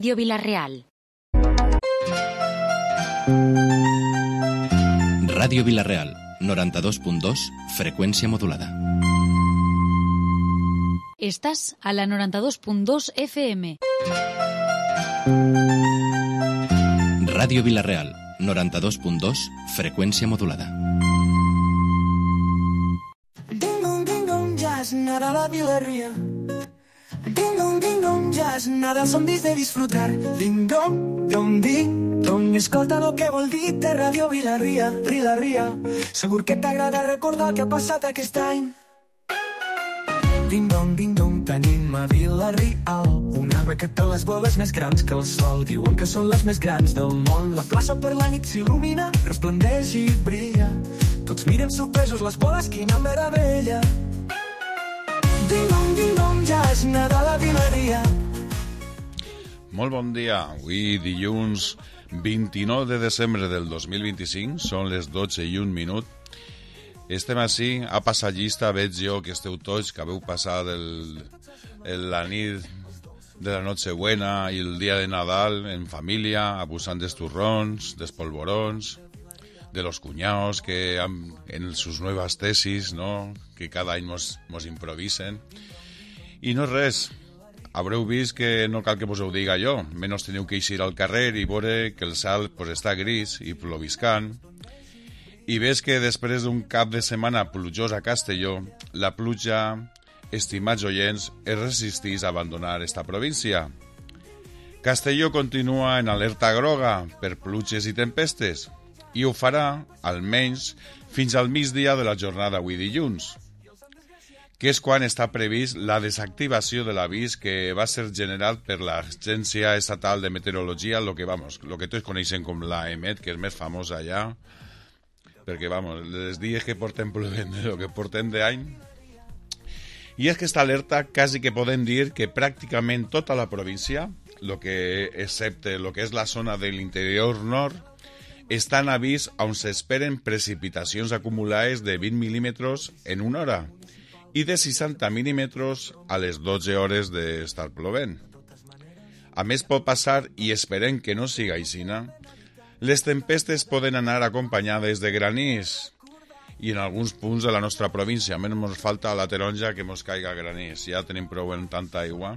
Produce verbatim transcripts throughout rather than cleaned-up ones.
Radio Vila-real. Ràdio Vila-real, noranta-dos punt dos, freqüència modulada. Estàs a la noranta-dos punt dos F M. Ràdio Vila-real, noranta-dos punt dos, freqüència modulada. Ding-dong, ding-dong, ja és nada la Vila-ria. Ding-dong, ding-dong, ja és nada, som dits de disfrutar. Ding-dong, dong, ding-dong, escolta lo que vol dir de Ràdio Vila-ria, Vila-ria. Segur que t'agrada recordar el que ha passat aquest any. Ding-dong, ding-dong, tenim a Vila-real una ave que té les boles més grans que el sol. Diuen que són les més grans del món. La plaça per la nit s'il·lumina, resplendeix i brilla. Tots miren sorpresos les boles, quina meravella. Ding-dong, ding-dong, ja és Nadal a Vila-ria. Molt bon dia. Avui dilluns vint-i-nou de desembre del dos mil vint-i-cinc, són les dotze i un minut. Estem així, a passallista, veig jo que esteu tots, que haveu passat el, el, la nit de la Nochebuena i el dia de Nadal en família, abusant dels turrons, dels polvorons, de los cuñados que han, en sus nuevas tesis, ¿no?, que cada any mos, mos improvisen. I no és res, haureu vist que no cal que vos ho diga jo, menys teniu que eixir al carrer i veure que el cel pues, està gris i ploviscant. I ves que després d'un cap de setmana plujós a Castelló, la pluja, estimats oients, es resisteix a abandonar esta província. Castelló continua en alerta groga per pluges i tempestes, i ho farà, almenys, fins al migdia de la jornada avui dilluns, que és quan està previst la desactivació de l'avís que va ser generat per l'Agència Estatal de Meteorologia, lo que, vamos, lo que tots coneixen com la E M E T, que és més famosa allà, perquè, vamos, les dies que portem plovent, el que portem d'any. I és que esta alerta quasi que podem dir que pràcticament tota la província, lo que, excepte el que és la zona de l'interior nord, està en avís on s'esperen precipitacions acumulades de vint mil·límetres en una hora i de seixanta mil·límetres a les dotze hores d'estar plovent. A més, pot passar, i esperem que no siga aixina, les tempestes poden anar acompanyades de granís, i en alguns punts de la nostra província, almenys ens falta a la taronja que ens caiga granís, ja tenim prou en tanta aigua.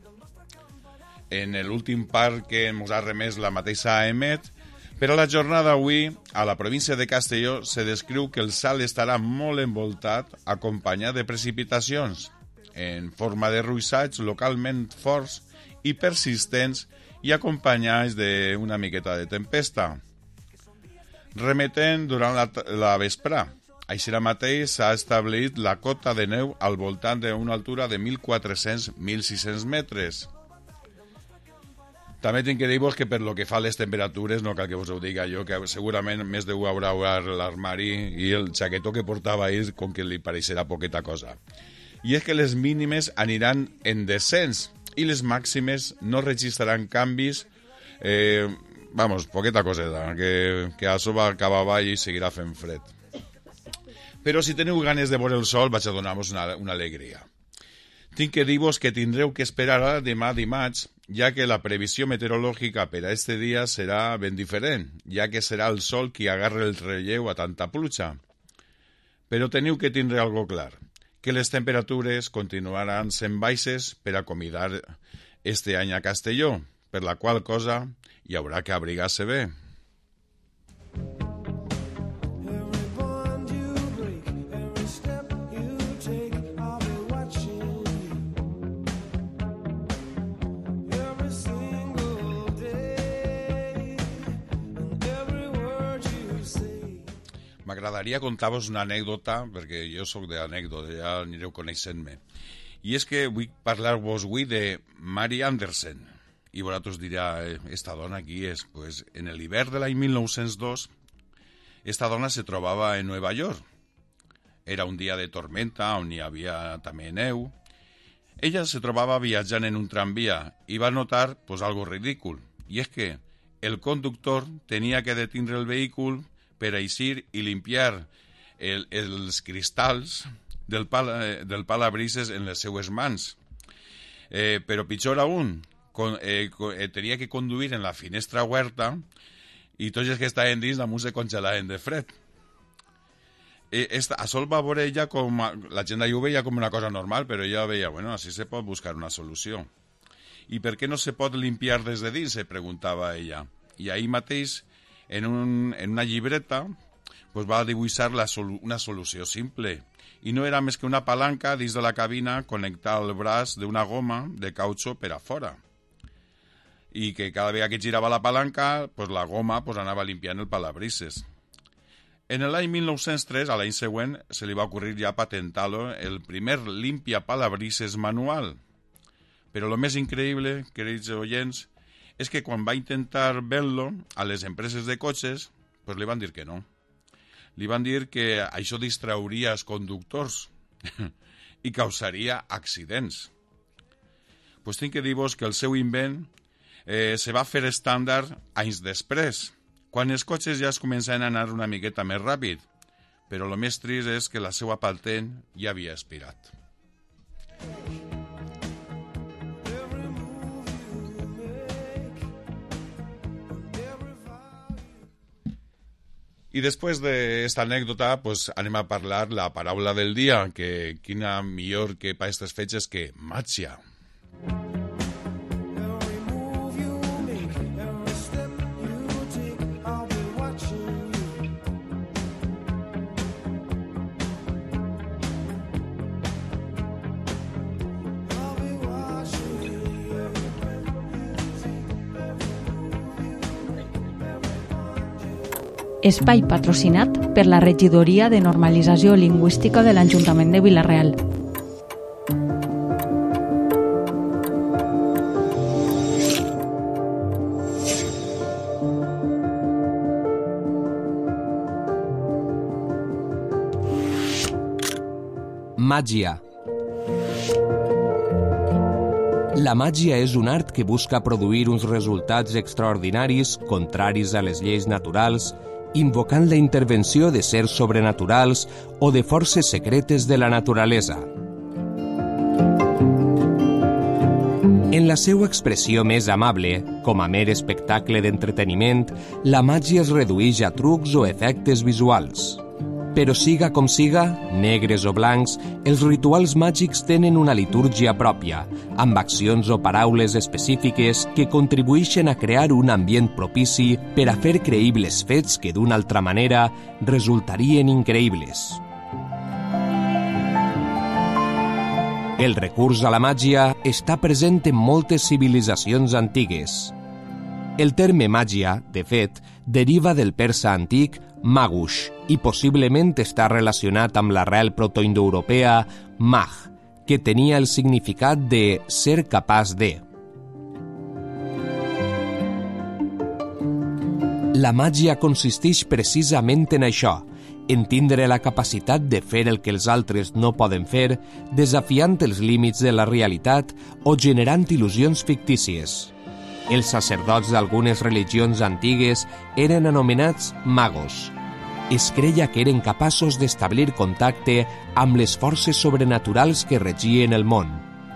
En l'últim part que ens ha remès la mateixa E M E T, però la jornada avui, a la província de Castelló, se descriu que el cel estarà molt envoltat, acompanyat de precipitacions, en forma de ruixats localment forts i persistents i acompanyats d'una miqueta de tempesta. Remetent durant la, la vesprà. Així mateix s'ha establit la cota de neu al voltant d'una altura de mil quatre-cents a mil sis-cents metres. També tinc que dir-vos que per lo que fa a les temperatures, no cal que vos ho diga jo, que segurament més de ho haurà obert l'armari i el xaquetó que portava ahir com que li pareixerà poqueta cosa. I és que les mínimes aniran en descens i les màximes no registraran canvis, eh, vamos, poqueta coseta, que, que això va acabar avall i seguirà fent fred. Però si teniu ganes de veure el sol, vaig a donar-vos una, una alegria. Tinc que dir-vos que tindreu que esperar a demà dimarts, ja que la previsió meteorològica per a este dia serà ben diferent, ja que serà el sol qui agarra el relleu a tanta pluja. Però teniu que tindre algo clar, que les temperatures continuaran sent baixes per acomiadar este any a Castelló, per la qual cosa hi haurà que abrigar-se bé. M'agradaria contar-vos una anècdota, perquè jo sóc d'anècdota, ja anireu coneixent-me. I és que vull parlar-vos avui de Mary Anderson. I vosaltres dirà, esta dona qui és? Pues en l'hivern de l'any mil nou-cents dos, esta dona se trobava en Nova York. Era un dia de tormenta, on hi havia també neu. Ella se trobava viatjant en un tramvia i va notar pues, algo ridícul. I és que el conductor tenia que detenir el vehicle per eixir i limpiar el, els cristalls del, pala, del palabrises en les seues mans. Eh, però pitjor aún, con, eh, eh, tenia que conduir en la finestra oberta i tots els que estaven dins damunt se congelaven de fred. Eh, esta, a sol va veure ella com... La gent d'ahir ho veia com una cosa normal, però ella veia, bueno, així se pot buscar una solució. I per què no se pot limpiar des de dins? Se preguntava ella. I ahir mateix, en, un, en una llibreta, pues va dibuixar la sol, una solució simple. I no era més que una palanca dins de la cabina connectar el braç d'una goma de cautxo per a fora. I que cada vegada que girava la palanca, pues la goma pues anava limpiant el parabrises. En l'any mil nou-cents tres, a l'any següent, se li va ocorrir ja patentar-lo el primer limpia parabrises manual. Però el més increïble, queridos oients, és que quan va intentar ven-lo a les empreses de cotxes, pues li van dir que no. Li van dir que això distrauria els conductors i causaria accidents. Pues tinc que dir-vos que el seu invent eh, se va fer estàndard anys després, quan els cotxes ja es començaven a anar una miqueta més ràpid, però el més trist és que la seva patent ja havia expirat. I després d'esta anècdota, pues, anem a parlar la paraula del dia, que quina millor que per aquestes fetges que màgia. Espai patrocinat per la Regidoria de Normalització Lingüística de l'Ajuntament de Vila-real. Màgia. La màgia és un art que busca produir uns resultats extraordinaris, contraris a les lleis naturals, invocant la intervenció de sers sobrenaturals o de forces secretes de la naturalesa. En la seva expressió més amable, com a mer espectacle d'entreteniment, la màgia es redueix a trucs o efectes visuals. Però siga com siga, negres o blancs, els rituals màgics tenen una litúrgia pròpia, amb accions o paraules específiques que contribueixen a crear un ambient propici per a fer creïbles fets que d'una altra manera resultarien increïbles. El recurs a la màgia està present en moltes civilitzacions antigues. El terme màgia, de fet, deriva del persa antic magush i possiblement està relacionat amb l'arrel protoindoeuropea mag, que tenia el significat de ser capaç de. La màgia consisteix precisament en això, en tindre la capacitat de fer el que els altres no poden fer, desafiant els límits de la realitat o generant il·lusions fictícies. Els sacerdots d'algunes religions antigues eren anomenats magos. Es creia que eren capaços d'establir contacte amb les forces sobrenaturals que regien el món.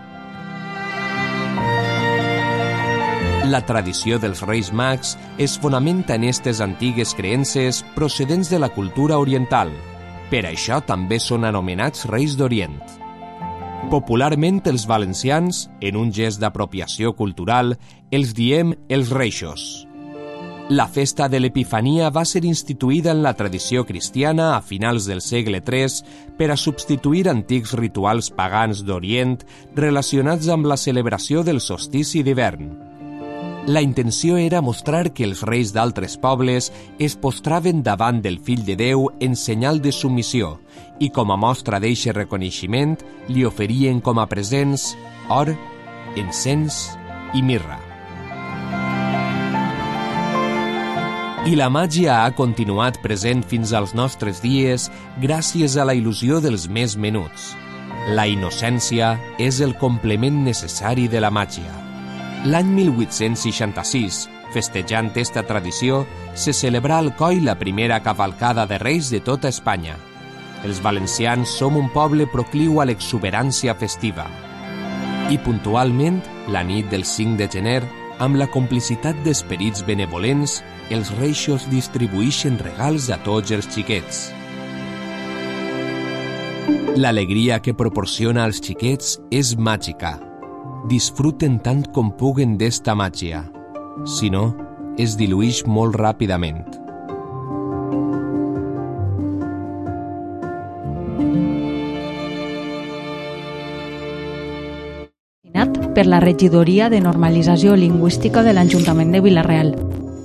La tradició dels Reis Mags es fonamenta en aquestes antigues creences procedents de la cultura oriental. Per això també són anomenats Reis d'Orient. Popularment els valencians, en un gest d'apropiació cultural, els diem els Reixos. La festa de l'Epifania va ser instituïda en la tradició cristiana a finals del segle tres per a substituir antics rituals pagans d'Orient relacionats amb la celebració del solstici d'hivern. La intenció era mostrar que els reis d'altres pobles es postraven davant del fill de Déu en senyal de submissió i com a mostra d'eixe reconeixement li oferien com a presents or, encens i mirra. I la màgia ha continuat present fins als nostres dies gràcies a la il·lusió dels més menuts. La innocència és el complement necessari de la màgia. L'any mil vuit-cents seixanta-sis, festejant esta tradició, se celebrà al Coi la primera cavalcada de reis de tota Espanya. Els valencians som un poble procliu a l'exuberància festiva. I puntualment, La nit del cinc de gener, amb la complicitat d'esperits benevolents, els reixos distribueixen regals a tots els xiquets. L'alegria que proporciona als xiquets és màgica. Disfruten tant com puguen d'esta màgia. Si no, es diluïx molt ràpidament. Per la Regidoria de Normalització Lingüística de l'Ajuntament de Vila-real.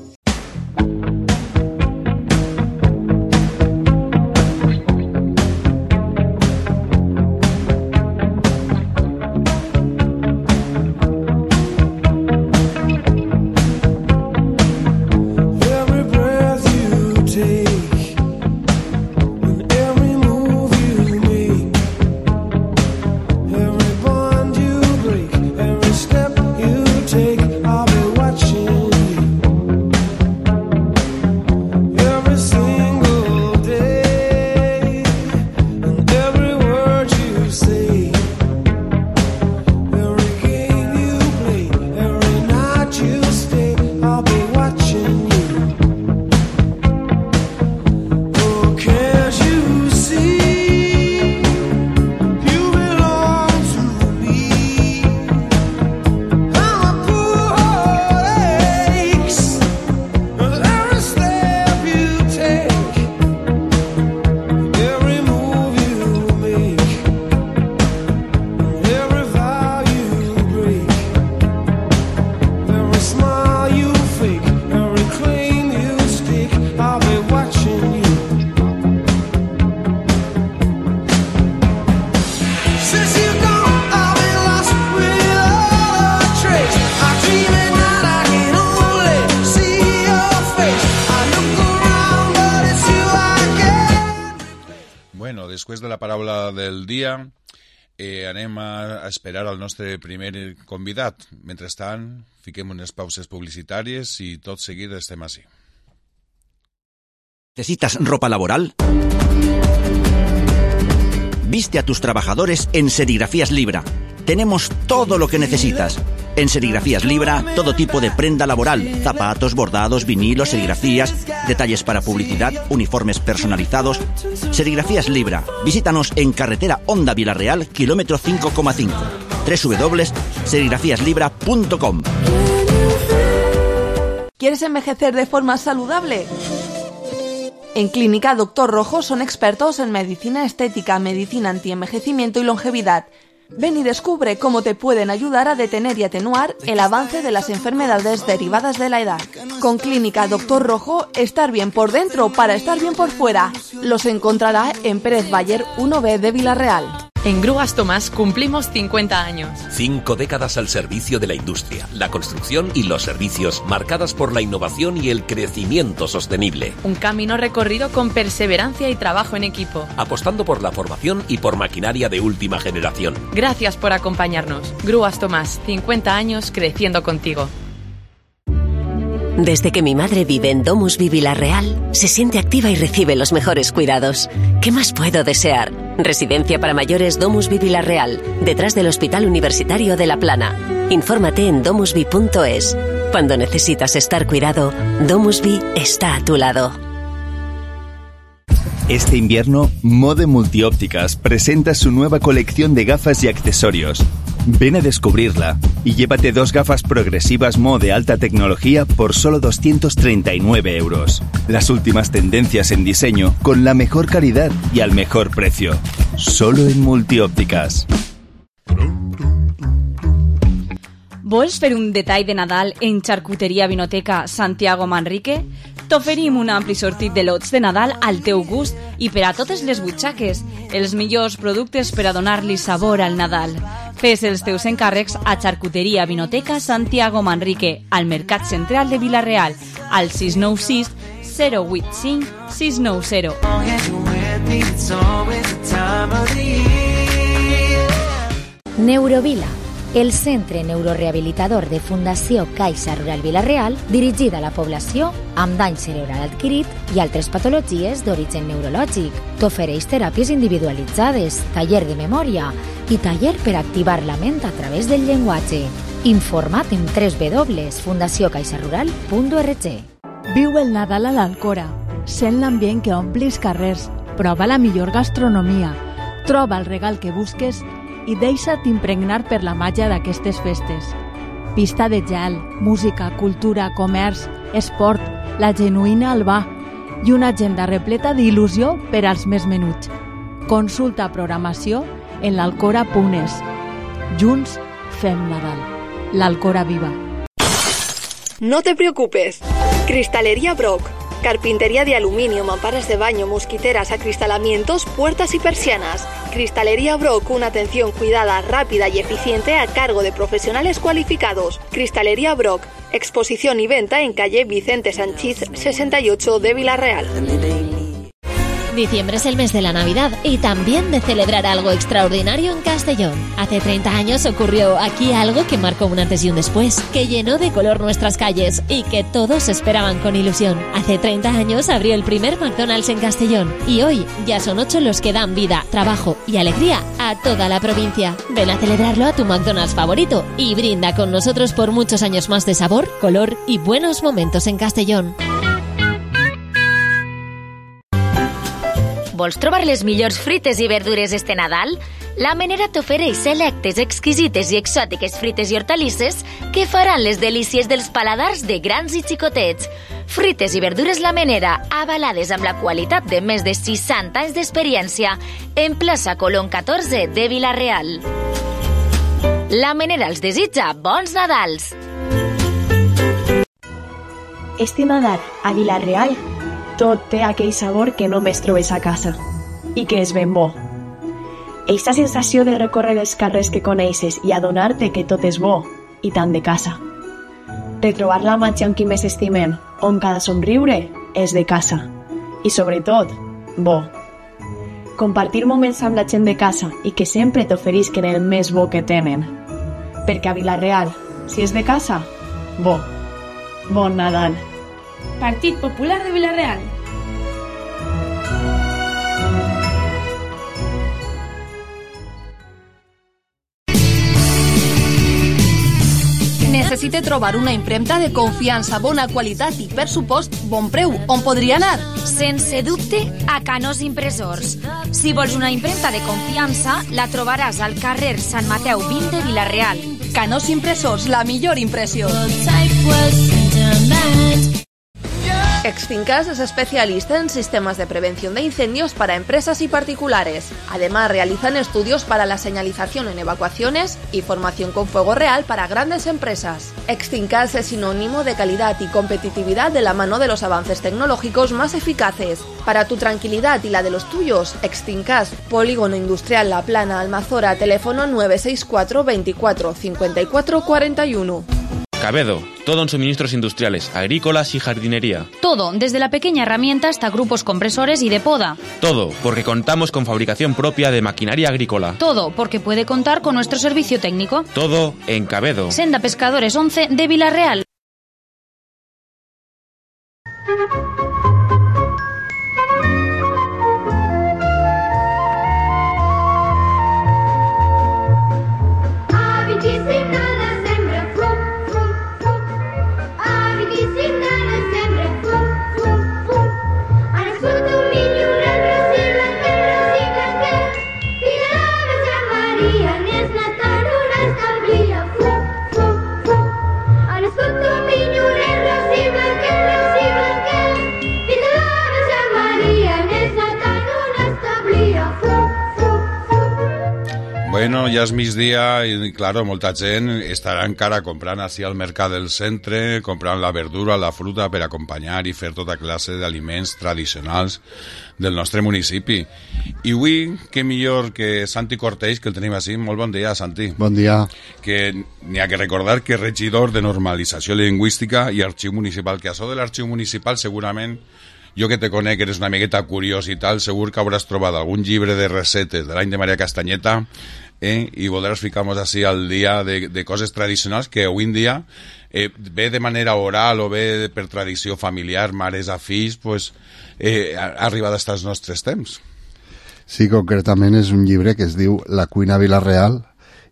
Després de la paraula del dia, eh, anem a esperar al nostre primer convidat. Mentrestant, fiquem unes pauses publicitàries i tot seguit estem així. ¿Necesitas ropa laboral? Viste a tus trabajadores en Serigrafías Libra. Tenemos todo lo que necesitas. En Serigrafías Libra, todo tipo de prenda laboral, zapatos, bordados, vinilos, serigrafías, detalles para publicidad, uniformes personalizados. Serigrafías Libra. Visítanos en carretera Honda Vila-real, kilómetro cinco coma cinco. doble u doble u doble u punto serigrafías libra punto com. ¿Quieres envejecer de forma saludable? En Clínica Doctor Rojo son expertos en medicina estética, medicina antienvejecimiento y longevidad. Ven y descubre cómo te pueden ayudar a detener y atenuar el avance de las enfermedades derivadas de la edad. Con Clínica Doctor Rojo, estar bien por dentro para estar bien por fuera. Los encontrará en Pérez Bayer uno B de Vila-real. En Grúas Tomás cumplimos cincuenta años. Cinco décadas al servicio de la industria, la construcción y los servicios, marcadas por la innovación y el crecimiento sostenible. Un camino recorrido con perseverancia y trabajo en equipo. Apostando por la formación y por maquinaria de última generación. Gracias por acompañarnos. Grúas Tomás, cincuenta años creciendo contigo. Desde que mi madre vive en Domusvi Vila-real, se siente activa y recibe los mejores cuidados. ¿Qué más puedo desear? Residencia para mayores Domusvi Vila-real, detrás del Hospital Universitario de La Plana. Infórmate en domusvi punto es. Cuando necesitas estar cuidado, Domusvi está a tu lado. Este invierno, Mode Multiópticas presenta su nueva colección de gafas y accesorios. Ven a descubrirla y llévate dos gafas progresivas Mo de alta tecnología por solo doscientos treinta y nueve euros. Las últimas tendencias en diseño con la mejor calidad y al mejor precio. Solo en Multiópticas. Vols fer un detall de Nadal en Xarcuteria Vinoteca Santiago Manrique? T'oferim un ampli sortit de lots de Nadal al teu gust i per a totes les butxaques, els millors productes per a donar-li sabor al Nadal. Fes els teus encàrrecs a Xarcuteria Vinoteca Santiago Manrique, al Mercat Central de Vila-real, al sis nou sis zero vuit cinc sis nou zero. Neurovila, el centre neurorehabilitador de Fundació Caixa Rural Vila-real, dirigit a la població amb dany cerebral adquirit i altres patologies d'origen neurològic. T'ofereix teràpies individualitzades, taller de memòria i taller per activar la ment a través del llenguatge. Informa't en w w w punt fundació caixa rural punt org. Viu el Nadal a l'Alcora. Sent l'ambient que ompli els carrers. Prova la millor gastronomia. Troba el regal que busques i deixa't impregnar per la màgia d'aquestes festes. Pista de gel, música, cultura, comerç, esport, la genuïna Albà i una agenda repleta d'il·lusió per als més menuts. Consulta programació en l'alcora punt es. Junts fem Nadal. L'Alcora viva. No te preocupes. Cristalería Brock. Carpintería de aluminio, mamparas de baño, mosquiteras, acristalamientos, puertas y persianas. Cristalería Brock, una atención cuidada, rápida y eficiente a cargo de profesionales cualificados. Cristalería Brock, exposición y venta en calle Vicente Sanchís sesenta y ocho de Villarreal. Diciembre es el mes de la Navidad y también de celebrar algo extraordinario en Castellón. Hace treinta años ocurrió aquí algo que marcó un antes y un después, que llenó de color nuestras calles y que todos esperaban con ilusión. Hace treinta años abrió el primer McDonald's en Castellón y hoy ya son ocho los que dan vida, trabajo y alegría a toda la provincia. Ven a celebrarlo a tu McDonald's favorito y brinda con nosotros por muchos años más de sabor, color y buenos momentos en Castellón. Vols trobar les millors frites i verdures este Nadal? La Menera t'ofereix selectes, exquisites i exòtiques frites i hortalisses que faran les delícies dels paladars de grans i xicotets. Frites i verdures La Menera, avalades amb la qualitat de més de seixanta anys d'experiència, en plaça Colón catorze de Vila-real. La Menera els desitja bons Nadals! Este Nadal, a Vila-real, tot té aquell sabor que només trobes a casa i que és ben bo. Eixa sensació de recórrer els carrers que coneixes i adonar-te que tot és bo i tant de casa. Retrobar la màgia amb qui més estimem, on cada somriure és de casa i, sobretot, bo. Compartir moments amb la gent de casa i que sempre t'oferisquen el més bo que tenen. Perquè a Vila-real, si és de casa, bo. Bon Nadal. Partit Popular de Vila-real. Necessita trobar una impremta de confiança, bona qualitat i, per supost, bon preu. On podria anar? Sense dubte, a Canós Impressors. Si vols una impremta de confiança, la trobaràs al carrer Sant Mateu vint de Vila-real. Canós Impressors, la millor impressió. Extincas es especialista en sistemas de prevención de incendios para empresas y particulares. Además, realizan estudios para la señalización en evacuaciones y formación con fuego real para grandes empresas. Extincas es sinónimo de calidad y competitividad de la mano de los avances tecnológicos más eficaces. Para tu tranquilidad y la de los tuyos, Extincas, Polígono Industrial La Plana, Almazora, teléfono nueve seis cuatro veinticuatro cincuenta y cuatro cuarenta y uno. Cabedo, todo en suministros industriales, agrícolas y jardinería. Todo, desde la pequeña herramienta hasta grupos compresores y de poda. Todo, porque contamos con fabricación propia de maquinaria agrícola. Todo, porque puede contar con nuestro servicio técnico. Todo en Cabedo. Senda Pescadores once de Vila-real. Bueno, ja és migdia i, claro, molta gent estarà encara comprant així al mercat del centre, comprant la verdura, la fruta per acompanyar i fer tota classe d'aliments tradicionals del nostre municipi. I avui, què millor que Santi Corteix, que el tenim així. Molt bon dia, Santi. Bon dia. Que n'hi ha que recordar que és regidor de Normalització Lingüística i Arxiu Municipal, que això de l'Arxiu Municipal segurament, jo que te conec, eres una miqueta curiós i tal, segur que hauràs trobat algun llibre de recetes de l'any de Maria Castanyeta, eh, i voldràs ficar-nos així al dia de, de coses tradicionals que avui en dia eh, ve de manera oral o ve per tradició familiar, mares a fills, pues, eh, ha arribat fins als nostres temps. Sí, concretament és un llibre que es diu La cuina Vila-real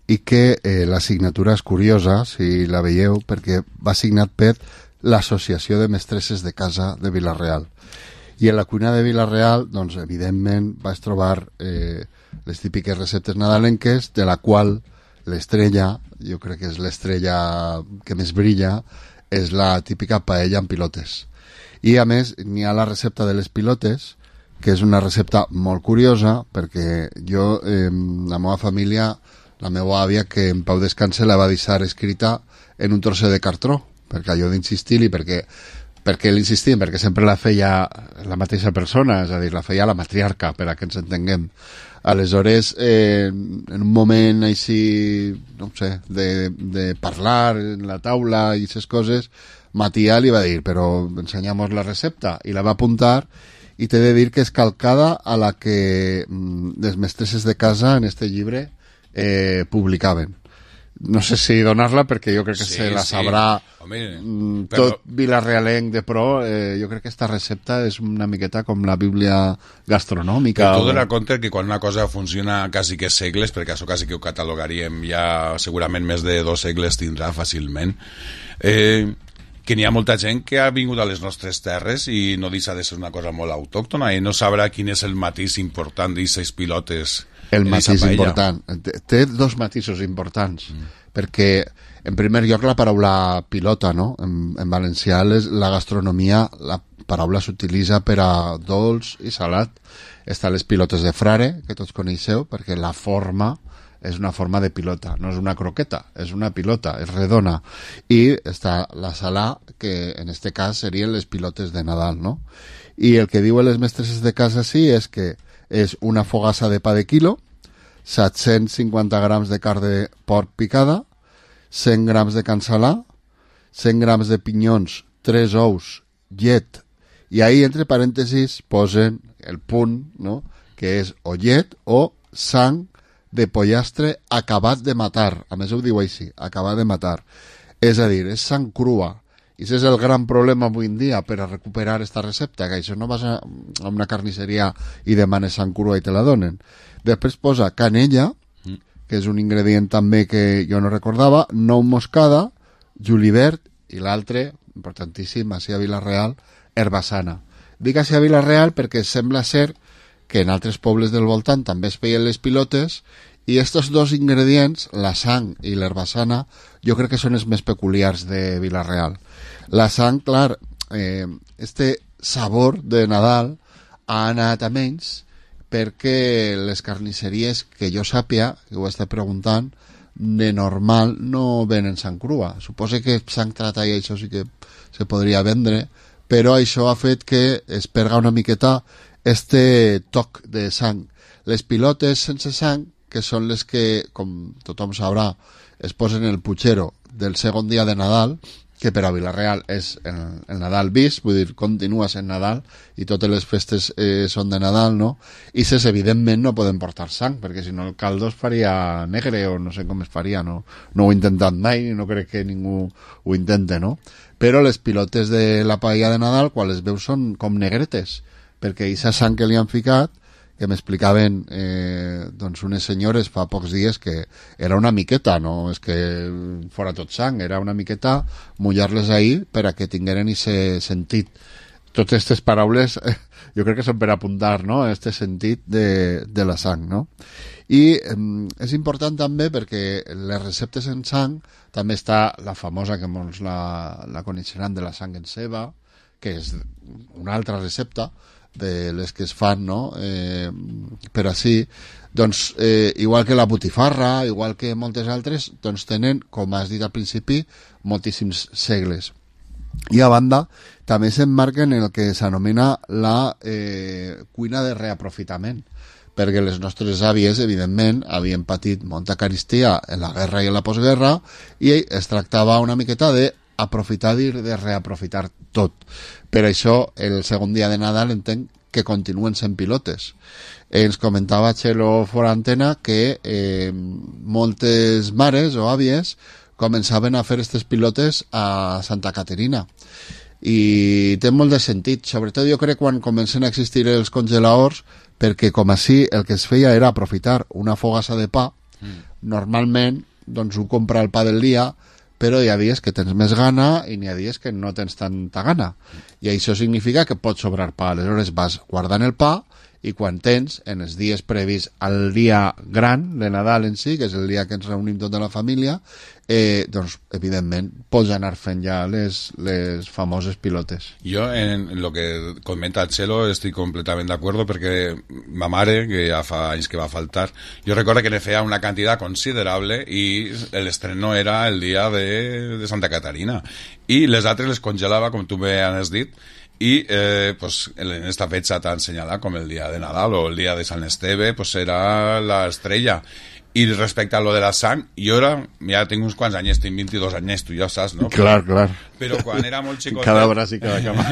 i que eh, la signatura és curiosa, si la veieu, perquè va signat per l'Associació de Mestresses de Casa de Vila-real. I en la cuina de Vila-real, doncs, evidentment, vas trobar eh, les típiques receptes nadalenques, de la qual l'estrella, jo crec que és l'estrella que més brilla, és la típica paella amb pilotes. I, a més, n'hi ha la recepta de les pilotes, que és una recepta molt curiosa, perquè jo, eh, la meva família, la meva àvia, que en pau descanse, la va deixar escrita en un trosset de cartró, perquè allò d'insistir-hi, perquè, perquè l'insistim, perquè sempre la feia la mateixa persona, és a dir, la feia la matriarca, per a que ens entenguem. Aleshores, eh, en un moment així, no sé, de, de parlar en la taula i aquestes coses, Matia li va dir, però ensenyamos la recepta, i la va apuntar, i t'he de dir que és calcada a la que mm, les mestresses de casa en este llibre eh, publicaven. No sé si donar-la, perquè jo crec que sí, se la sabrà sí. Home, mm, però... tot vilarealenc de pro. Eh, jo crec que esta recepta és una miqueta com la Bíblia gastronòmica. Però tu o... donar compte que quan una cosa funciona quasi que segles, perquè això quasi que ho catalogaríem ja segurament més de dos segles tindrà fàcilment, eh, que n'hi ha molta gent que ha vingut a les nostres terres i no deixa de ser una cosa molt autòctona i no sabrà quin és el matís important d'aquestes pilotes. El matís important. Té dos matisos importants, mm. perquè, en primer lloc, la paraula pilota, no? En, en valencià, les, la gastronomia, la paraula s'utilitza per a dolç i salat. Estan les pilotes de frare, que tots coneixeu, perquè la forma és una forma de pilota, no és una croqueta, és una pilota, és redona. I està la salà, que en este cas serien les pilotes de Nadal, no? I el que diuen les mestresses de casa sí és que és una fogassa de pa de quilo, set-cents cinquanta grams de carn de porc picada, cent grams de cansalà, cent grams de pinyons, tres ous, llet, i ahí entre parèntesis posen el punt, no?, que és o llet o sang de pollastre acabat de matar. A més ho diu així, acabat de matar. És a dir, és sang crua. I aquest és el gran problema avui en dia per a recuperar esta recepta, que això no vas a, a una carnisseria i demanes sang crua i te la donen. Després posa canella, que és un ingredient també que jo no recordava, nou moscada, julivert i l'altre, importantíssim, així a Vila-real, herbassana. Dic així a Vila-real perquè sembla ser que en altres pobles del voltant també es feien les pilotes i estos dos ingredients, la sang i l'herbassana, jo crec que són els més peculiars de Vila-real. La sang, clar, eh, este sabor de Nadal ha anat a menys perquè les carnisseries, que jo sàpia, que ho està preguntant, de normal no venen sang crua. Suposo que sang trata i això sí que se podria vendre, però això ha fet que es perga una miqueta este toc de sang. Les pilotes sense sang, que són les que, com tothom sabrà, es posen en el putxero del segon dia de Nadal, que per a Vila-real és el, el Nadal bis, vull dir, continua sent Nadal i totes les festes eh, són de Nadal, no? I ses, evidentment, no poden portar sang, perquè si no el caldo es faria negre o no sé com es faria, no, no ho he intentat mai i no crec que ningú ho intente, no? Però les pilotes de la paella de Nadal, quan les veus, són com negretes, perquè aquesta sang que li han ficat, que m'explicaven eh, doncs unes senyores fa pocs dies que era una miqueta, no és que fora tot sang, era una miqueta mullar-les ahir per a que tingueren aquest sentit. Totes aquestes paraules eh, jo crec que són per apuntar, no?, aquest sentit de, de la sang, no? I eh, és important també perquè les receptes en sang també està la famosa, que molts la, la coneixeran, de la sang en ceba, que és una altra recepta de les que es fan, no?, eh, per així, doncs, eh, igual que la botifarra, igual que moltes altres, doncs tenen, com has dit al principi, moltíssims segles. I a banda, també s'emmarquen en el que s'anomena la eh, cuina de reaprofitament, perquè les nostres àvies, evidentment, havien patit molta caristia en la guerra i en la postguerra, i es tractava una miqueta de aprofitar i de reaprofitar tot. Per això, el segon dia de Nadal entenc que continuen sent pilotes. Ens comentava Txelo fora antena que eh, moltes mares o àvies començaven a fer aquestes pilotes a Santa Caterina. I té molt de sentit, sobretot jo crec quan comencen a existir els congeladors, perquè com així el que es feia era aprofitar una fogassa de pa, mm. normalment doncs ho compra el pa del dia, però hi ha dies que tens més gana i n'hi ha dies que no tens tanta gana. I això significa que pot sobrar pa. Aleshores vas guardant el pa i quan tens, en els dies previs al dia gran de Nadal en si, que és el dia que ens reunim tota la família, eh, doncs, evidentment, pots anar fent ja les, les famoses pilotes. Jo, en lo que comenta Txelo, estic completament d'acord, perquè ma mare, que ja fa anys que va faltar, jo recordo que ne feia una quantitat considerable i l'estreno era el dia de, de Santa Catarina. I les altres les congelava, com tu bé has dit, y eh, pues en esta fecha tan señalada como el día de Nadal o el día de San Esteve, pues era la estrella. Y respecte a lo de la sang, jo ara, ja tinc uns quants anys, tinc vint-i-dos anys, tu ja ho saps, no? Clar, clar. Però quan era molt xicotet... Cada braç i cada cama.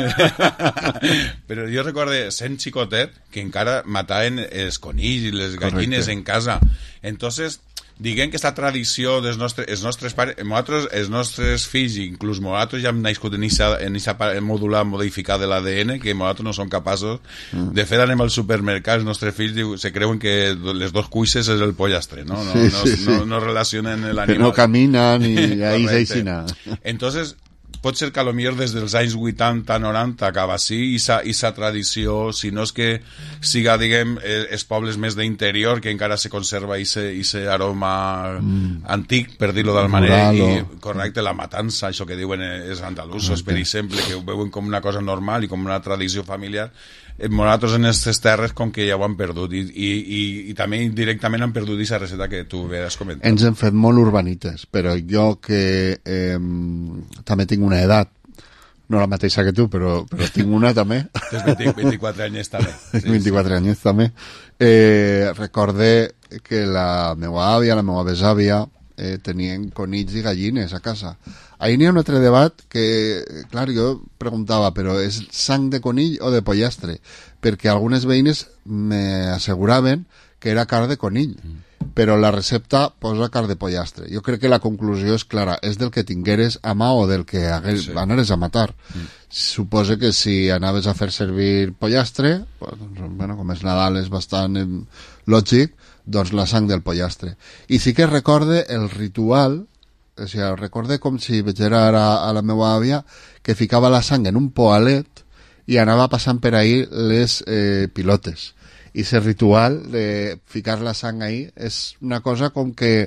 Però jo recorde, sent xicotet, que encara mataven els conills i les gallines en casa. Entonces, diguem que aquesta tradició dels nostres, els nostres pares, nosaltres, els nostres fills, inclús nosaltres ja hem nascut en aquesta mòdula modificada de l'A D N, que nosaltres no som capaços mm. de fer, anem al supermercat, els nostres fills diu, se creuen que les dos cuisses és el pollastre, no? No, sí, no, sí, sí. no, no relacionen l'animal. Que no caminen i ahí s'aixina. Entonces, pot ser que a lo millor des dels anys vuitanta noranta acaba així, i sa tradició, si no és que siga, diguem, els pobles més d'interior, que encara se conserva ese aroma mm. antic, per dir-lo d'alguna manera, i correcte, la matança, això que diuen els andalusos, okay. Per exemple, que ho veuen com una cosa normal i com una tradició familiar. Nosaltres en aquestes terres com que ja ho han perdut i, i, i, i també directament han perdut aquesta receta que tu has comentat. Ens hem fet molt urbanites, però jo que eh, també tinc una edat, no la mateixa que tu, però, però tinc una també. Tens vint-i-quatre anys també. Sí, vint-i-quatre sí. anys també. Eh, recorde que la meva àvia, la meva besàvia, eh, tenien conills i gallines a casa. Ahí n'hi ha un altre debat que, clar, jo preguntava, però és sang de conill o de pollastre? Perquè algunes veïnes m'asseguraven que era carn de conill, mm. però la recepta posa carn de pollastre. Jo crec que la conclusió és clara, és del que tingueres a mà o del que hagués, sí. anaves a matar. Mm. Suposo que si anaves a fer servir pollastre, pues, bueno, com és Nadal és bastant eh, lògic, doncs la sang del pollastre. I sí que recorde el ritual. O sigui, recorde com si veig ara a la meva àvia que ficava la sang en un poalet i anava passant per ahí les eh, pilotes. I aquest ritual de ficar la sang ahí és una cosa com que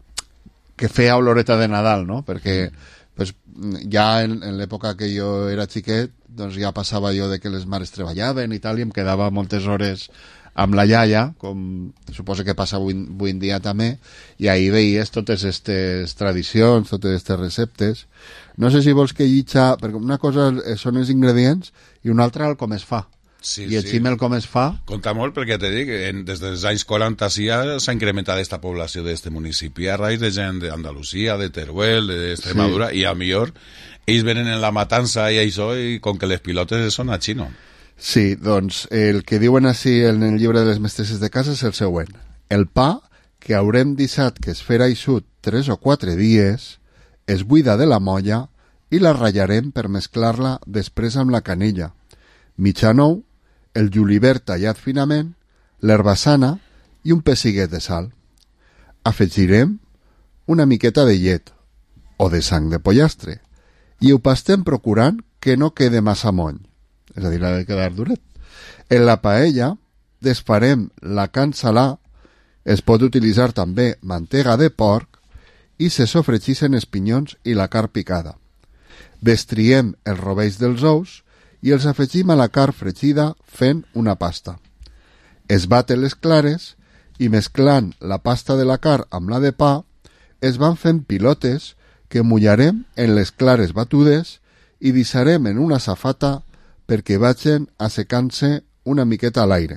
que feia oloreta de Nadal, no? Perquè pues, ja en, en l'època que jo era xiquet doncs ja passava jo de que les mares treballaven i tal, i em quedava moltes hores amb la iaia, com suposo que passa avui, avui en dia també, i ahir veies totes aquestes tradicions, totes aquestes receptes. No sé si vols que llitja, perquè una cosa són els ingredients i una altra el com es fa. Sí, I així sí. el com es fa... Compta molt perquè te dic, en, des dels anys quaranta sí s'ha incrementat aquesta població d'este municipi a raïs de gent d'Andalusia, de Teruel, d'Extremadura, sí. I a millor ells venen en la matança i això, i com que les pilotes són a xino. Sí, doncs el que diuen així en el llibre de les mestresses de casa és el següent. El pa que haurem deixat que es fera eixut tres o quatre dies es buida de la molla i la ratllarem per mesclar-la després amb la canella, mitjan ou, el julivert tallat finament, l'herbassana i un pessiguet de sal. Afegirem una miqueta de llet o de sang de pollastre i ho pastem procurant que no quede massa moll. És a dir, ha de quedar duret. En la paella desfarem la carn salà, es pot utilitzar també mantega de porc i se sofregixen els pinyons i la carn picada. Destriem els rovells dels ous i els afegim a la carn fregida fent una pasta. Es baten les clares i mesclant la pasta de la carn amb la de pa es van fent pilotes que mullarem en les clares batudes i deixarem en una safata perquè vagin assecant-se una miqueta a l'aire.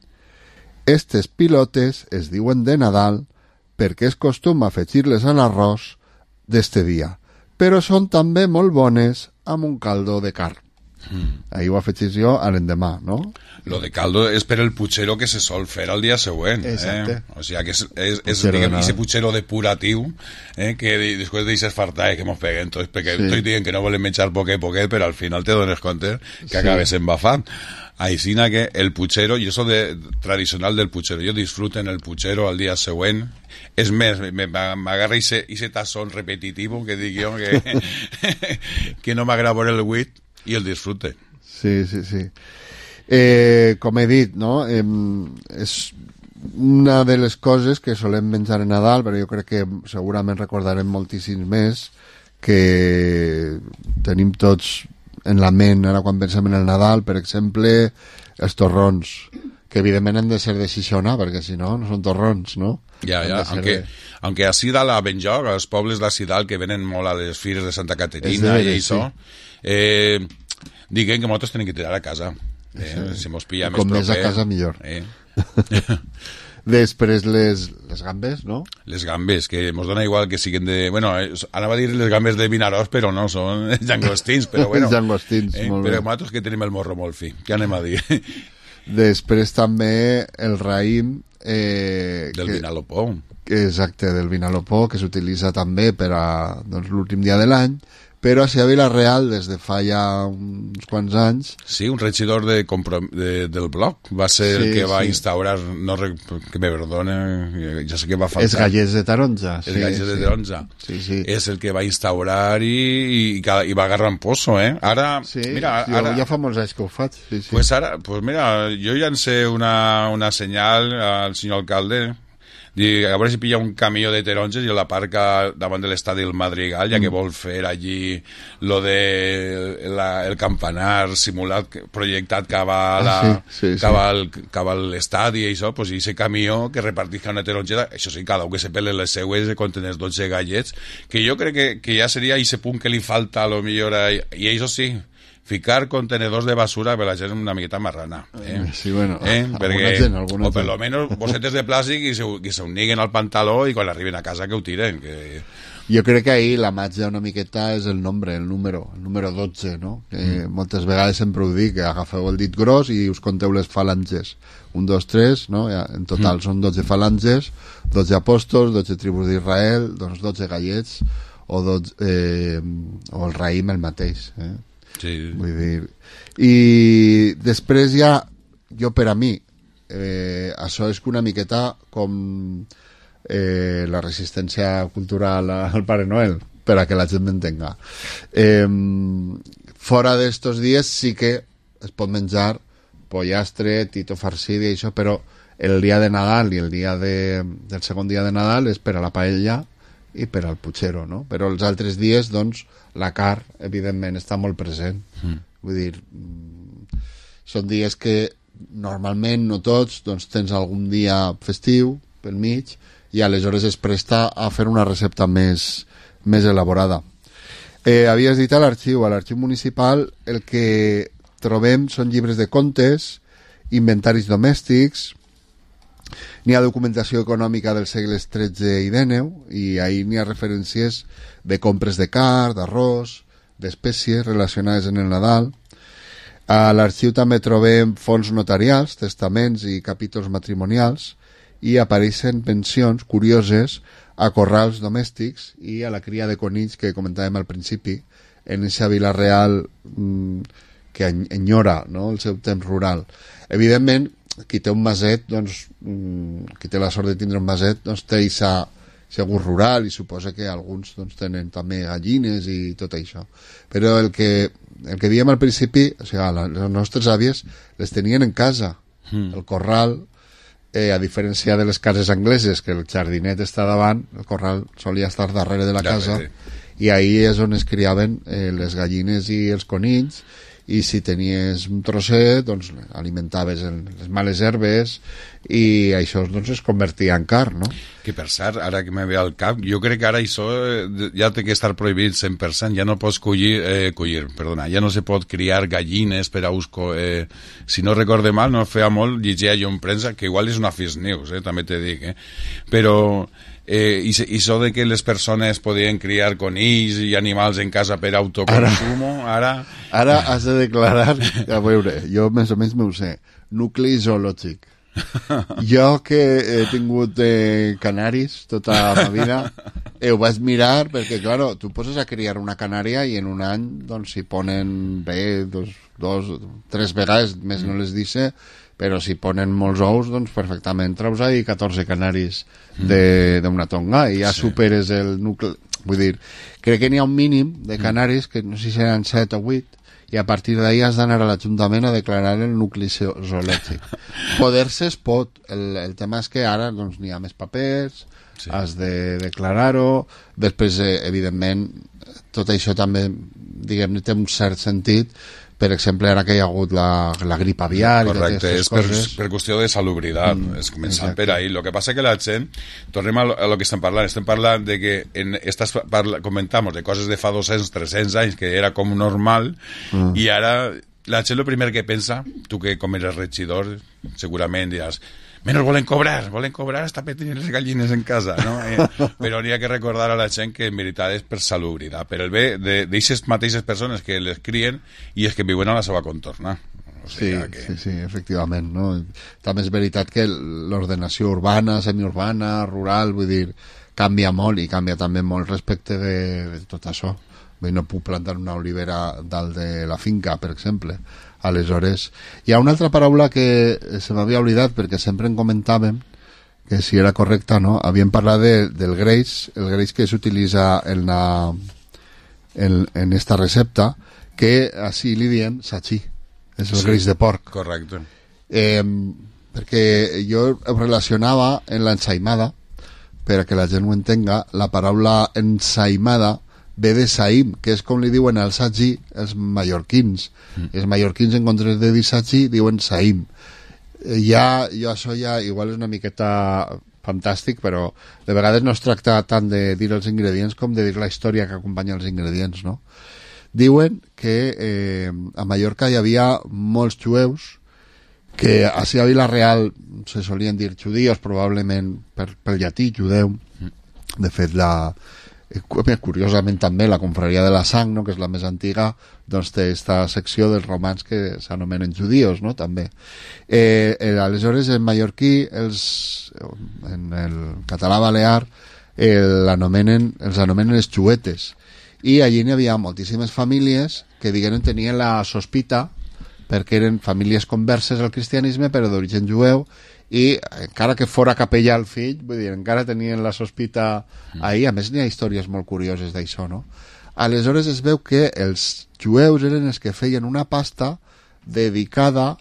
Estes pilotes es diuen de Nadal perquè és costum afegir-les a l'arròs d'este dia, però són també molt bones amb un caldo de carn. Mm. Ahir ho afegís jo a l'endemà, no? Lo de caldo és per el putxero que se sol fer al dia següent. Exacte. Eh? O sigui que és, és, és diguem, ese putxero depuratiu eh, que després deixes fartar que mos peguen tots, perquè sí. Tots diuen que no volen menjar poquet poquet, però al final te dones compte que sí. Acabes embafant. Aixina que el putxero, i això de, tradicional del putxero, jo disfruten el putxero al dia següent. És més, m'agarra ese tassón repetitiu que dic jo que, que no m'agrada el buit i el disfrute. Sí, sí, sí. Eh, com he dit, no? Eh, és una de les coses que solem menjar en Nadal, però jo crec que segurament recordarem moltíssims més, que tenim tots en la ment ara quan pensem en el Nadal, per exemple, els torrons, que evidentment han de ser de Xixona, perquè si no, no són torrons, no? Ja, ja, aunque, de... aunque a Sidal, a Benlloc, als pobles de Sidal, que venen molt a les fires de Santa Caterina de, i això, sí. eh, diguen que nosaltres tenim que tirar a casa. Eh, sí. Si mos pilla més com proper, més a casa millor. Eh. Després les, les gambes, no? Les gambes, que mos dona igual que siguen de... Bueno, eh, anava a dir les gambes de Vinaròs, però no, són llangostins, però bueno. Llangostins, eh, molt però bé. nosaltres que tenim el morro molt fi, què anem a dir? Després també el raïm... Eh, del que, vinalopó. Exacte, del vinalopó, que s'utilitza també per a doncs, l'últim dia de l'any, però a Vilareal des de fa ja uns quants anys... Sí, un regidor de, de, del bloc va ser sí, el que va sí. instaurar, no, que me perdone, ja sé que va faltar... Els gallets de taronja. Els sí, gallets sí. de taronja. Sí, sí. És el que va instaurar i, i, i va agarrar en pozo, eh? Ara, sí, mira... Jo ara, ja fa molts anys que ho faig. Sí, sí. Pues ara, pues mira, jo llancé una, una senyal al senyor alcalde, Dic, a veure si pilla un camió de taronges i l'aparca davant de l'estadi del Madrigal, ja que vol fer allí lo de la, el campanar simulat, projectat cap a la, ah, sí, sí, cap sí. al, cap a l'estadi i això, pues, i ese camió que repartisca una tarongeta, això sí, cada un que se pele les seues conten els dotze gallets, que jo crec que, que ja seria ese punt que li falta a lo millor a, i això sí, ficar contenedors de basura per la gent una miqueta marrana. Eh? Sí, bueno, eh? Perquè, gent, alguna o per lo menos bocetes de plàstic i se, que se uniguen al pantaló i quan arriben a casa que ho tiren. Que... Jo crec que ahir la màgia una miqueta és el nombre, el número, el número dotze, no? Que mm. moltes vegades sempre ho dic, que agafeu el dit gros i us conteu les falanges. Un, dos, tres, no? Ja, en total mm. són dotze falanges, dotze apòstols, dotze tribus d'Israel, doncs dotze gallets, o, dotze, eh, o el raïm el mateix, eh? Sí. Vull dir... I després ja, jo per a mi, eh, això és que una miqueta com eh, la resistència cultural al Pare Noel, per a que la gent m'entenga. Eh, fora d'estos dies sí que es pot menjar pollastre, tito farcit i això, però el dia de Nadal i el dia de, del segon dia de Nadal és per a la paella i per al putxero, no? Però els altres dies, doncs, la carn, evidentment, està molt present. Mm. Vull dir, són dies que normalment, no tots, doncs tens algun dia festiu pel mig i aleshores es presta a fer una recepta més, més elaborada. Eh, havies dit a l'arxiu, a l'arxiu municipal, el que trobem són llibres de contes, inventaris domèstics, n'hi ha documentació econòmica dels segles tretze i dèneu i ahir n'hi ha referències de compres de carn, d'arròs, d'espècies relacionades en el Nadal. A l'arxiu també trobem fons notarials, testaments i capítols matrimonials i apareixen pensions curioses a corrals domèstics i a la cria de conills que comentàvem al principi en aquesta vila real mmm, que enyora, no?, el seu temps rural. Evidentment, qui té un maset, doncs, qui té la sort de tindre un maset, doncs té aquest gust rural i suposa que alguns doncs, tenen també gallines i tot això. Però el que, el que diem al principi, o sigui, les nostres àvies les tenien en casa. Mm. El corral, eh, a diferència de les cases angleses, que el jardinet està davant, el corral solia estar darrere de la casa, i ahí és on es criaven eh, les gallines i els conills, i si tenies un trosset doncs alimentaves les males herbes i això doncs es convertia en carn, no? Que per cert, ara que me ve al cap, jo crec que ara això ja té que estar prohibit cent per cent, ja no pots collir, eh, collir, perdona, ja no se pot criar gallines per a ús, eh, si no recorde mal, no feia molt, llegia jo en premsa, que igual és una fake news, eh, també te dic, eh? Però Eh, i, I això de que les persones podien criar conills i animals en casa per autoconsumo, ara... Ara has de declarar, a veure, jo més o menys m'ho sé, nucli zoològic. Jo que he tingut eh, canaris tota la vida, eh, ho vaig mirar perquè, claro, tu poses a criar una canària i en un any, doncs, si ponen bé, dos, dos, tres vegades, més no les dice, però si ponen molts ous, doncs perfectament treus ahí catorze canaris d'una tonga i ja sí. Superes el nucli. Vull dir, crec que n'hi ha un mínim de canaris, que no sé si seran set o vuit, i a partir d'ahí has d'anar a l'Ajuntament a declarar el nucli zoològic. Poder-se es pot, el, el tema és que ara doncs, n'hi ha més papers, sí. Has de declarar-ho, després, eh, evidentment, tot això també, diguem-ne, té un cert sentit. Per exemple, ara que hi ha hagut la, la grip aviar... Correcte, i és per, per qüestió de salubritat, mm, és començant exacte. Per ahí. El que passa que la gent, tornem a lo, a lo que estem parlant, estem parlant de que en estas parla, comentamos de coses de fa dos-cents, tres-cents anys, que era com normal, mm. i ara la gent el primer que pensa, tu que com eres regidor, segurament diràs, menys volen cobrar, volen cobrar hasta per tenir les gallines en casa, no? Eh, però n'hi ha que recordar a la gent que en veritat és per salubritat, per el bé d'aquestes mateixes persones que les crien i és que viuen a la seva contorna. O sigui sí, que... sí, sí, efectivament, no? També és veritat que l'ordenació urbana, semiurbana, rural, vull dir, canvia molt i canvia també molt respecte de, de tot això. Vull dir, no puc plantar una olivera dalt de la finca, per exemple. Aleshores, hi ha una altra paraula que se m'havia oblidat perquè sempre en comentàvem que si era correcta, no? Havíem parlat de, del greix, el greix que s'utilitza en, la, en, en esta recepta, que així li diem sachí, és el sí, greix de porc. Correcte. Eh, perquè jo ho relacionava en l'ensaïmada, per a que la gent ho entenga, la paraula ensaïmada ve de saïm, que és com li diuen al sagí els mallorquins. Mm. Els mallorquins, en comptes de dir sagí, diuen saïm. Ja, jo això ja igual és una miqueta fantàstic, però de vegades no es tracta tant de dir els ingredients com de dir la història que acompanya els ingredients, no? Diuen que eh, a Mallorca hi havia molts jueus que així a Vila-real se solien dir judíos, probablement per, per llatí, judeu. De fet, la curiosament també la confraria de la sang, no?, que és la més antiga, doncs té esta secció dels romans que s'anomenen judíos, no?, també. Eh, eh, aleshores, en mallorquí, els, en el català balear, eh, l'anomenen, els anomenen els xuetes. I allí n'hi havia moltíssimes famílies que, diguem, tenien la sospita, perquè eren famílies converses al cristianisme, però d'origen jueu, i encara que fora capellà el fill, vull dir, encara tenien la sospita ahí. A més, n'hi ha històries molt curioses d'això, no? Aleshores es veu que els jueus eren els que feien una pasta dedicada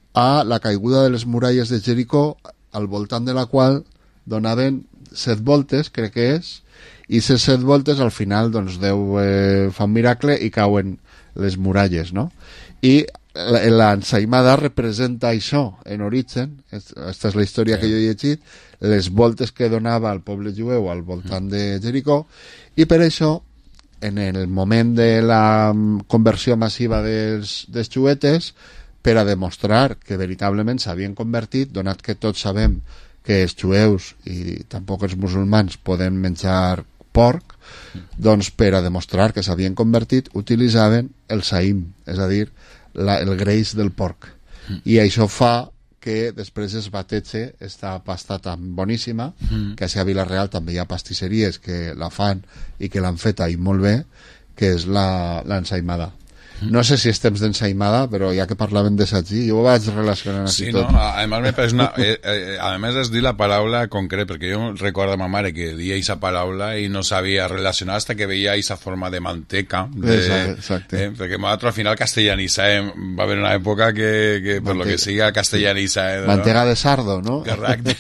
a la caiguda de les muralles de Jericó, al voltant de la qual donaven set voltes, crec que és, i ces set voltes al final, doncs, Déu eh, fa un miracle i cauen les muralles, no? I l'ensaïmada representa això en origen. Esta és la història sí. que jo he llegit, les voltes que donava el poble jueu al voltant de Jericó, i per això en el moment de la conversió massiva dels, dels xuetes, per a demostrar que veritablement s'havien convertit, donat que tots sabem que els jueus i tampoc els musulmans poden menjar porc, doncs per a demostrar que s'havien convertit utilitzaven el saïm, és a dir, La, el greix del porc, mm. i això fa que després es batege esta pasta tan boníssima, mm. que a Vila-real també hi ha pastisseries que la fan i que l'han feta i molt bé, que és l'ensaïmada. No sé si és temps d'ensaïmada, però ja que parlàvem de sagí, jo ho vaig relacionant sí, aquí no? tot. A més, me pareix una, eh, eh, a més és dir la paraula concret, perquè jo recordo a ma mare que dia aquesta paraula i no sabia relacionar hasta que veia aquesta forma de manteca. De, exacte. Eh, perquè nosaltres al final castellanitzàvem, va haver una època que, que per lo que siga castellanitzàvem. ¿no? Mantega de sardo, ¿no? Correcte.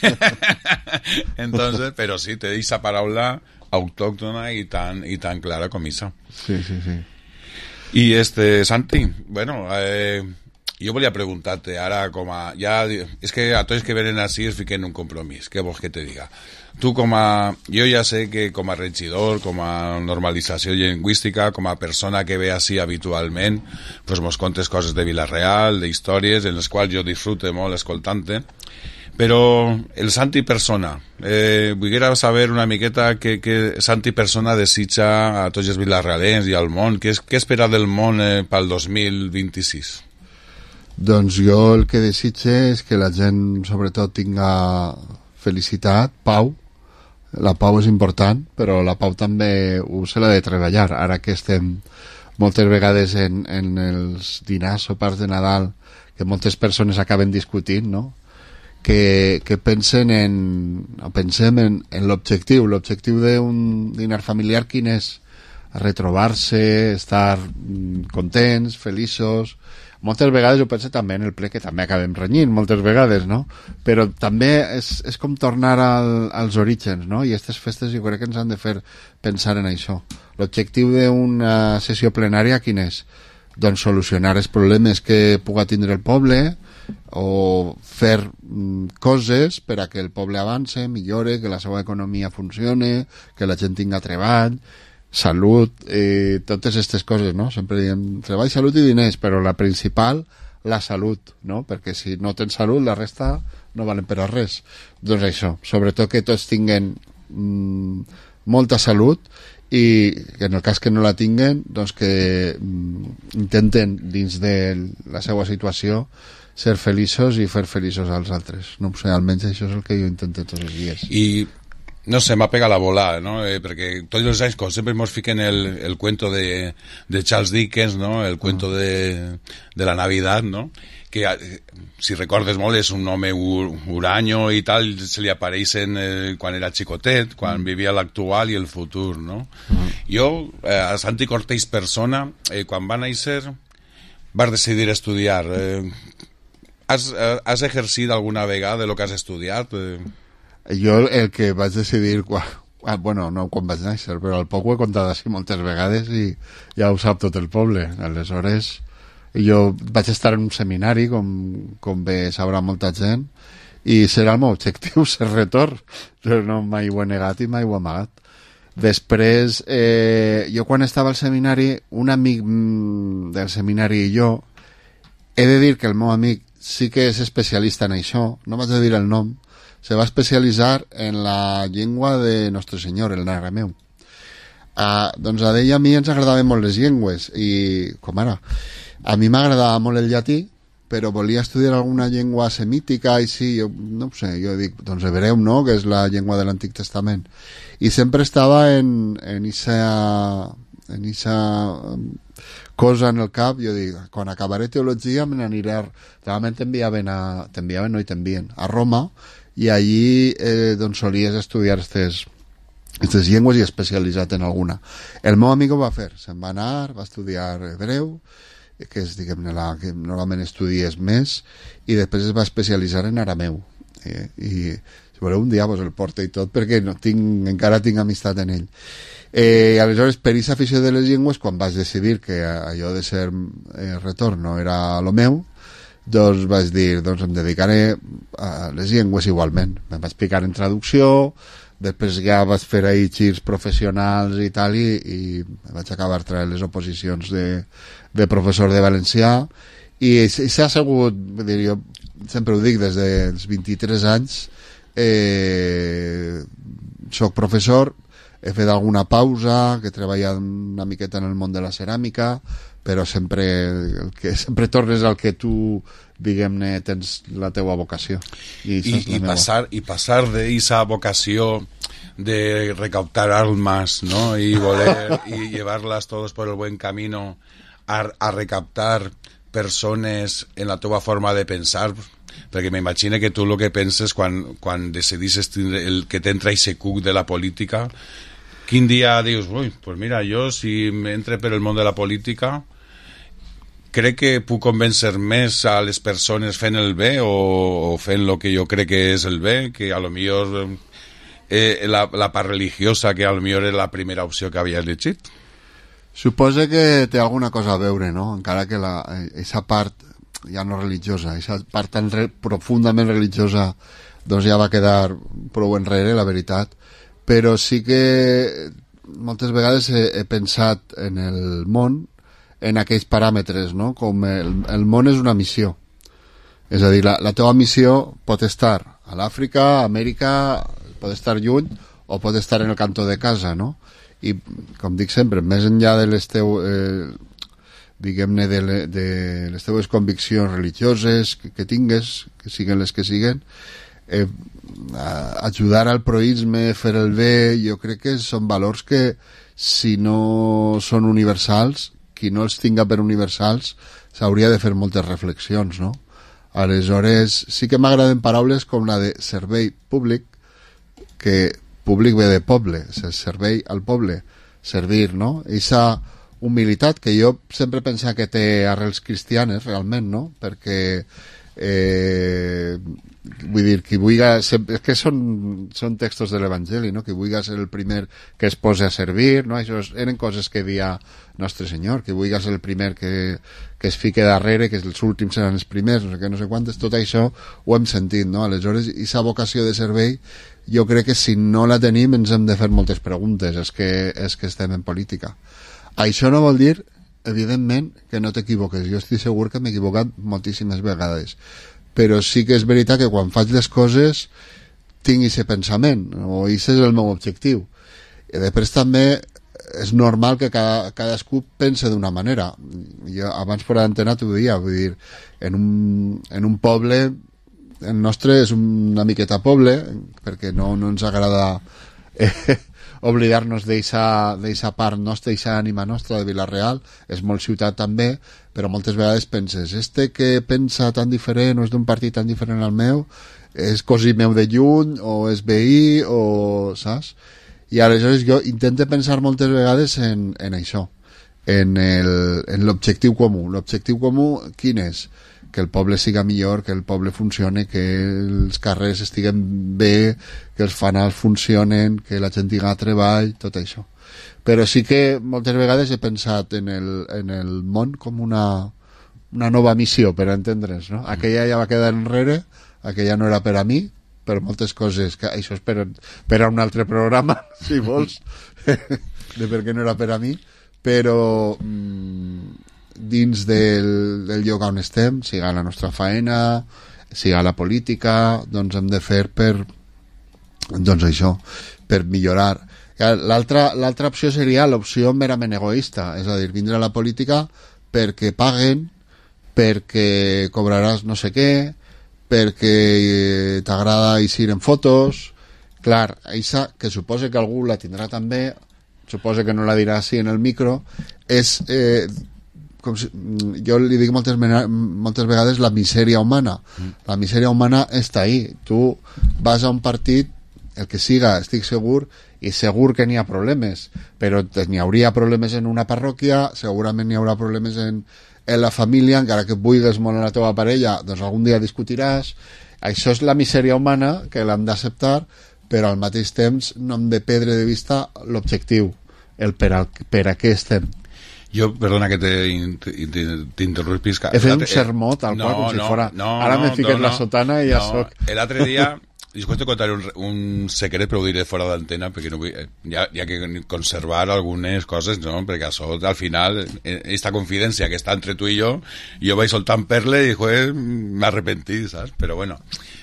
Entonces, però sí, té aquesta paraula autòctona i tan, i tan clara com això. Sí, sí, sí. I este, Santi, bueno, eh, jo volia preguntar-te ara com a... Ja, és que a tots que venen així es fiquen un compromís, què vols que te diga? Tu com a... Jo ja sé que com a regidor, com a normalització lingüística, com a persona que ve així habitualment, pues mos contes coses de Vila-real, de històries, en les quals jo disfrute molt escoltant-te, Però el Santi Persona, eh, vull saber una miqueta què, què Santi Persona desitja a tots els vilarrealens i al món, què, què espera del món eh, pel dos mil vint-i-sis? Doncs jo el que desitge és que la gent sobretot tinga felicitat, pau. La pau és important, però la pau també ho se l'ha de treballar. Ara que estem moltes vegades en, en els dinars o parts de Nadal, que moltes persones acaben discutint, no? Que, que pensen en, o pensem en, en l'objectiu. L'objectiu d'un dinar familiar quin és? Retrobar-se, estar contents, feliços. Moltes vegades ho penso també en el ple, que també acabem renyint moltes vegades, no? Però també és, és com tornar al, als orígens, no? I aquestes festes jo crec que ens han de fer pensar en això. L'objectiu d'una sessió plenària quin és? Doncs solucionar els problemes que puga tindre el poble, o fer mm, coses per a que el poble avance, millore, que la seva economia funcione, que la gent tinga treball, salut, eh, totes aquestes coses, no? Sempre diem treball, salut i diners, però la principal, la salut, no? Perquè si no tens salut, la resta no valen per a res. Doncs això, sobretot que tots tinguen mm, molta salut, i que en el cas que no la tinguen, doncs que mm, intenten dins de la seva situació ser feliços i fer feliços als altres. No ho sé, almenys això és el que jo intento tots els dies. I no sé, m'ha pegat la bola, no? Eh, perquè tots els anys, com sempre ens fiquen el, el cuento de, de Charles Dickens, no? El cuento de, de la Navidad, no? Que, eh, si recordes molt, és un home huraño i tal, se li apareixen eh, quan era xicotet, quan mm. vivia l'actual i el futur, no? Mm. Jo, eh, a Santi Cortés Persona, eh, quan va néixer, vas decidir estudiar. Eh, has, eh, has exercit alguna vegada el que has estudiat? Eh? Jo el que vaig decidir quan, ah, bueno, no quan vaig néixer, però al poc ho he contat així moltes vegades i ja ho sap tot el poble. Aleshores jo vaig estar en un seminari, com, com bé sabrà molta gent, i serà el meu objectiu ser retor, però no mai ho he negat i mai ho he amagat. Després, eh, jo quan estava al seminari, un amic del seminari i jo, he de dir que el meu amic sí que és especialista en això, no vaig a dir el nom, se va especialitzar en la llengua de Nostre Senyor, el arameu. Uh, doncs a ell i a mi ens agradaven molt les llengües, i com ara, a mi m'agradava molt el llatí, però volia estudiar alguna llengua semítica, i sí, jo no ho sé, jo dic, doncs hebreu, no?, que és la llengua de l'Antic Testament. I sempre estava en, en esa, en esa cosa en el cap, jo dic, quan acabaré teologia me n'aniré a... Realment t'enviaven a... t'enviaven, no, i t'envien a Roma, i allí eh, doncs solies estudiar aquestes aquestes llengües i especialitzat en alguna. El meu amic ho va fer, se'n va anar, va estudiar hebreu, que és, diguem-ne, la que normalment estudies més, i després es va especialitzar en arameu. Eh, I si voleu un dia vos el porta i tot, perquè no tinc, encara tinc amistat en ell. Eh, aleshores, per aquesta afició de les llengües, quan vaig decidir que allò de ser eh, retorn no era lo meu, doncs vaig dir, doncs em dedicaré a les llengües igualment. Em vaig picar en traducció, després ja vaig fer ahir girs professionals i tal, i, i vaig acabar traient les oposicions de, de professor de valencià, i, i s'ha assegut, dir, jo sempre ho dic, des dels vint-i-tres anys eh, soc professor, he fet alguna pausa, que he treballat una miqueta en el món de la ceràmica, però sempre, el que, sempre tornes al que tu, diguem-ne, tens la teua vocació. I, I, i, passar, i passar d'esa vocació de recaptar almas, ¿no? Y voler y llevarlas todos por el buen camino a, a recaptar persones en la teva forma de pensar, perquè m'imagino que tu el que penses quan, quan decidisses el que t'entra ese cuc de la política, quin dia dius, ui, pues mira, jo si m'entre per el món de la política crec que puc convèncer més a les persones fent el bé o, o fent el que jo crec que és el bé, que a lo millor eh, la, la part religiosa, que a lo millor és la primera opció que havia elegit. Suposa que té alguna cosa a veure, no? Encara que la, esa part ja no religiosa, esa part tan re, profundament religiosa doncs ja va quedar prou enrere, la veritat, però sí que moltes vegades he, he pensat en el món en aquells paràmetres, no? Com el, el món és una missió. És a dir, la, la teva missió pot estar a l'Àfrica, a Amèrica, pot estar lluny o pot estar en el cantó de casa, no? I, com dic sempre, més enllà de les teus, eh, diguem-ne, de, le, de les teves conviccions religioses que, que tingues, que siguen les que siguen, eh, ajudar al proïsme, fer el bé, jo crec que són valors que, si no són universals, qui no els tinga per universals, s'hauria de fer moltes reflexions, no? Aleshores, sí que m'agraden paraules com la de servei públic, que públic ve de poble, servei al poble, servir, no? Eixa humilitat que jo sempre penso que té arrels cristianes, realment, no? Perquè, eh, vull dir, qui vulgui... És que són, són textos de l'Evangeli, no? Qui vulgui ser el primer que es posa a servir, no? Això eren coses que dia Nostre Senyor, qui vulgui ser el primer que, que es fique darrere, que els últims seran els primers, no sé què, no sé quantes, tot això ho hem sentit, no? Aleshores, aquesta vocació de servei, jo crec que si no la tenim ens hem de fer moltes preguntes, és que, és que estem en política. Això no vol dir, evidentment, que no t'equivoques. Jo estic segur que m'he equivocat moltíssimes vegades, però sí que és veritat que quan faig les coses tinc aquest pensament, o aquest és el meu objectiu. I després també és normal que cada, cadascú pense d'una manera. Jo abans fora d'antena t'ho dia, vull dir, en un, en un poble, el nostre és una miqueta poble, perquè no, no ens agrada eh, oblidar-nos d'eixa part nostra, d'eixa ànima nostra de Vila-real, és molt ciutat també, però moltes vegades penses, este que pensa tan diferent o és d'un partit tan diferent al meu, és cosí meu de lluny, o és veí, o saps? I aleshores jo intento pensar moltes vegades en, en això, en l'objectiu comú. L'objectiu comú, quin és? Que el poble siga millor, que el poble funcione, que els carrers estiguen bé, que els fanals funcionen, que la gent tinga treball, tot això. Però sí que moltes vegades he pensat en el, en el món com una, una nova missió, per entendre's, no? Aquella ja va quedar enrere, aquella no era per a mi, per moltes coses, que això és per, per a un altre programa, si vols, de per què no era per a mi, però mmm, dins del, del lloc on estem, siga la nostra faena, siga la política, doncs hem de fer per, doncs això, per millorar. L'altra l'altra opció seria l'opció merament egoista, és a dir, vindre a la política perquè paguen, perquè cobraràs no sé què, perquè t'agrada eixir en fotos. Clar, eixa, que suposa que algú la tindrà també, suposa que no la dirà així en el micro, és, eh, com si, jo li dic moltes, moltes vegades, la misèria humana. Mm. La misèria humana està ahí. Tu vas a un partit, el que siga, estic segur, i segur que n'hi ha problemes, però n'hi hauria problemes en una parròquia, segurament n'hi haurà problemes en en la família, encara que vulguis molt en la teva parella, doncs algun dia discutiràs. Això és la misèria humana, que l'hem d'acceptar, però al mateix temps no hem de perdre de vista l'objectiu, el per a, per a què estem. Jo, perdona que t'interrompis. He fet un sermó tal no, qual, com no, si fora... No, ara no, m'he ficat no, la sotana i ja no. soc... L'altre dia... Després te contaré un, un secret, però ho diré fora d'antena, perquè no vull, ja, ja que conservar algunes coses, no? Perquè això, al final, esta confidència que està entre tu i jo, jo vaig soltant perle i, joder, m'arrepentí, saps? Però bueno,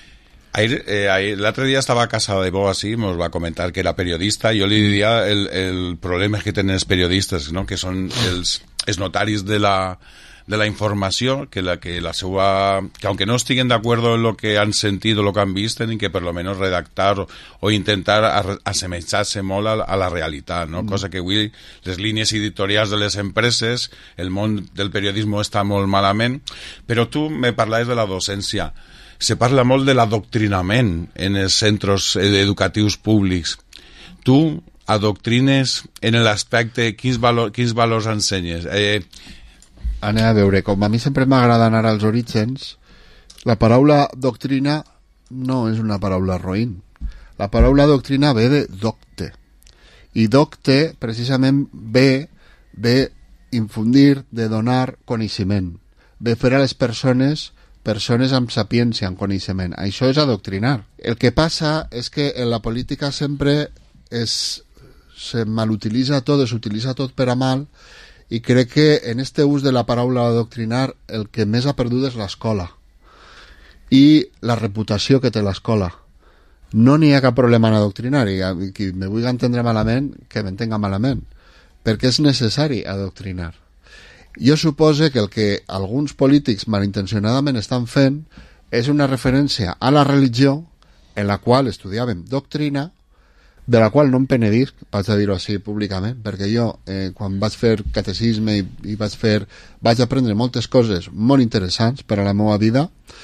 ahir, eh, ahir, l'altre dia estava a casa de Bo, així, ens va comentar que era periodista, i jo li diria el, el problema que tenen els periodistes, no? Que són els, els notaris de la... de la informació, que la que la seva, que aunque no estiguen de acuerdo en lo que han sentido, lo que han visto, tienen que por lo menos redactar o, o intentar assemellar-se molt a, a la realitat, no? Mm. Cosa que avui les línies editorials de les empreses, el món del periodisme està molt malament, però tu me parlaves de la docència. Se parla molt de l'adoctrinament en els centres educatius públics. Tu adoctrines en l'aspecte, quins, valor, quins valors ensenyes? Eh, Anem a veure, com a mi sempre m'agrada anar als orígens, la paraula doctrina no és una paraula roïn. La paraula doctrina ve de docte. I docte, precisament, ve de infundir, de donar coneixement. Ve fer a les persones, persones amb sapiència, amb coneixement. Això és adoctrinar. El que passa és que en la política sempre es, se malutilitza tot, s'utilitza tot per a mal, i crec que en este ús de la paraula adoctrinar el que més ha perdut és l'escola. i la reputació que té l'escola. No n'hi ha cap problema en adoctrinar, i qui me vulgui entendre malament, que m'entenga malament, perquè és necessari adoctrinar. Jo supose que el que alguns polítics malintencionadament estan fent és una referència a la religió en la qual estudiàvem doctrina, de la qual no em penedisc, vaig a dir-ho així públicament, perquè jo, eh, quan vaig fer catecisme i, i vaig fer, vaig aprendre moltes coses molt interessants per a la meva vida,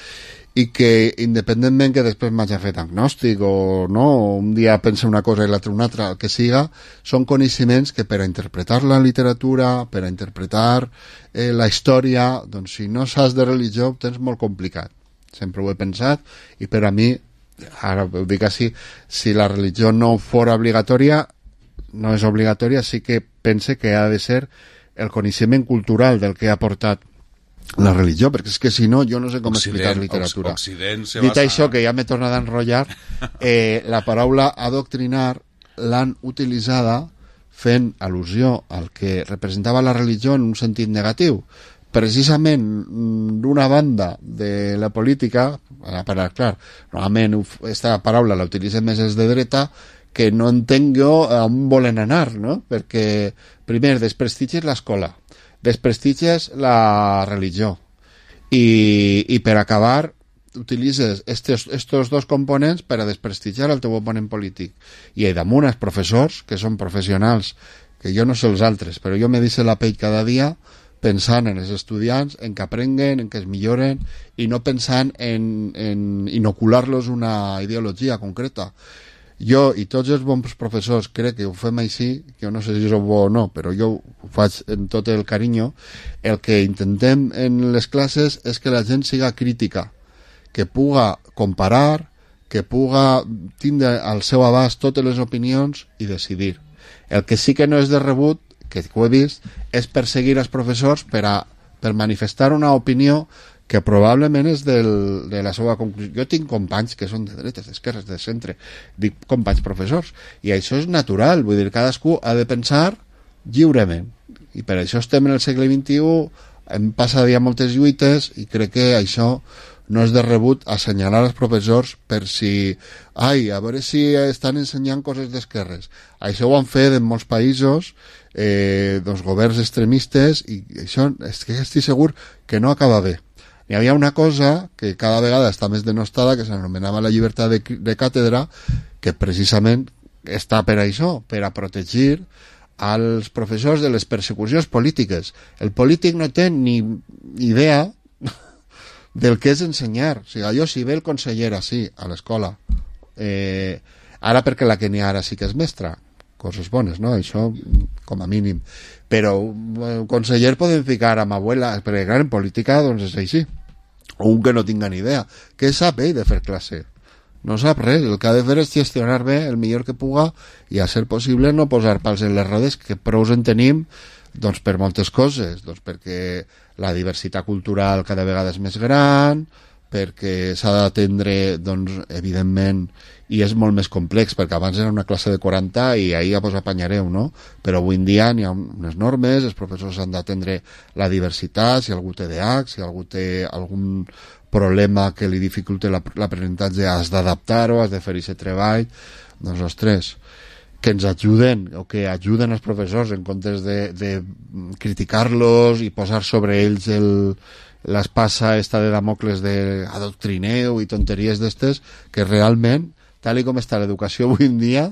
i que independentment que després m'hagi fet agnòstic o no, o un dia pensa una cosa i l'altra una altra, el que siga, són coneixements que per a interpretar la literatura, per a interpretar eh, la història, doncs si no saps de religió ho tens molt complicat. Sempre ho he pensat, i per a mi, ara ho dic així, si la religió no fora obligatòria, no és obligatòria, sí que pense que ha de ser el coneixement cultural del que ha portat la religió, perquè és que si no jo no sé com Occident, explicar literatura. Occident se Dit basa... això, que ja m'he tornat a enrotllar, eh, la paraula adoctrinar l'han utilitzada fent al·lusió al que representava la religió en un sentit negatiu. Precisament d'una banda de la política, para, clar, normalment aquesta paraula la utilitzen més els de dreta, que no entenc jo on volen anar, no? Perquè primer desprestigies l'escola, desprestigies la religió i, i per acabar utilitzes estos, estos dos components per a desprestigiar el teu oponent polític. I damunt els professors, que són professionals, que jo no sé els altres, però jo me deixo la pell cada dia pensant en els estudiants, en que aprenguen, en que es milloren, i no pensant en, en inocular-los una ideologia concreta. Jo i tots els bons professors crec que ho fem així, que jo no sé si és bo o no, però jo ho faig en tot el carinyo. El que intentem en les classes és que la gent siga crítica, que puga comparar, que puga tindre al seu abast totes les opinions i decidir. El que sí que no és de rebut, que ho he vist, és perseguir els professors per, a, per manifestar una opinió que probablement és del, de la seva conclusió. Jo tinc companys que són de dretes, d'esquerres, de centre, dic companys professors, i això és natural, vull dir, cadascú ha de pensar lliurement, i per això estem en el segle vint-i-u, hem passat ja moltes lluites, i crec que això no és de rebut assenyalar els professors per si, ai, a veure si estan ensenyant coses d'esquerres. Això ho han fet en molts països, eh, doncs governs extremistes, i això és que estic segur que no acaba bé. Hi havia una cosa que cada vegada està més denostada, que s'anomenava la llibertat de, de càtedra, que precisament està per això, per a protegir als professors de les persecucions polítiques. El polític no té ni idea del que és ensenyar. O sigui, jo si ve el conseller així a l'escola, eh, ara perquè la que n'hi ha ara sí que és mestra, coses bones, no? Això com a mínim. Però el conseller podem ficar amb abuela, perquè clar, en política doncs és així. O un que no tinga ni idea. Què sap ell de fer classe? No sap res. El que ha de fer és gestionar bé el millor que puga i a ser possible no posar pals en les rodes, que prou en tenim doncs per moltes coses, doncs perquè la diversitat cultural cada vegada és més gran, perquè s'ha d'atendre, doncs, evidentment, i és molt més complex, perquè abans era una classe de quaranta i ahir ja vos apanyareu, no? Però avui en dia n'hi ha unes normes, els professors han d'atendre la diversitat, si algú té D H, si algú té algun problema que li dificulte l'aprenentatge, has d'adaptar-ho, has de fer aquest treball, doncs, ostres, que ens ajuden o que ajuden els professors en comptes de, de criticar-los i posar sobre ells el, l'espasa esta de Damocles de adoctrineu i tonteries d'estes, que realment, tal i com està l'educació avui en dia,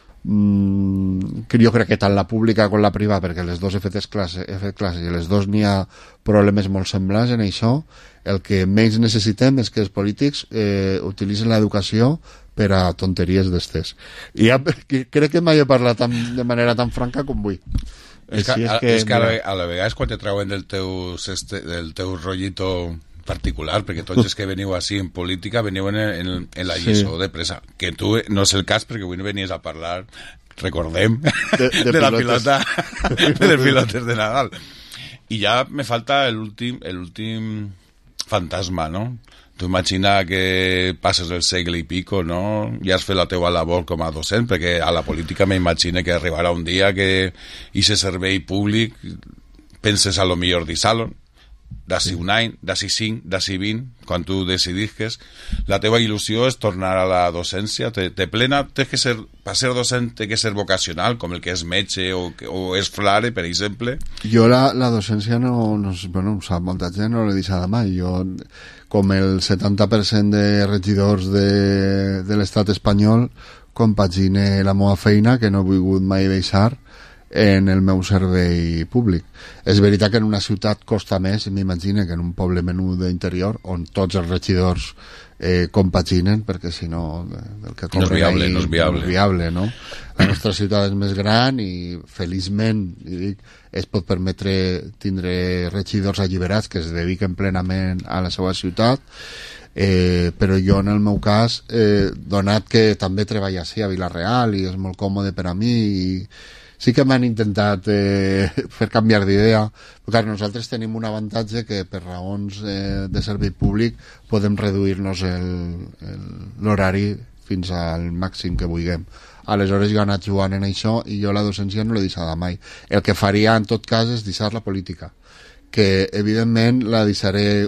mmm, que jo crec que tant la pública com la privada, perquè les dues he fet classes, he fet classes i les dues n'hi ha problemes molt semblants en això, el que menys necessitem és que els polítics eh, utilitzen l'educació per a tonteries d'estes. I ja, crec que mai he parlat tan, de manera tan franca com vull. És que, és que, és que a, la, a la vegada és quan te trauen del teu, del teu rotllito particular, perquè tots els que veniu així en política veniu en, en, en la lliçó sí. de presa, que tu no és el cas perquè avui no venies a parlar, recordem, de, de, de la pilota de les pilotes de Nadal. I ja me falta l'últim l'últim fantasma, no? Tu imagina que passes el segle i pico, no? Ja has fet la teua labor com a docent, perquè a la política m'imagino que arribarà un dia que aquest servei públic penses a lo millor deixar-lo, d'ací un any, d'ací cinc, d'ací vint, quan tu decidisques, la teva il·lusió és tornar a la docència, te, te plena, té que ser, per ser docent té que ser vocacional, com el que és metge o, o és flare, per exemple. Jo la, la docència no, no, bueno, o sigui, molta gent no l'he deixada mai. Jo, com el setanta per cent de regidors de, de l'estat espanyol, compagine la meva feina, que no he volgut mai deixar, en el meu servei públic. És veritat que en una ciutat costa més, m'imagino, que en un poble menú d'interior, on tots els regidors eh, compaginen, perquè si no el que no és viable, ahí, no és viable. No és viable, no? La nostra ciutat és més gran i feliçment i dic, es pot permetre tindre regidors alliberats que es dediquen plenament a la seva ciutat. Eh, però jo en el meu cas, eh, donat que també treballo així a Vila-real i és molt còmode per a mi, i sí que m'han intentat eh, fer canviar d'idea, perquè nosaltres tenim un avantatge que per raons eh, de servei públic podem reduir-nos l'horari fins al màxim que vulguem. Aleshores jo he anat jugant en això i jo la docència no l'he deixada mai. El que faria en tot cas és deixar la política, que evidentment la deixaré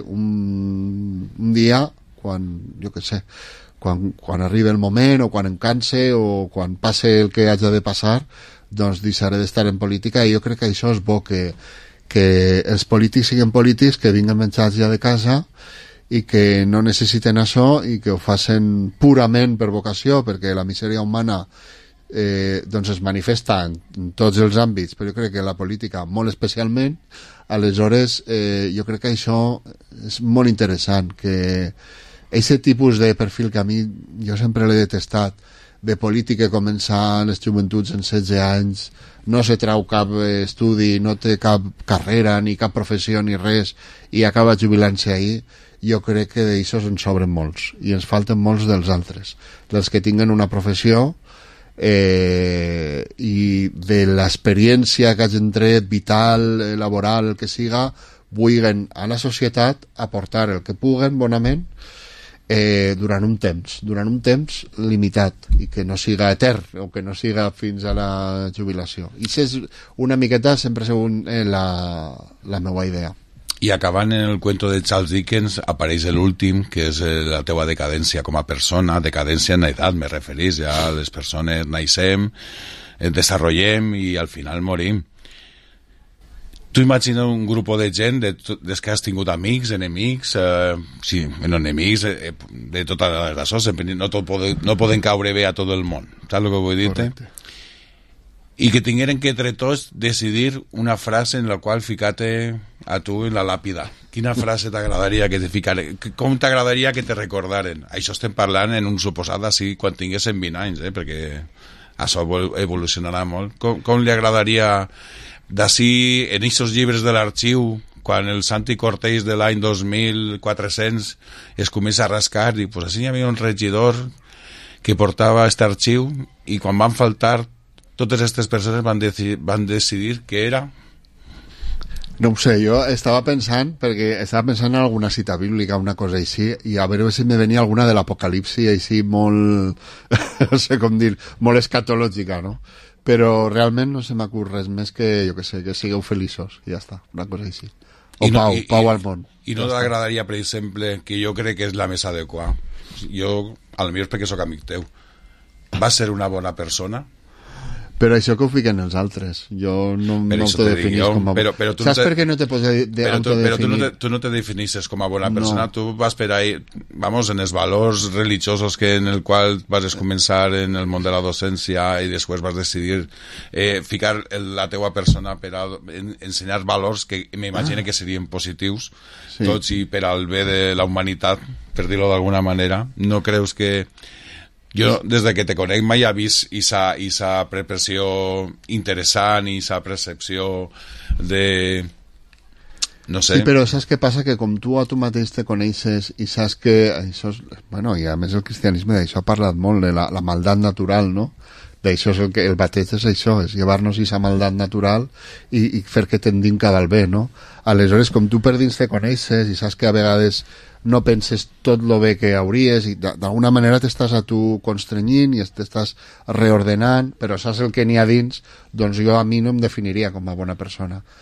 un, un dia quan, jo què sé, quan, quan arribi el moment o quan em canse o quan passe el que hagi de passar, doncs deixaré d'estar en política, i jo crec que això és bo, que, que els polítics siguin polítics, que vinguen menjats ja de casa i que no necessiten això i que ho facin purament per vocació, perquè la misèria humana eh, doncs es manifesta en, en tots els àmbits, però jo crec que la política molt especialment. Aleshores eh, jo crec que això és molt interessant, que aquest tipus de perfil que a mi jo sempre l'he detestat, de polític que comença a les joventuts en setze anys, no se trau cap estudi, no té cap carrera ni cap professió ni res i acaba jubilant-se ahir, jo crec que d'això ens sobren molts i ens falten molts dels altres, dels que tinguen una professió eh, i de l'experiència que hagin tret vital, laboral, el que siga, vulguin a la societat aportar el que puguen bonament Eh, durant un temps, durant un temps limitat, i que no siga etern o que no siga fins a la jubilació. I això és una miqueta sempre segons eh, la, la meva idea. I acabant en el cuento de Charles Dickens apareix l'últim, que és la teua decadència com a persona, decadència en edat, me referís, ja les persones naixem, desarrollem i al final morim. Tu imagina un grup de gent de, des que has tingut amics, enemics, eh, sí, bueno, enemics eh, de totes les raçons, no, tot poden, no poden caure bé a tot el món, saps el que vull dir-te? I que tingueren que entre tots decidir una frase en la qual ficar-te a tu en la làpida. Quina frase t'agradaria que te ficaren? Com t'agradaria que te recordaren? Això estem parlant en un suposat així quan tinguessin vint anys, eh? Perquè això evolucionarà molt. Com, com li agradaria d'ací, en aquests llibres de l'arxiu, quan el Santi Cortés de l'any dos mil quatre-cents es comença a rascar, i pues així hi havia un regidor que portava aquest arxiu, i quan van faltar totes aquestes persones van, deci van decidir què era. No ho sé, jo estava pensant, perquè estava pensant en alguna cita bíblica, una cosa així, i a veure si me venia alguna de l'Apocalipsi, així molt, no sé com dir, molt escatològica, no? Però realment no se m'acut res més que, jo que sé, que sigueu feliços, i ja està, una cosa així. O no, pau, i, pau al món. I no ja t'agradaria, per exemple, que jo crec que és la més adequada. Jo, a lo millor és perquè sóc amic teu. Vas ser una bona persona? Però això que ho fiquen els altres. Jo no, no te definís com a... Però, però tu Saps no te... per què no te pots de però tu, autodefinir? Però tu no, te, tu no te definisses com a bona persona. No. Tu vas per ahí, vamos, en els valors religiosos que en el qual vas començar en el món de la docència i després vas decidir eh, ficar la teua persona per a en, ensenyar valors que m'imagino ah. que serien positius, sí. Tots i per al bé de la humanitat, per dir-ho d'alguna manera. No creus que... Jo, des de que te conec, mai he vist aquesta percepció interessant i aquesta percepció de... no sé. Sí, però saps què passa? Que com tu a tu mateix te coneixes i saps que això és... Bueno, i a més el cristianisme d'això ha parlat molt, de la, la maldat natural, no? D'això és el que... El bateig és això, és llevar-nos aquesta maldat natural i, i fer que tendim cada al bé, no? Aleshores, com tu per dins te coneixes i saps que a vegades no penses tot lo bé que hauries i d'alguna manera t'estàs a tu constrenyint i t'estàs reordenant, però saps el que n'hi ha dins, doncs jo a mi no em definiria com a bona persona.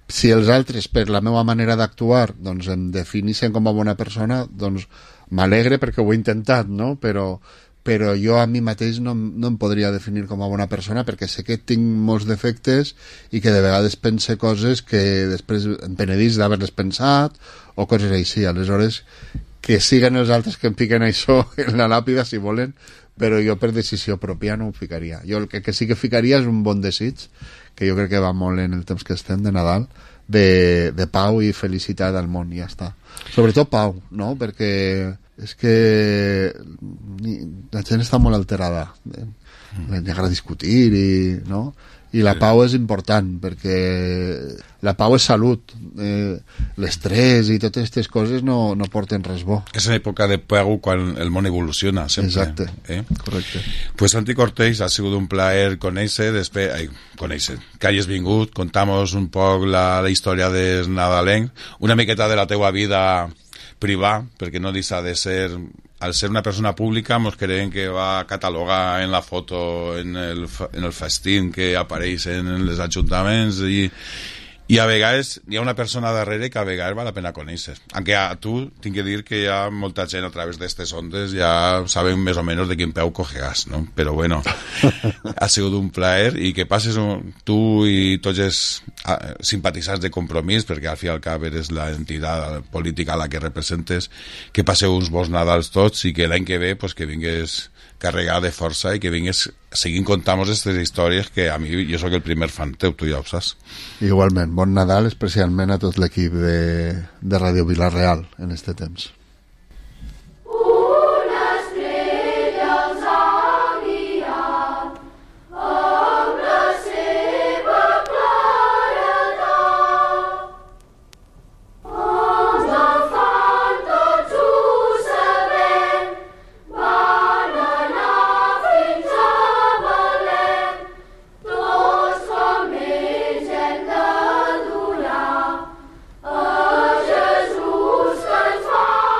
si els altres, per la meva manera d'actuar, doncs em defineixen com a bona persona, doncs m'alegre perquè ho he intentat, no? Però, però jo a mi mateix no, no em podria definir com a bona persona perquè sé que tinc molts defectes i que de vegades pense coses que després em penedís d'haver-les pensat o coses així. Aleshores, que siguen els altres que em fiquen això en la làpida si volen, però jo per decisió pròpia no ho ficaria. Jo el que, que sí que ficaria és un bon desig, que jo crec que va molt en el temps que estem de Nadal, de, de pau i felicitat al món, i ja està. Sobretot pau, no? Perquè és que la gent està molt alterada. Li agrada discutir i, no? I la pau és important, perquè la pau és salut. Eh, l'estrès i totes aquestes coses no, no porten res bo. És una època de pau quan el món evoluciona, sempre. Exacte, eh? correcte. Pues Santi Cortés, ha sigut un plaer conèixer, després, ai, conèixer, que hagis vingut, contamos un poc la, la història dels nadalencs, una miqueta de la teua vida privada, perquè no deixa de ser... Al ser una persona pública, nos creen que va a catalogar en la foto, en el, en el festín que apareix en els ajuntaments i, i a vegades hi ha una persona darrere que a vegades val la pena conèixer. Aunque a tu tinc que dir que hi ha molta gent a través d'aquestes ondes ja saben més o menys de quin peu cogeràs, no? Però bueno, ha sigut un plaer i que passes un, tu i tots els uh, simpatitzants de Compromís, perquè al fi i al cap eres l'entitat política a la que representes, que passeu uns bons Nadals tots i que l'any que ve pues, que vingués carregat de força i que vingués seguint contant aquestes històries que a mi jo sóc el primer fan teu, tu ja ho saps. Igualment, bon Nadal especialment a tot l'equip de, de Ràdio Vila-real en este temps. Jesús que ens fa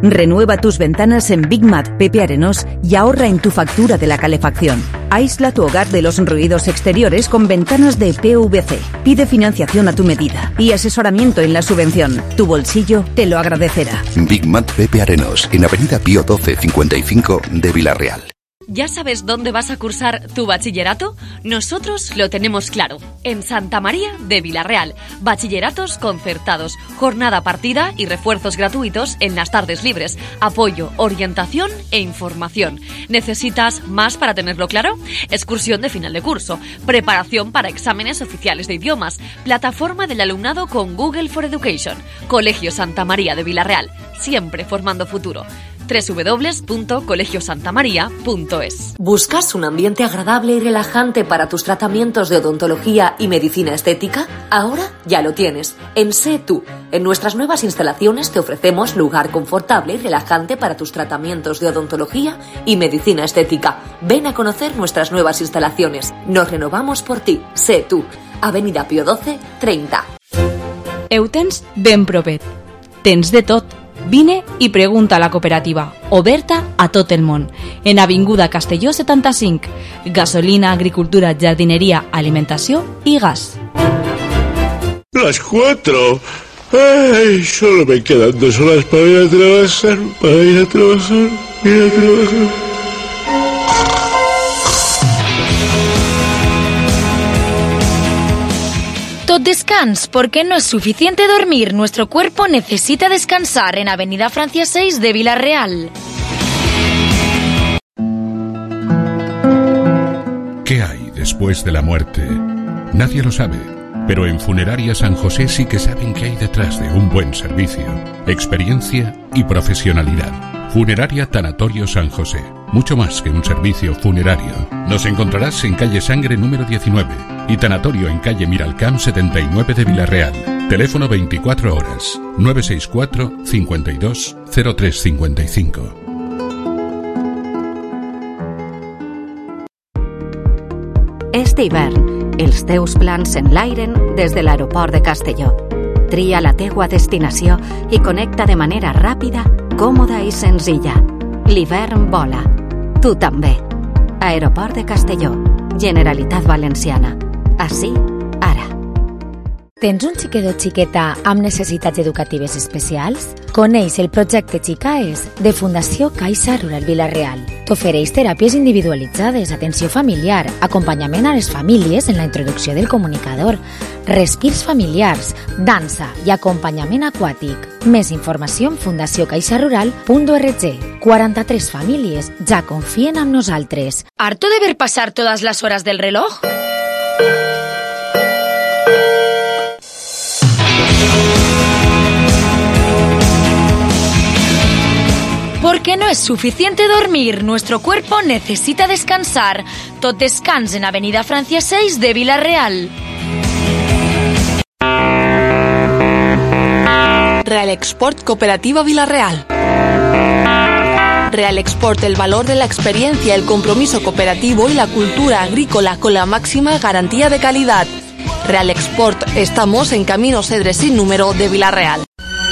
Renueva tus ventanas en Big Mat Pepe Arenós y ahorra en tu factura de la calefacción. Aísla tu hogar de los ruidos exteriores con ventanas de P V C. Pide financiación a tu medida y asesoramiento en la subvención. Tu bolsillo te lo agradecerá. Big Mat Pepe Arenós, en Avenida Pío doce cincuenta y cinco de Villarreal. ¿Ya sabes dónde vas a cursar tu bachillerato? Nosotros lo tenemos claro. En Santa María de Villarreal. Bachilleratos concertados, jornada partida y refuerzos gratuitos en las tardes libres. Apoyo, orientación e información. ¿Necesitas más para tenerlo claro? Excursión de final de curso. Preparación para exámenes oficiales de idiomas. Plataforma del alumnado con Google for Education. Colegio Santa María de Villarreal. Siempre formando futuro. doble u doble u doble u punto colegio santa maría punto es. ¿Buscas un ambiente agradable y relajante para tus tratamientos de odontología y medicina estética? Ahora ya lo tienes. En Sé Tú. En nuestras nuevas instalaciones te ofrecemos lugar confortable y relajante para tus tratamientos de odontología y medicina estética. Ven a conocer nuestras nuevas instalaciones. Nos renovamos por ti. Sé Tú. Avenida Pío doce, treinta. Heu tens ben propet. Tens de tot. Vine i pregunta a la cooperativa, oberta a tot el món, en Avinguda Castelló setanta-cinc. Gasolina, agricultura, jardinería, alimentació i gas. Las cuatro. Ay, solo me quedan dos horas para ir a trabajar, para ir a trabajar, ir a trabajar. Tot descans, porque no es suficiente dormir. Nuestro cuerpo necesita descansar en Avenida Francia seis de Villarreal. ¿Qué hay después de la muerte? Nadie lo sabe, pero en Funeraria San José sí que saben qué hay detrás de un buen servicio, experiencia y profesionalidad. Funeraria Tanatorio San José, mucho más que un servicio funerario. Nos encontrarás en calle Sangre número diecinueve y Tanatorio en calle Miralcamp setenta y nueve de Villarreal. Teléfono veinticuatro horas, nueve seis cuatro, cincuenta y dos, cero tres cincuenta y cinco. Este hivern, els teus plans s'enlairen des de l'aeroport de Castelló. Tria la teua destinació i connecta de manera ràpida, còmoda i senzilla. L'hivern vola. Tu també. Aeroport de Castelló. Generalitat Valenciana. Ací, ara. Tens un xiquet o xiqueta amb necessitats educatives especials? Coneix el projecte Xicaes de Fundació Caixa Rural Villarreal. T'ofereix teràpies individualitzades, atenció familiar, acompanyament a les famílies en la introducció del comunicador, respirs familiars, dansa i acompanyament aquàtic. Més informació en fundació caixa rural punt org. quaranta-tres famílies ja confien en nosaltres. ¿Harto de ver pasar todas las horas del reloj? Porque no es suficiente dormir, nuestro cuerpo necesita descansar. Tot descans en Avenida Francia seis de Villarreal. Real Export Cooperativa Villarreal. Real Export, el valor de la experiencia, el compromiso cooperativo y la cultura agrícola con la máxima garantía de calidad. Real Export, estamos en Camino Cedres sin número de Villarreal.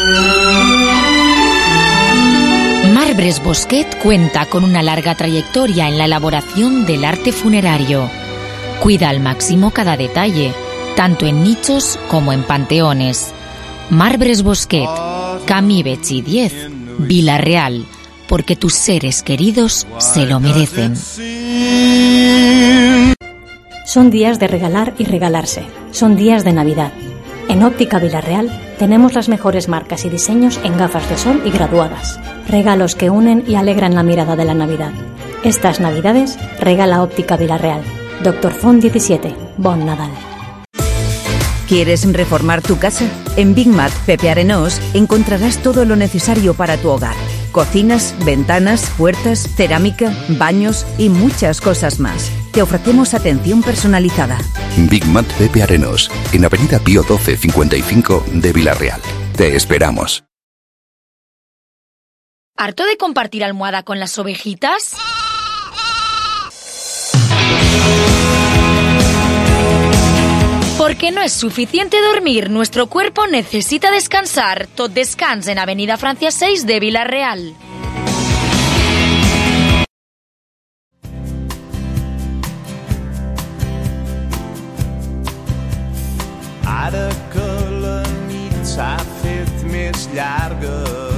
Marbres Bosquet cuenta con una larga trayectoria en la elaboración del arte funerario. Cuida al máximo cada detalle, tanto en nichos como en panteones. Marbres Bosquet, Camí Betxí diez, Villarreal, porque tus seres queridos se lo merecen. Son días de regalar y regalarse. Son días de Navidad. En Óptica Villarreal tenemos las mejores marcas y diseños en gafas de sol y graduadas. Regalos que unen y alegran la mirada de la Navidad. Estas Navidades regala Óptica Villarreal. Doctor Font diecisiete. Bon Nadal. ¿Quieres reformar tu casa? En Big Mat Pepe Arenós encontrarás todo lo necesario para tu hogar. Cocinas, ventanas, puertas, cerámica, baños y muchas cosas más. Te ofrecemos atención personalizada. Big Mat Pepe Arenós, en Avenida Pío doce cincuenta y cinco de Villarreal. Te esperamos. ¿Harto de compartir almohada con las ovejitas? Porque no es suficiente dormir, nuestro cuerpo necesita descansar. Tot Descans en Avenida Francia seis de Vila-real. Ara que la nit s'ha fet més llarga,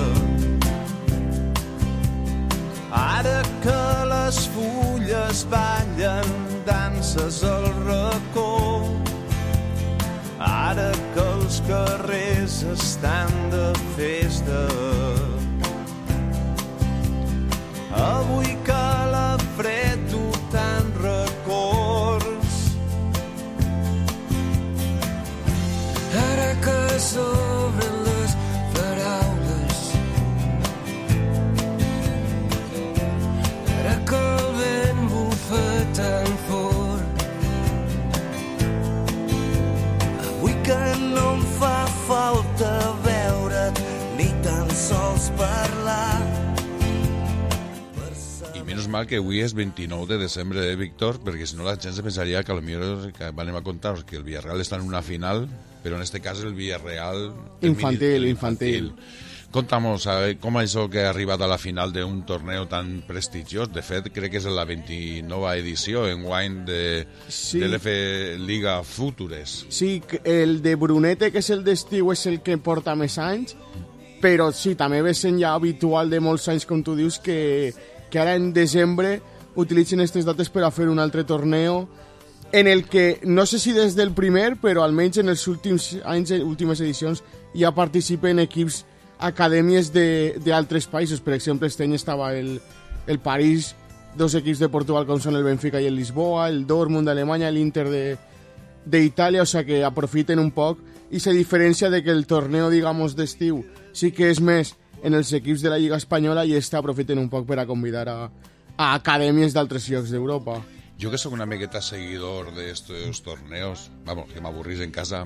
ara que les fulles ballen danses al racó, ara que els carrers estan de festa, avui que la fred tu te'n records, ara que s'obren les paraules, ara que el vent bufa tan fort, avui que no em fa falta veure't ni tan sols parlar. I menys mal que avui és vint-i-nou de desembre, eh, Víctor? Perquè si no la gent se pensaria que potser que anem a contar que el Villarreal està en una final, però en este cas el Villarreal... Infantil, infantil. Contamos, eh, com això que ha arribat a la final d'un torneo tan prestigiós. De fet, crec que és la vint-i-nova edició en guany de, sí. de l'F Liga Futures. Sí, el de Brunete, que és el d'estiu, és el que porta més anys, però sí, també ve sent ja habitual de molts anys, com tu dius, que, que ara en desembre utilitzen aquestes dates per a fer un altre torneo en el que, no sé si des del primer, però almenys en els últims anys, últimes edicions, ja participen equips, acadèmies d'altres països. Per exemple, este any estava el, el París, dos equips de Portugal com són el Benfica i el Lisboa, el Dortmund d'Alemanya, l'Inter d'Itàlia, o sea que aprofiten un poc i se diferencia de que el torneo, digamos, d'estiu sí que és més en els equips de la Lliga Espanyola i este aprofiten un poc per a convidar a, a acadèmies d'altres llocs d'Europa. Jo que sóc una miqueta seguidor d'estos torneos, vamos, que m'avorrís en casa,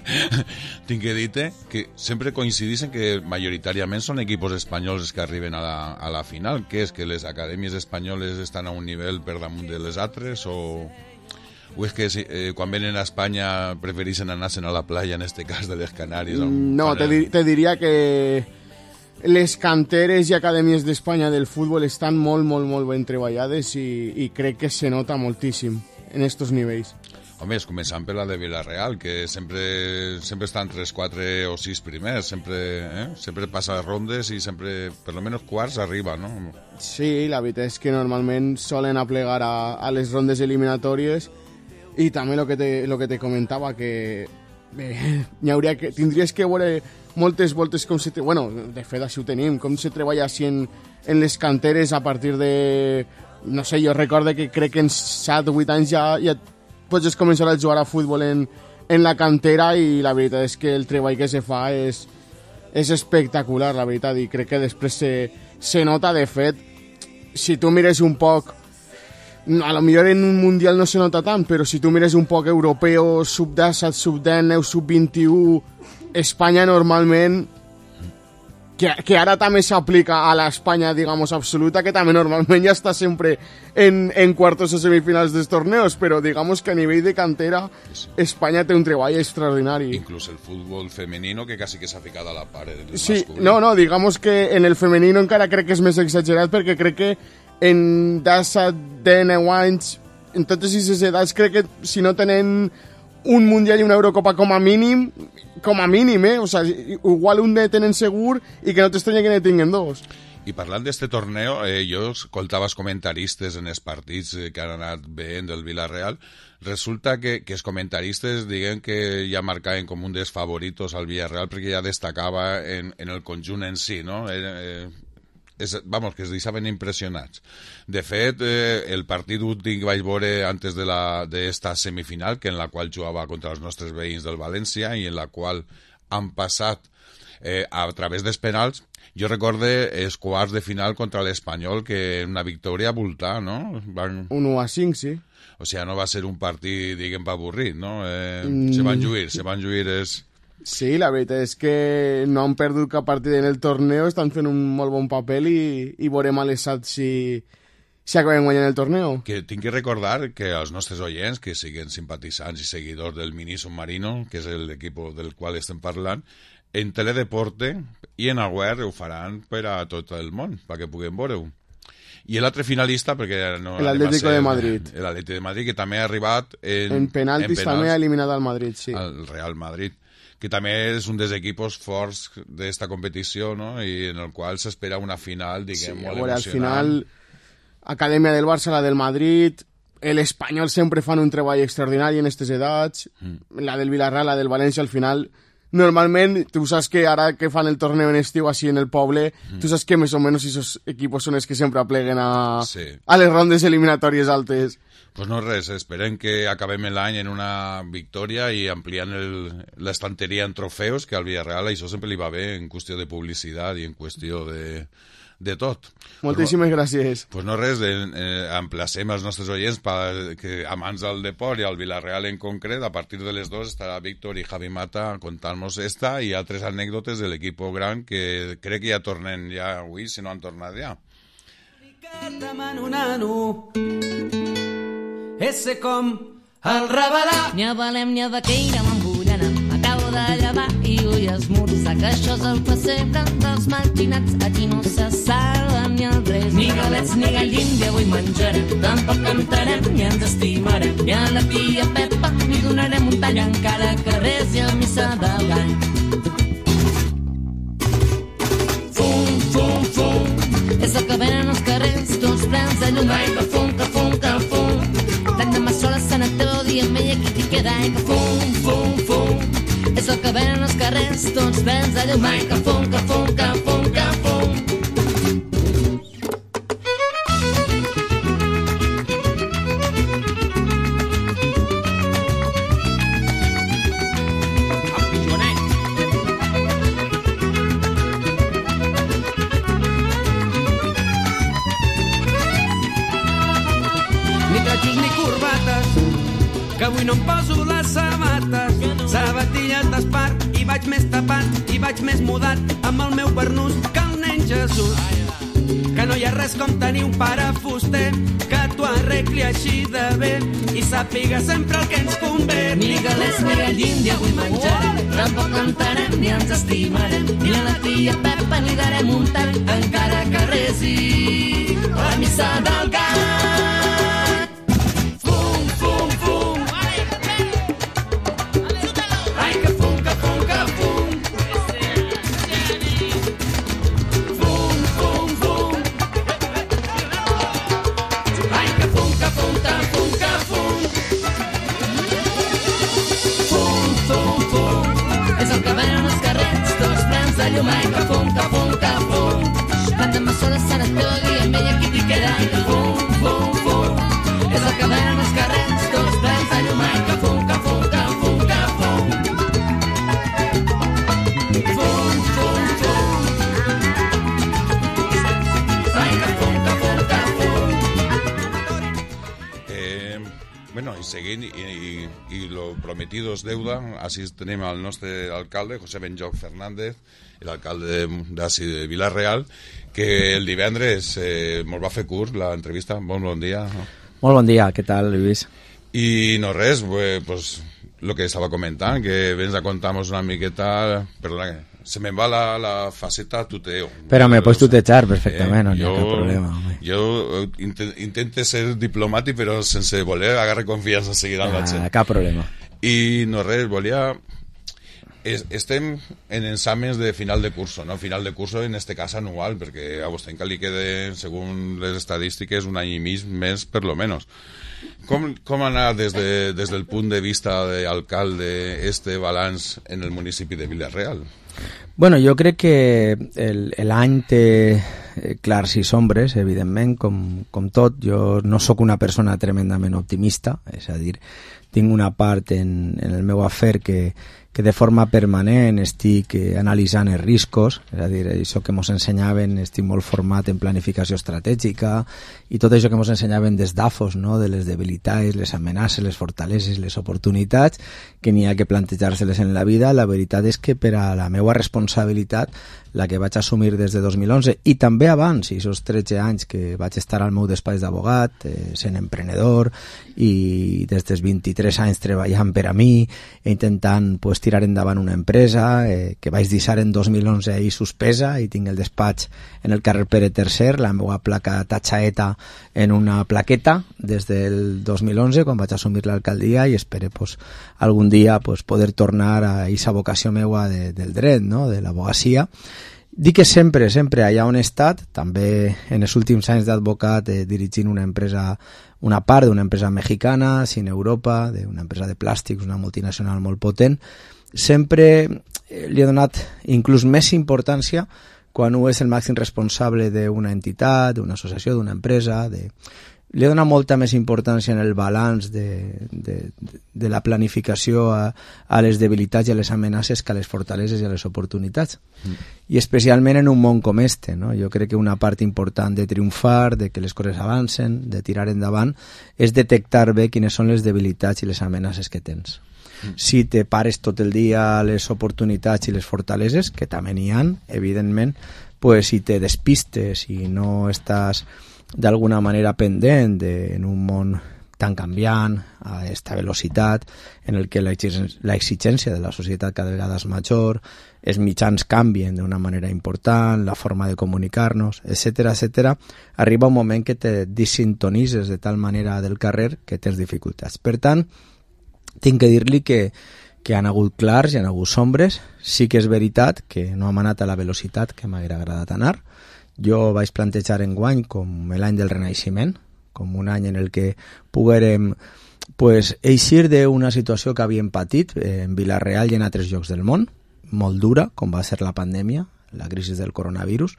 tinc que dir-te que sempre coincideixen que majoritàriament són equipos espanyols que arriben a la, a la final. Què és, que les acadèmies espanyoles estan a un nivell per damunt de les altres o, o és que eh, quan venen a Espanya prefereixen anar-se'n a la playa, en este cas de les Canàries? No, te, dir, te diria que les canteres i acadèmies d'Espanya del futbol estan molt, molt, molt ben treballades i, i crec que se nota moltíssim en estos nivells. Home, és començant per la de Villarreal, que sempre, sempre estan tres, quatre o sis primers, sempre, eh? sempre passa rondes i sempre, per lo menos quarts, arriba, no? Sí, la veritat és que normalment solen aplegar a, a les rondes eliminatòries i també el que te, lo que te comentava, que eh, hauria que, tindries que veure moltes voltes com se... Bueno, de fet, així ho tenim, com se treballa així en, en les canteres a partir de... No sé, jo recordo que crec que en set o vuit anys ja, ja pots començar a jugar a futbol en, en la cantera i la veritat és que el treball que se fa és, és espectacular, la veritat, i crec que després se, se nota. De fet, si tu mires un poc, a lo millor en un mundial no se nota tant, però si tu mires un poc europeu, sub disset, sub dinou, sub vint-i-u, Espanya normalment, que, que ara també s'aplica a l'Espanya, digamos, absoluta, que també normalment ja està sempre en, en quartos o semifinals dels torneos, però digamos que a nivell de cantera Espanya té un treball extraordinari. Inclús el futbol femenino, que quasi que s'ha ficat a la part del sí, masculí. No, no, digamos que en el femenino encara crec que és més exagerat, perquè crec que en disset, dinou anys, en totes aquestes edats, crec que si no tenen un Mundial i una Eurocopa com a mínim, com a mínim, eh? O sea, igual un ne tenen segur i que no t'estranya que ne tinguen dos. I parlant d'este torneo, eh, jo escoltava els comentaristes en els partits eh, que han anat veient del Villarreal. Resulta que, que els comentaristes diguen que ja marcaven com un dels favoritos al Villarreal perquè ja destacava en, en el conjunt en si, no? Eh, eh, és, vamos, que es deixaven impressionats. De fet, eh, el partit últim que vaig veure antes de la, d'esta semifinal, que en la qual jugava contra els nostres veïns del València i en la qual han passat eh, a través dels penals, jo recorde els quarts de final contra l'Espanyol, que una victòria voltar, no? Van... un u a cinc, sí. O sigui, no va ser un partit, diguem, avorrit, no? Eh, mm. Se van lluir, se van lluir és... Sí, la veritat és que no han perdut cap partit en el torneo, estan fent un molt bon paper i, i veurem a l'Esat si, si acabem guanyant el torneo. Que tinc que recordar que els nostres oients, que siguen simpatitzants i seguidors del Mini Submarino, que és l'equip del qual estem parlant, en Teledeporte i en el web ho faran per a tot el món, perquè puguem veure-ho. I l'altre finalista, perquè no... L'Atlético de Madrid. L'Atlético de Madrid, que també ha arribat en... En penaltis, en penals, també ha eliminat al Madrid, sí. Al Real Madrid, que també és un dels equipos forts d'esta competició, no? I en el qual s'espera una final, diguem, sí, molt emocionant. Al final, Acadèmia del Barça, la del Madrid, l'Espanyol sempre fan un treball extraordinari en aquestes edats, mm. la del Villarreal, la del València, al final... Normalment, tu saps que ara que fan el torneo en estiu així en el poble, mm. tu saps que més o menys aquests equipos són els que sempre apleguen a, sí. a les rondes eliminatòries altes. Pues no res, esperem que acabem l'any en una victòria i ampliant l'estanteria en trofeus, que al Villarreal això sempre li va bé en qüestió de publicitat i en qüestió de, de tot. Moltíssimes pues, gràcies. Pues no res, eh, emplacem els nostres oients pa, que amants del deport i al Villarreal en concret, a partir de les dues estarà Víctor i Javi Mata contant-nos esta i altres anècdotes de l'equip gran que crec que ja tornen ja avui, si no han tornat ja. Ese com el revelar. N'hi avalem, n'hi vaqueira, m'embullana. M'acabo de llevar i vull esmorzar, que això és el pessebre dels marginats. Aquí no se salven ni el res, ni galets ni gallins, i avui menjarem. Tampoc cantarem ni ens estimarem. Ni a la tia Pepa li donarem un tall, encara que resi a missa del gall. Fum, fum, fum, és el que venen els carrers, tots plens de llum. Ai, que fum, que fum, que fum. Tant de sola se n'atodi amb ella qui t'hi queda. Ai, que fum, fum, fum, és el que venen els carrers, tots plens de llum. Ai, que fum, que fum, que fum, que fum. Que avui no em poso les sabates, sabatilles d'espart, i vaig més tapat i vaig més mudat amb el meu barnús que el nen Jesús. Que no hi ha res com tenir un pare fuster que t'ho arregli així de bé i sàpiga sempre el que ens convé. Ni galets ni gallins i avui menjarem, tampoc cantarem ni ens estimarem, ni a la tia Pepa li darem un tall, encara que resi la missa del gat. Seguint i, i, i lo prometido es deuda, així tenim el nostre alcalde, José Benjoc Fernández, l'alcalde d'ací de Vila-real, que el divendres eh, ens va fer curt l'entrevista. Bon, bon dia. Molt bon dia, què tal, Lluís? I no res, pues, pues lo que estava comentant, que vens a contar-nos una miqueta, perdona, se me va la, la faceta tuteo. Però me pots tutejar perfectament, eh, no hi ha jo, cap problema. Home. Jo intent, intento ser diplomàtic, però sense voler agarrar confiança seguida amb ah, la gent. Cap problema. I no res, volia... Es, estem en exàmens de final de curso, no? Final de curso en este cas anual, perquè a vostè encara li queda, segons les estadístiques, un any i mig més per lo menos. Com, com anar des, de, des del punt de vista d'alcalde este balanç en el municipi de Vila-real? Bueno, jo crec que l'any té clars i sombres, evidentment, com, com tot. Jo no sóc una persona tremendament optimista, és a dir, tinc una part en, en el meu afer que, que de forma permanent estic eh, analitzant els riscos, és a dir, això que ens ensenyaven, estic molt format en planificació estratègica i tot això que ens ensenyaven des d'AFOS, no? De les debilitats, les amenaces, les fortaleses, les oportunitats, que n'hi ha que plantejar-se-les en la vida. La veritat és que per a la meva responsabilitat, la que vaig assumir des de dos mil onze i també abans, i aquests tretze anys que vaig estar al meu despatx d'abogat, eh, sent emprenedor i des dels vint-i-tres anys treballant per a mi, intentant pues, tirar endavant una empresa eh, que vaig deixar en dos mil onze i suspesa, i tinc el despatx en el carrer Pere tercer, la meva placa tatxaeta en una plaqueta des del dos mil onze, quan vaig assumir l'alcaldia, i espero pues, algun dia pues, poder tornar a aquesta vocació meua de, del dret, no? De l'abogacia. Dic que sempre, sempre allà on he estat, també en els últims anys d'advocat eh, dirigint una empresa, una part d'una empresa mexicana, Cine Europa, d'una empresa de plàstics, una multinacional molt potent, sempre eh, li he donat inclús més importància quan un és el màxim responsable d'una entitat, d'una associació, d'una empresa, de... li dona molta més importància en el balanç de, de, de la planificació a, a les debilitats i a les amenaces que a les fortaleses i a les oportunitats. Mm. I especialment en un món com este, no? Jo crec que una part important de triomfar, de que les coses avancen, de tirar endavant, és detectar bé quines són les debilitats i les amenaces que tens. Mm. Si te pares tot el dia a les oportunitats i les fortaleses, que també n'hi ha, evidentment, pues, si te despistes i no estàs d'alguna manera pendent de, en un món tan canviant, a aquesta velocitat, en el que l'exigència de la societat cada vegada és major, els mitjans canvien d'una manera important, la forma de comunicar-nos, etcètera, etcètera, arriba un moment que te disintonises de tal manera del carrer que tens dificultats. Per tant, tinc que dir-li que, que han hagut clars i han hagut sombres. Sí que és veritat que no hem anat a la velocitat que m'hauria agradat anar. Jo vaig plantejar enguany com l'any del Renaixement, com un any en el que poguérem pues, eixir d'una situació que havíem patit en Vila-real i en altres llocs del món, molt dura, com va ser la pandèmia, la crisi del coronavirus,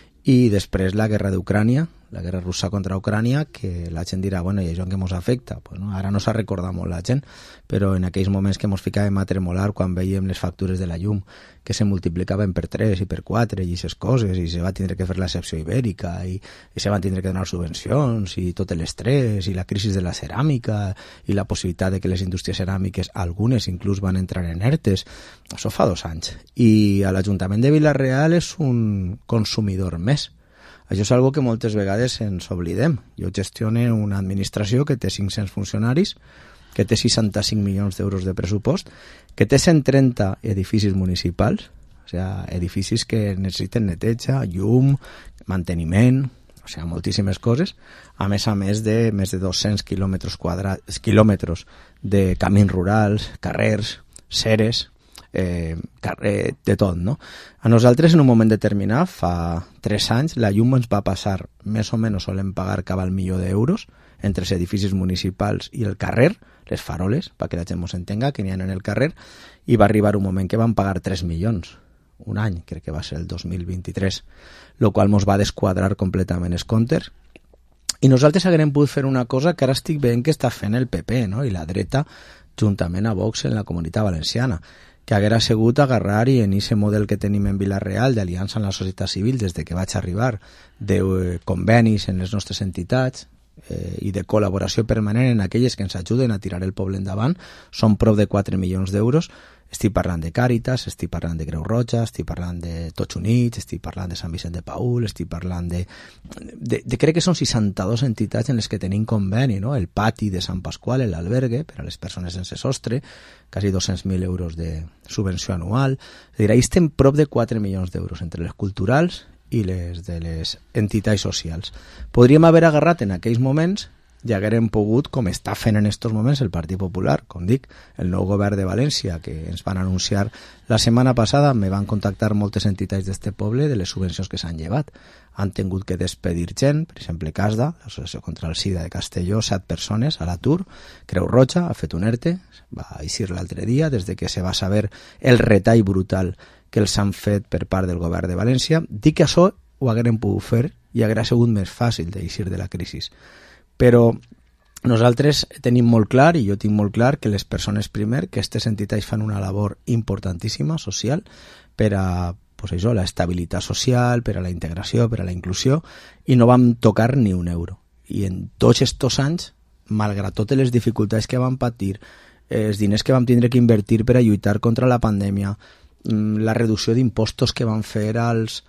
i després la guerra d'Ucrània, la guerra russa contra Ucrània, que la gent dirà, bueno, i això en què ens afecta? Pues no, ara no s'ha recordat molt la gent, però en aquells moments que ens ficàvem a tremolar quan veiem les factures de la llum, que se multiplicaven per tres i per quatre i aquestes coses, i se va tindre que fer l'excepció ibèrica, i, i se van tindre que donar subvencions, i tot l'estrès, i la crisi de la ceràmica, i la possibilitat de que les indústries ceràmiques, algunes inclús van entrar en ERTES. Això fa dos anys. I a l'Ajuntament de Vila-real és un consumidor més. Això és algo que moltes vegades ens oblidem. Jo gestione una administració que té cinc-cents funcionaris, que té seixanta-cinc milions d'euros de pressupost, que té cent trenta edificis municipals, o sigui, edificis que necessiten neteja, llum, manteniment, o sigui, moltíssimes coses, a més a més de més de dos-cents quilòmetres quadrats, quilòmetres de camins rurals, carrers, ceres, Eh, carrer, de tot, no? A nosaltres en un moment determinat, fa tres anys, la llum ens va passar, més o menys solem pagar cap al milió d'euros entre els edificis municipals i el carrer, les faroles, perquè la gent ens entenga, que n'hi ha en el carrer, i va arribar un moment que van pagar tres milions, un any, crec que va ser el dos mil vint-i-tres, el qual ens va desquadrar completament els comptes, i nosaltres haguem pogut fer una cosa que ara estic veient que està fent el P P, no? I la dreta, juntament a Vox en la Comunitat Valenciana, que haguera sigut agarrar i en aquest model que tenim en Vila-real d'aliança amb la societat civil des de que vaig arribar, de eh, convenis en les nostres entitats eh, i de col·laboració permanent en aquelles que ens ajuden a tirar el poble endavant, són prop de quatre milions d'euros. Estic parlant de Càritas, estic parlant de Creu Roja, estic parlant de Tots Units, estic parlant de Sant Vicent de Paül, estic parlant de... de, de crec que són seixanta-dues entitats en les que tenim conveni, no? El pati de Sant Pasqual, l'albergue, per a les persones sense sostre, quasi dos-cents mil euros de subvenció anual. És a dir, ahí estem prop de quatre milions d'euros entre les culturals i les de les entitats socials. Podríem haver agarrat en aquells moments i haguérem pogut, com està fent en aquests moments el Partit Popular, com dic, el nou govern de València, que ens van anunciar la setmana passada, me van contactar moltes entitats d'este poble de les subvencions que s'han llevat. Han tingut que despedir gent, per exemple, CASDA, l'Associació contra el SIDA de Castelló, set persones a l'atur, Creu Roja ha fet un ERTE, va eixir l'altre dia, des de que se va saber el retall brutal que els han fet per part del govern de València. Dic que això ho haguérem pogut fer i hauria sigut més fàcil d'eixir de la crisi. Però nosaltres tenim molt clar, i jo tinc molt clar, que les persones primer, que aquestes entitats fan una labor importantíssima, social, per a pues això, la estabilitat social, per a la integració, per a la inclusió, i no vam tocar ni un euro. I en tots aquests anys, malgrat totes les dificultats que vam patir, els diners que vam tindre que invertir per a lluitar contra la pandèmia, la reducció d'impostos que van fer als,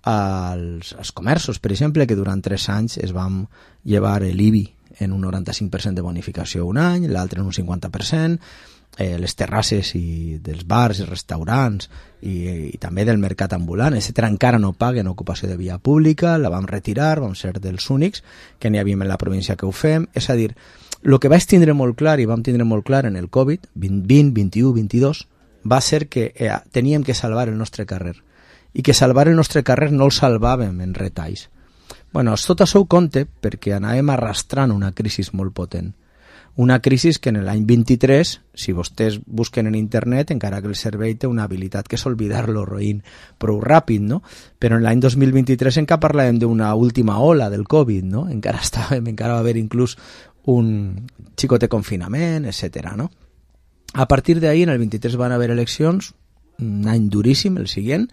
als, als comerços, per exemple, que durant tres anys es vam llevar l'I B I en un noranta-cinc per cent de bonificació un any, l'altre en un cinquanta per cent, eh, les terrasses i dels bars i restaurants i, i també del mercat ambulant, etcètera, encara no paguen ocupació de via pública, la vam retirar, vam ser dels únics que n'hi havia en la província que ho fem. És a dir, el que vaig tindre molt clar i vam tindre molt clar en el Covid, vint, vint, vint-i-u, vint-i-dos, va ser que eh, teníem que salvar el nostre carrer i que salvar el nostre carrer no el salvàvem en retalls. Bueno, tot això ho compte perquè anàvem arrastrant una crisi molt potent. Una crisi que en l'any vint-i-tres, si vostès busquen en internet, encara que el cervell té una habilitat que és oblidar-lo roïn prou ràpid, no? Però en l'any dos mil vint-i-tres encara parlàvem d'una última ola del Covid, no? Encara estàvem, encara va haver inclús un xicot de confinament, etcètera, no? A partir d'ahir, en el vint-i-tres van haver eleccions, un any duríssim, el següent,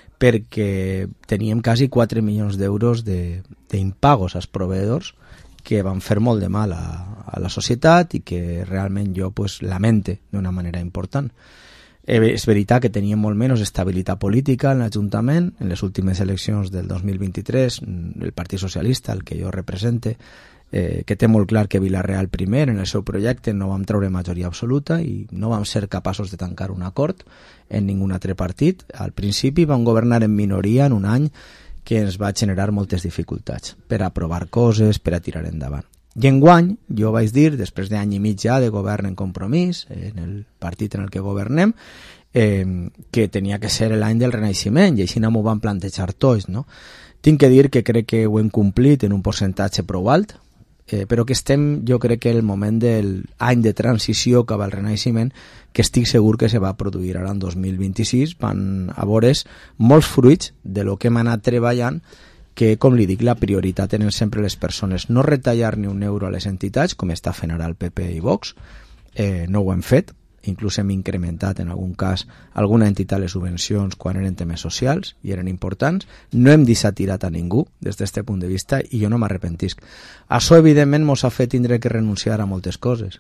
perquè teníem quasi quatre milions d'euros d'impagos als proveïdors que van fer molt de mal a, a la societat i que realment jo pues, lamente d'una manera important. Eh, és veritat que teníem molt menys estabilitat política en l'Ajuntament. En les últimes eleccions del dos mil vint-i-tres, el Partit Socialista, el que jo represente, eh, que té molt clar que Vila-real primer en el seu projecte no vam treure majoria absoluta i no vam ser capaços de tancar un acord en ningun altre partit. Al principi vam governar en minoria en un any que ens va generar moltes dificultats per a aprovar coses, per a tirar endavant. I enguany, jo vaig dir, després d'any i mig ja de govern en Compromís, en el partit en el que governem, eh, que tenia que ser l'any del Renaixement, i així no m'ho van plantejar tots, no? Tinc que dir que crec que ho hem complit en un percentatge prou alt, eh, però que estem, jo crec que el moment del any de transició cap al Renaixement, que estic segur que se va produir ara en dos mil vint-i-sis, van a veure's molts fruits de lo que hem anat treballant, que, com li dic, la prioritat tenen sempre les persones. No retallar ni un euro a les entitats, com està fent ara el P P i Vox, eh, no ho hem fet, inclús hem incrementat en algun cas alguna entitat les subvencions quan eren temes socials i eren importants. No hem deixat tirat a ningú des d'aquest punt de vista i jo no m'arrepentisc. Això evidentment mos ha fet tindre que renunciar a moltes coses,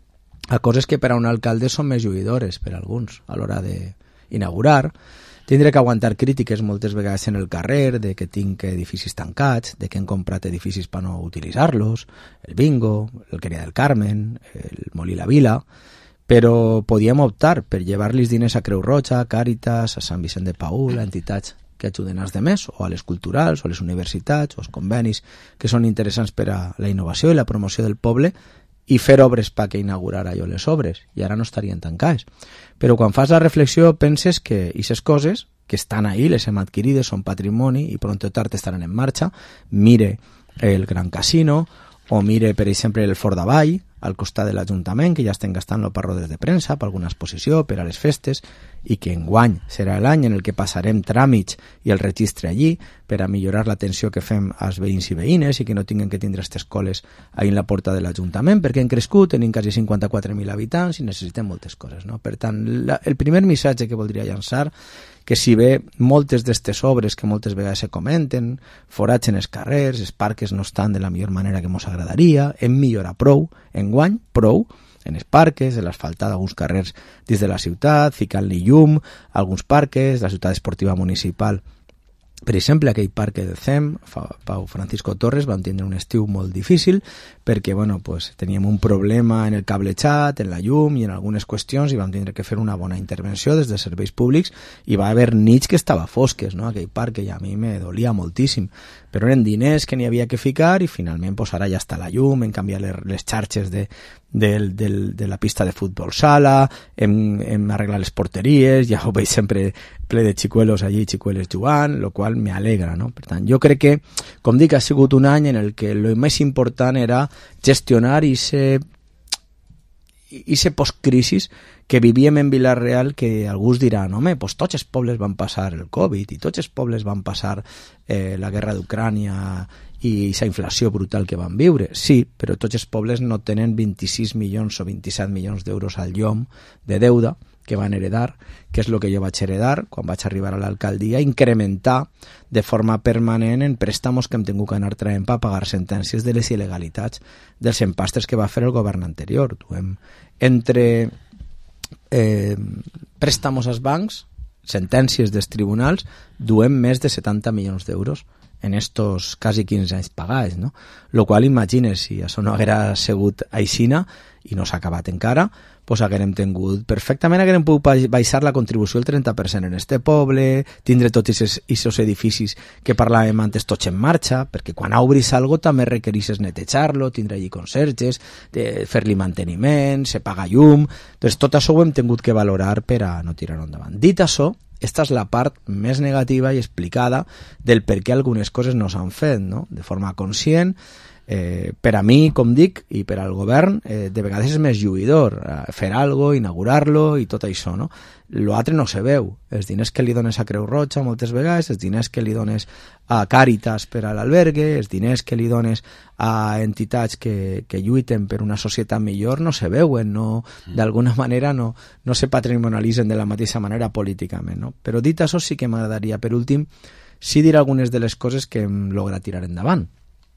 a coses que per a un alcalde són més lluïdores per a alguns a l'hora d'inaugurar, tindré que aguantar crítiques moltes vegades en el carrer de que tinc edificis tancats, de que hem comprat edificis per no utilitzar-los, el Bingo, el Queria del Carmen, el Molí la Vila, però podíem optar per llevar-los diners a Creu Roja, a Càritas, a Sant Vicent de Paül, a entitats que ajuden als demés, o a les culturals, o a les universitats, o als convenis que són interessants per a la innovació i la promoció del poble, i fer obres perquè inaugurara jo les obres, i ara no estarien tancades. Però quan fas la reflexió penses que aquestes coses que estan ahí, les hem adquirides, són patrimoni i pront o tard estaran en marxa. Mire el Gran Casino, o mire, per exemple, el Fort d'Avall, al costat de l'Ajuntament, que ja estem gastant-lo per rodes de premsa, per alguna exposició, per a les festes, i que enguany serà l'any en el que passarem tràmits i el registre allí per a millorar l'atenció que fem als veïns i veïnes i que no tinguin que tindre aquestes coles ahí en la porta de l'Ajuntament, perquè hem crescut, tenim quasi cinquanta-quatre mil habitants i necessitem moltes coses, no? Per tant, la, el primer missatge que voldria llançar, que si bé moltes d'aquestes obres que moltes vegades se comenten, forats en els carrers, els parques no estan de la millor manera que ens agradaria, hem millorat prou, enguany prou, en els parques, en l'asfaltat d'alguns carrers dins de la ciutat, ficant-li llum a alguns parques, la ciutat esportiva municipal. Per exemple, aquell parc de C E M, Pau Francisco Torres, vam tindre un estiu molt difícil perquè bueno, pues, teníem un problema en el cablejat, en la llum i en algunes qüestions i vam tindre que fer una bona intervenció des de serveis públics i va haver nits que estava fosques, no? Aquell parc que a mi me dolia moltíssim, però eren diners que n'hi havia que ficar i finalment pues, ara ja està la llum, hem canviat les, les xarxes de, de, de, de la pista de futbol sala, hem, hem arreglat les porteries, ja ho veig sempre ple de xicuelos allí, xicueles jugant, lo qual me alegra, no? Per tant, jo crec que, com dic, ha sigut un any en el que el més important era gestionar i ser i se postcrisis que vivíem en Vila-real, que alguns diran, home, pues tots els pobles van passar el Covid i tots els pobles van passar eh, la guerra d'Ucrània i aquesta inflació brutal que van viure. Sí, però tots els pobles no tenen vint-i-sis milions o vint-i-set milions d'euros al llom de deuda que van heredar, que és el que jo vaig heredar quan vaig arribar a l'alcaldia, incrementar de forma permanent en préstamos que hem tingut que anar traient per pagar sentències de les il·legalitats dels empastres que va fer el govern anterior. Duem entre eh, préstamos als bancs, sentències dels tribunals, duem més de setanta milions d'euros en estos quasi quinze anys pagats, no? Lo qual, imagines, si això no haguera sigut aixina i no s'ha acabat encara, pues haguérem tingut, perfectament haguérem pogut baixar la contribució del trenta per cent en este poble, tindre tots aquests edificis que parlàvem antes tots en marxa, perquè quan obris algo també requereixes netejar-lo, tindre allí conserges, fer-li manteniment, se paga llum. Doncs tot això ho hem tingut que valorar per a no tirar-ho endavant. Dit això, esta és la part més negativa i explicada del per què algunes coses no s'han fet, no? De forma conscient. Eh, per a mi, com dic, i per al govern, eh, de vegades és més lluïdor eh, fer algo, inaugurar-lo i tot això, no? L'altre no se veu. Els diners que li dones a Creu Roja moltes vegades, els diners que li dones a Càritas per a l'albergue, els diners que li dones a entitats que, que lluiten per una societat millor no se veuen, no, d'alguna manera no, no se patrimonialitzen de la mateixa manera políticament, no? Però dit això sí que m'agradaria, per últim, sí dir algunes de les coses que hem lograt tirar endavant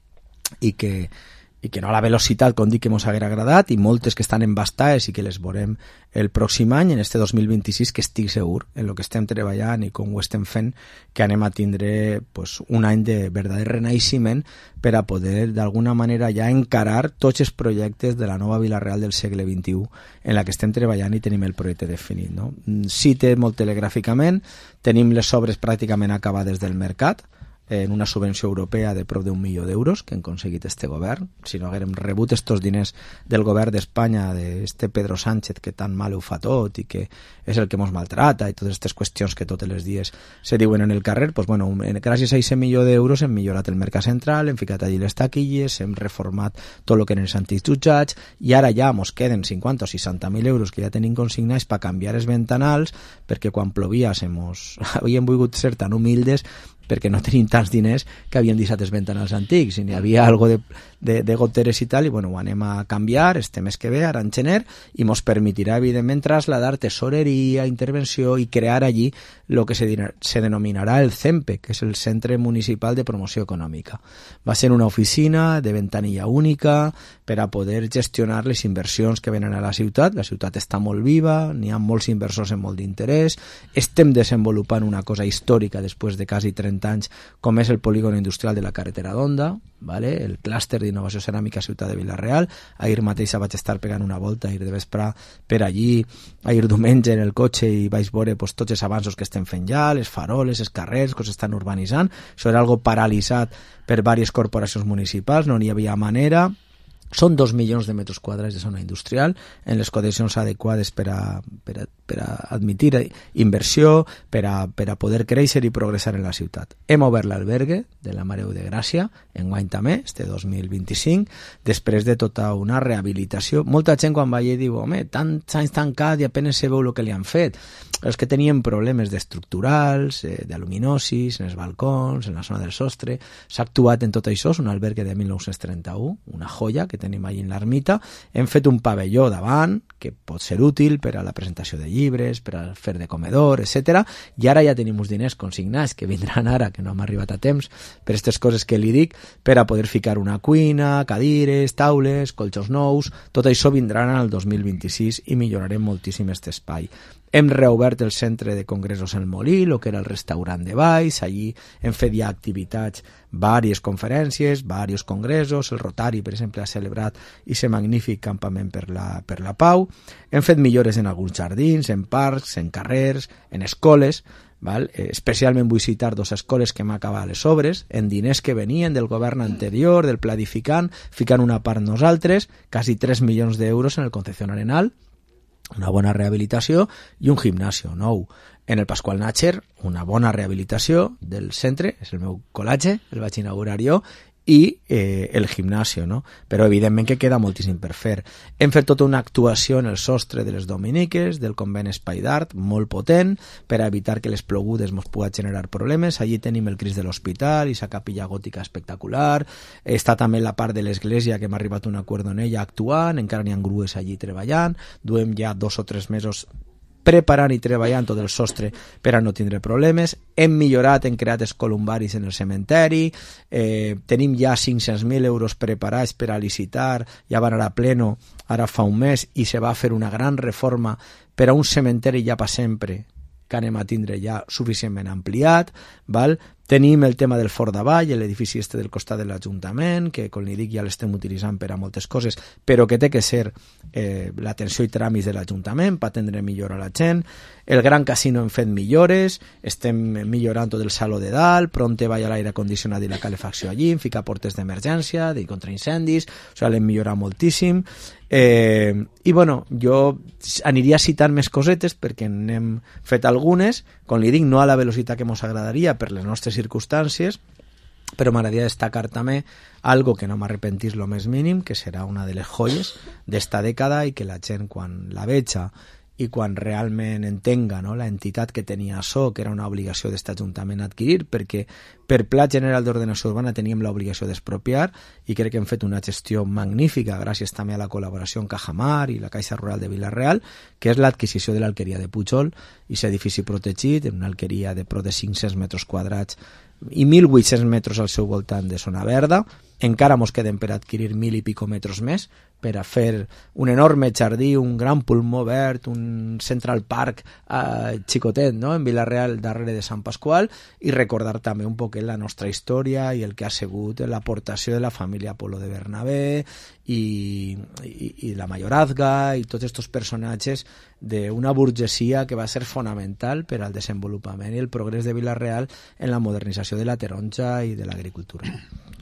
i que, i que no a la velocitat com dic que mos haguera agradat, i moltes que estan embastades i que les veurem el pròxim any, en este dos mil vint-i-sis, que estic segur en el que estem treballant i com ho estem fent, que anem a tindre pues, un any de verdader renaixement per a poder d'alguna manera ja encarar tots els projectes de la nova Vila-real del segle vint-i-u en la que estem treballant i tenim el projecte definit, no? Cite molt telegràficament, tenim les obres pràcticament acabades del mercat, en una subvenció europea de prop d'un milió d'euros que hem aconseguit este govern. Si no haguérem rebut estos diners del govern d'Espanya, d'este Pedro Sánchez que tan mal ho fa tot i que és el que mos maltrata i totes aquestes qüestions que tots els dies se diuen en el carrer, pues bueno, gràcies a aquest milió d'euros hem millorat el mercat central, hem ficat allí les taquilles, hem reformat tot el que eren els antics jutjats i ara ja mos queden cinquanta o seixanta mil euros que ja tenim consignats per canviar els ventanals, perquè quan plovia se mos havíem volgut ser tan humildes perquè no tenim tants diners que havíem deixat els ventanals antics i n'hi havia algo de, de, de goteres i tal, i bueno, ho anem a canviar este mes que ve, ara en gener, i mos permetirà evidentment trasladar tesoreria, intervenció i crear allí el que se, se denominarà el CEMPE, que és el Centre Municipal de Promoció Econòmica. Va ser una oficina de ventanilla única per a poder gestionar les inversions que venen a la ciutat. La ciutat està molt viva, n'hi ha molts inversors amb molt d'interès, estem desenvolupant una cosa històrica després de quasi trenta anys, com és el polígon industrial de la carretera d'Onda, vale? El clúster d'innovació ceràmica ciutat de Vila-real. Ahir mateix vaig estar pegant una volta, ahir de vespre per allí, ahir diumenge en el cotxe, i vaig veure pues, tots els avanços que estem fent ja, les faroles, els carrers, que s'estan urbanitzant. Això era algo paralitzat per diverses corporacions municipals, no n'hi havia manera. Són dos milions de metres quadrats de zona industrial en les condicions adequades per a, per a, per a admitir inversió, per a, per a poder créixer i progressar en la ciutat. Hem obert l'albergue de la Mareu de Gràcia, enguany també, este dos mil vint-i-cinc, després de tota una rehabilitació. Molta gent quan va allà diu, home, tants anys tancat i apenas se veu el que li han fet. Els que tenien problemes d'estructurals, eh, d'aluminosis, en els balcons, en la zona del sostre, s'ha actuat en tot això, és un albergue de mil nou-cents trenta-u, una joia que tenim allà en l'ermita. Hem fet un pavelló davant que pot ser útil per a la presentació de llibres, per a fer de comedor, etcètera. I ara ja tenim uns diners consignats que vindran ara, que no hem arribat a temps, per aquestes coses que li dic, per a poder ficar una cuina, cadires, taules, colxons nous. Tot això vindran al dos mil vint-i-sis i millorarem moltíssim aquest espai. Hem reobert el centre de congressos El Molí, el que era el restaurant de baix. Allí hem fet ja activitats, diverses conferències, diversos congressos. El Rotari, per exemple, ha celebrat aquest magnífic campament per la, per la pau. Hem fet millores en alguns jardins, en parcs, en carrers, en escoles. Val? Eh, especialment vull citar dues escoles que hem acabat les obres, en diners que venien del govern anterior, del planificant, ficant una part nosaltres, quasi tres milions d'euros en el Concepción Arenal, una bona rehabilitació, i un gimnasio nou. En el Pasqual Natxer, una bona rehabilitació del centre, és el meu col·latge, el vaig inaugurar jo, i eh, el gimnasio, no? Però evidentment que queda moltíssim per fer. Hem fet tota una actuació en el sostre de les Dominiques, del convent Espai d'Art, molt potent, per a evitar que les plogudes ens pugui generar problemes. Allí tenim el Crist de l'Hospital i sa capilla gòtica espectacular. Està també la part de l'església, que hem arribat a un acord en ella actuant, encara n'hi ha grues allí treballant, duem ja dos o tres mesos preparant i treballant tot el sostre per a no tindre problemes. Hem millorat, hem creat els columbaris en el cementeri, eh, tenim ja cinc-cents mil euros preparats per a licitar, ja van anar a pleno ara fa un mes, i se va fer una gran reforma per a un cementeri ja per sempre que anem a tindre ja suficientment ampliat, val? Tenim el tema del Fort d'Avall, l'edifici este del costat de l'Ajuntament, que, com li dic, ja l'estem utilitzant per a moltes coses, però que té que ser eh, l'atenció i tràmits de l'Ajuntament per atendre millor a la gent. El Gran Casino hem fet millores, estem millorant tot el saló de dalt, pronte va a l'aire condicionat i la calefacció allí, ficar portes d'emergència, de contra incendis, o sigui, l'hem millorat moltíssim. Eh, i bueno, jo aniria citant més cosetes perquè n'hem fet algunes, com li dic, no a la velocitat que ens agradaria per les nostres circumstàncies, però m'agradaria destacar també algo que no m'arrepentís lo més mínim, que serà una de les joies d'esta dècada i que la gent quan la veja i quan realment entenga, no, la entitat que tenia això, que era una obligació d'aquest Ajuntament adquirir, perquè per Pla General d'Ordenació Urbana teníem l'obligació d'expropiar, i crec que hem fet una gestió magnífica gràcies també a la col·laboració amb Cajamar i la Caixa Rural de Vila-real, que és l'adquisició de l'alqueria de Pujol, i aquest edifici protegit, en una alqueria de prop de cinc-cents metres quadrats i mil vuit-cents metres al seu voltant de zona verda. Encara mos queden per adquirir mil i pico metres més per a fer un enorme jardí, un gran pulmó verd, un Central Park eh, xicotet, no?, en Vila-real darrere de Sant Pasqual, i recordar també un poc la nostra història i el que ha sigut l'aportació de la família Polo de Bernabé i, i, i la Mayorazga i tots aquests personatges d'una burgesia que va ser fonamental per al desenvolupament i el progrés de Vila-real en la modernització de la taronja i de l'agricultura.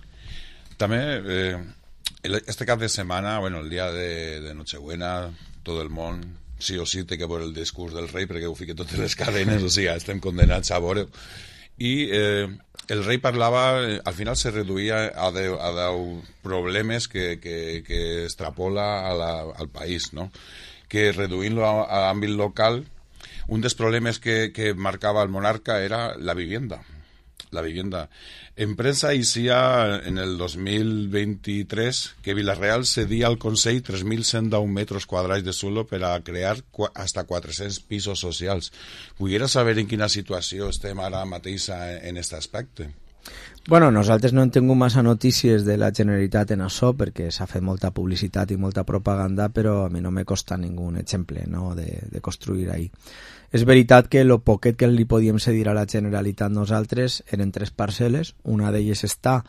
També, eh, este cap de setmana, bueno, el dia de, de Nochebuena, tot el món, sí o sí, té que veure el discurs del rei, perquè ho fica totes les cadenes, o sigui, estem condenats a veure. I eh, el rei parlava, al final se reduïa a deu, a deu problemes que, que, que extrapola a la, al país, no? Que reduint-lo a, a àmbit local, un dels problemes que, que marcava el monarca era la vivienda. La vivienda. En prensa decía en el dos mil veintitrés que Vila-real cedía al Consell tres mil cent deu metres quadrats de suelo para crear hasta quatre-cents pisos socials. Pudiera saber en quina situació estem ara mateix en aquest aspecte? Bueno, nosaltres no hem tingut massa notícies de la Generalitat en això perquè s'ha fet molta publicitat i molta propaganda, però a mi no me costa ningú exemple, no, de, de construir ahí. És veritat que el poquet que li podíem cedir a la Generalitat nosaltres eren tres parcel·les, una d'elles està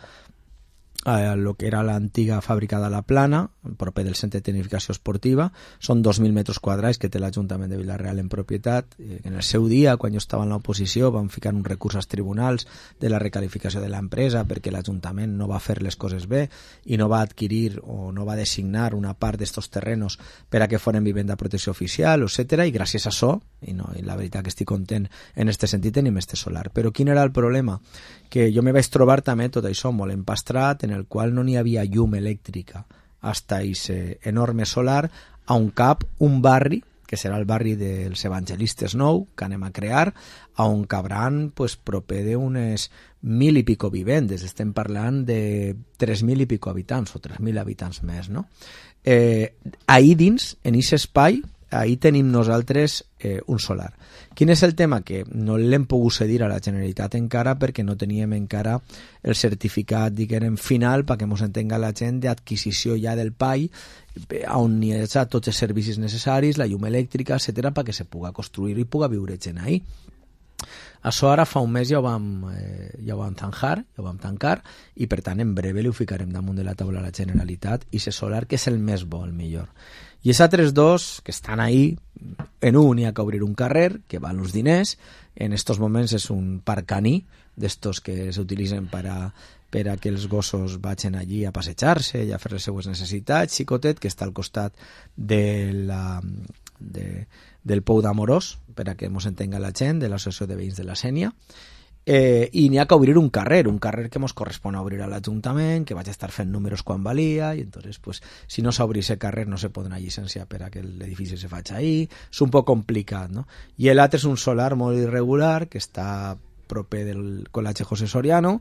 a lo que era l'antiga fàbrica de la Plana, proper del centre de tecnificació esportiva. Són dos mil metres quadrats que té l'Ajuntament de Vila-real en propietat. En el seu dia, quan jo estava en l'oposició, van ficar un recurs als tribunals de la recalificació de l'empresa perquè l'Ajuntament no va fer les coses bé i no va adquirir o no va designar una part d'estos terrenos per a que foren vivenda de protecció oficial, etcètera. I gràcies a això, i, no, i la veritat que estic content en este sentit, tenim este solar. Però quin era el problema? Que jo me vaig trobar també tot això molt empastrat, en el qual no n'hi havia llum elèctrica hasta ese enorme solar, a un cap un barri, que serà el barri dels evangelistes nou, que anem a crear, a on cabran pues, proper d'unes mil i pico vivendes. Estem parlant de tres mil i pico habitants, o tres mil habitants més, no? Eh, ahí dins, en aquest espai, ahí tenim nosaltres eh, un solar. Quin és el tema? Que no l'hem pogut cedir a la Generalitat encara perquè no teníem encara el certificat, diguem, final, perquè ens entenga la gent d'adquisició ja del P A I, on hi ha tots els servicis necessaris, la llum elèctrica, etcètera, perquè se puga construir i puga viure gent ahí. Això ara fa un mes ja ho vam, eh, ja ho vam tancar, ja ho vam tancar, i per tant en breve li ho ficarem damunt de la taula a la Generalitat, i ese solar que és el més bo, el millor. I els altres dos que estan ahí, en un hi ha que obrir un carrer, que val uns diners, en estos moments és un parc caní, d'estos que s'utilitzen per a, per a que els gossos vagin allí a passejar-se i a fer les seues necessitats, xicotet, que està al costat de la, de, del Pou d'Amorós, per a que ens entenga la gent, de l'Associació de Veïns de la Sénia. Eh, i n'hi ha que obrir un carrer, un carrer que mos correspon a obrir a l'Ajuntament, que vaig estar fent números quan valia, i entonces, pues, si no s'obri ese carrer no se pot donar llicència per a que l'edifici se faci ahí, és un poc complicat, no? I l'altre és un solar molt irregular que està proper del Col·legi José Soriano,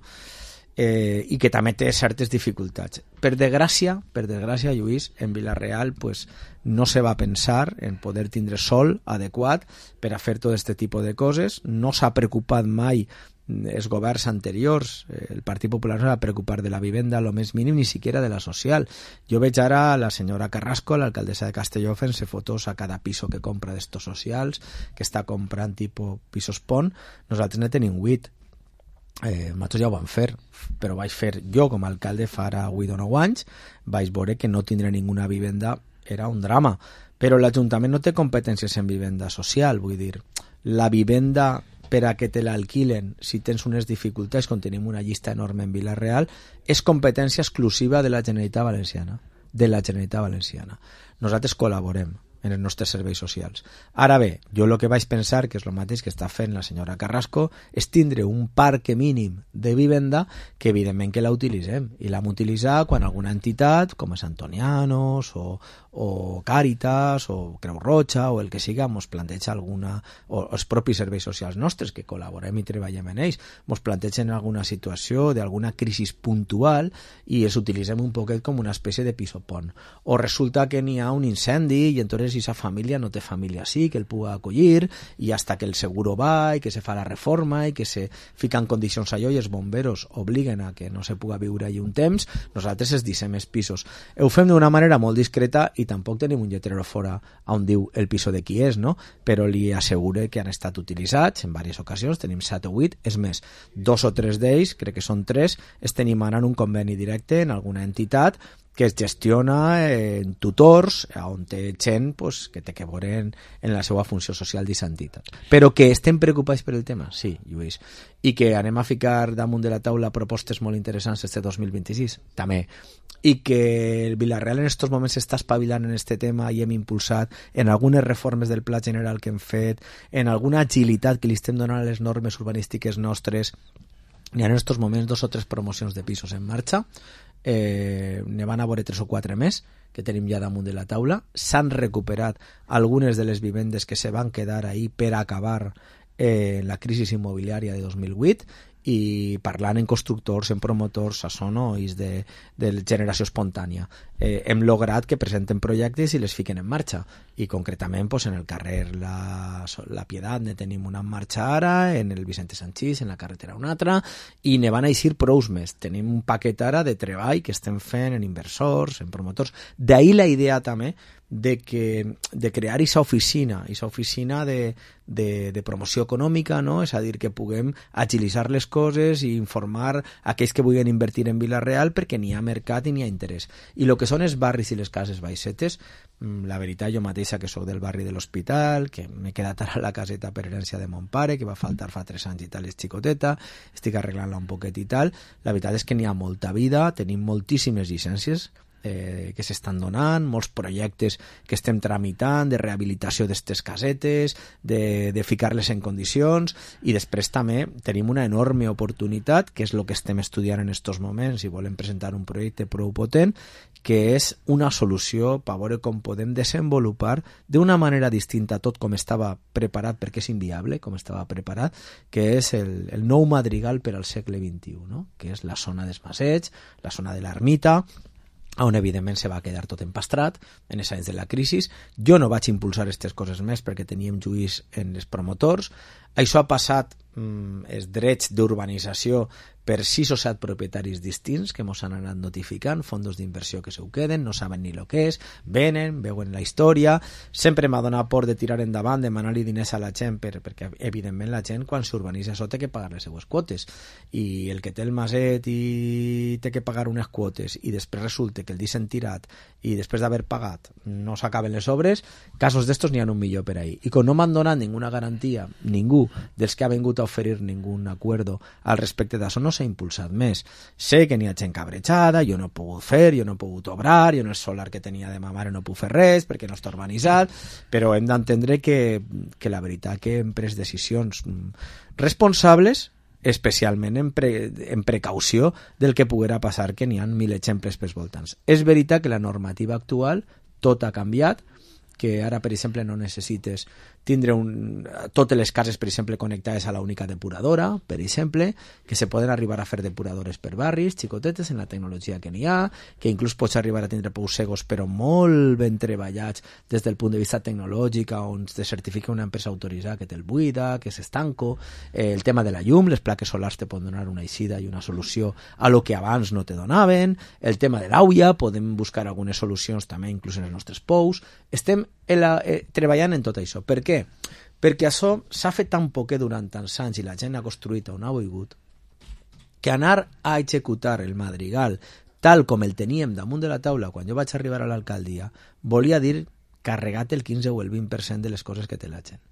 eh, i que també té certes dificultats. Per desgràcia, per desgràcia, Lluís, en Vila-real pues, no se va pensar en poder tindre sol adequat per a fer tot aquest tipus de coses, no s'ha preocupat mai els governs anteriors, el Partit Popular no s'ha preocupat de la vivenda lo més mínim, ni siquiera de la social. Jo veig ara la senyora Carrasco, l'alcaldessa de Castelló, fent-se fotos a cada piso que compra d'estos socials, que està comprant tipus pisos pont. Nosaltres ne tenim huit. Eh, nosaltres ja ho vam fer, però vaig fer jo com a alcalde fa ara huit o nou anys, vaig veure que no tindre ninguna vivenda era un drama, però l'Ajuntament no té competències en vivenda social, vull dir, la vivenda per a que te l'alquilen si tens unes dificultats, com tenim una llista enorme en Vila-real, és competència exclusiva de la Generalitat Valenciana, de la Generalitat Valenciana. Nosaltres col·laborem en els nostres serveis socials. Ara bé, jo el que vaig pensar, que és el mateix que està fent la senyora Carrasco, és tindre un parc mínim de vivenda que evidentment que la utilitzem, i l'hem utilitzat quan alguna entitat, com és Antonianos o, o Càritas o Creu Roja o el que siga, ens planteja alguna, o els propis serveis socials nostres que col·laborem i treballem en ells, ens plantegen alguna situació d'alguna crisi puntual i els utilitzem un poquet com una espècie de piso pont. O resulta que n'hi ha un incendi i entonces si esa família no té família sí, que el puga acollir, i hasta que el seguro va i que se fa la reforma i que se fica en condicions allò i els bomberos obliguen a que no se puga viure allí un temps, nosaltres es dissem els pisos. Ho fem d'una manera molt discreta i tampoc tenim un lletrero fora on diu el piso de qui és, no? Però li assegure que han estat utilitzats en diverses ocasions, tenim set o vuit, és més, dos o tres d'ells, crec que són tres, es tenim ara en un conveni directe en alguna entitat que es gestiona en tutors on té gent pues, que té que veure en, en la seva funció social d'aquesta entitat. Però que estem preocupats per el tema, sí, Lluís, i que anem a ficar damunt de la taula propostes molt interessants este dos mil vint-i-sis, també, i que el Vila-real en estos moments s'està espavilant en este tema i hem impulsat en algunes reformes del Pla General que hem fet, en alguna agilitat que li estem donant a les normes urbanístiques nostres. Hi ha en estos moments dos o tres promocions de pisos en marxa, eh, ne van a veure tres o quatre més que tenim ja damunt de la taula. S'han recuperat algunes de les vivendes que se van quedar ahí per acabar eh, la crisi immobiliària de dos mil vuit, i parlant en constructors, en promotors, a sonois de, de generació espontània. Eh, hem lograt que presenten projectes i les fiquen en marxa, i concretament pues, en el carrer La, la Piedad ne tenim una en marxa ara, en el Vicente Sanchís, en la carretera una altra, i ne van a eixir prous més. Tenim un paquet ara de treball que estem fent en inversors, en promotors. D'ahí la idea també de, que, de crear aquesta oficina, aquesta oficina de, de, de promoció econòmica, no? És a dir, que puguem agilitzar les coses i informar aquells que vulguin invertir en Vila-real perquè n'hi ha mercat i n'hi ha interès. I el que són els barris i les cases baixetes, la veritat, jo mateixa que sóc del barri de l'Hospital, que m'he quedat ara a la caseta per herència de mon pare, que va faltar fa tres anys i tal, és xicoteta, estic arreglant-la un poquet i tal, la veritat és que n'hi ha molta vida, tenim moltíssimes llicències eh, que s'estan donant, molts projectes que estem tramitant de rehabilitació d'estes casetes, de, de ficar-les en condicions, i després també tenim una enorme oportunitat, que és el que estem estudiant en estos moments i volem presentar un projecte prou potent, que és una solució per veure com podem desenvolupar d'una manera distinta tot com estava preparat, perquè és inviable com estava preparat, que és el, el nou madrigal per al segle vint-i-u, no? Que és la zona dels Masets, la zona de l'Ermita, on evidentment se va quedar tot empastrat en els anys de la crisi. Jo no vaig impulsar aquestes coses més perquè teníem juís en els promotors. Això ha passat mm, els drets d'urbanització per sis o set propietaris distints que ens han anat notificant, fondos d'inversió que se ho queden, no saben ni el que és, venen, veuen la història. Sempre m'ha donat por de tirar endavant, demanar-li diners a la gent, per, perquè evidentment la gent quan s'urbanitza això té que pagar les seues quotes, i el que té el maset i té que pagar unes quotes i després resulta que el deixen tirat i després d'haver pagat no s'acaben les obres, casos d'estos n'hi ha un millor per ahí. I com no m'han donat ninguna garantia, ningú dels que ha vingut a oferir ningun acuerdo al respecte d'això, no s'ha impulsat més. Sé que n'hi ha gent cabrejada, jo no he pogut fer, jo no he pogut obrar, jo no és solar que tenia de ma mare, no puc fer res perquè no està urbanitzat, però hem d'entendre que, que la veritat que hem pres decisions responsables especialment en, pre, en precaució del que poguera passar, que n'hi ha mil exemples pels voltants. És veritat que la normativa actual tot ha canviat, que ara, per exemple, no necessites tindre un, totes les cases, per exemple, connectades a la única depuradora, per exemple, que se poden arribar a fer depuradores per barris, xicotetes, en la tecnologia que n'hi ha, que inclús pots arribar a tindre pous segos, però molt ben treballats des del punt de vista tecnològic, on te certifica una empresa autoritzada que te'l buida, que és estanco, eh, el tema de la llum, les plaques solars te poden donar una eixida i una solució a lo que abans no te donaven, el tema de l'auia, podem buscar algunes solucions també inclús en els nostres pous, estem en la, eh, treballant en tot això. Per què? Perquè això s'ha fet tan poquet durant tants anys i la gent ha construït on ha volgut que anar a executar el madrigal tal com el teníem damunt de la taula quan jo vaig arribar a l'alcaldia volia dir carregat el quinze o el vint per cent de les coses que té la gent.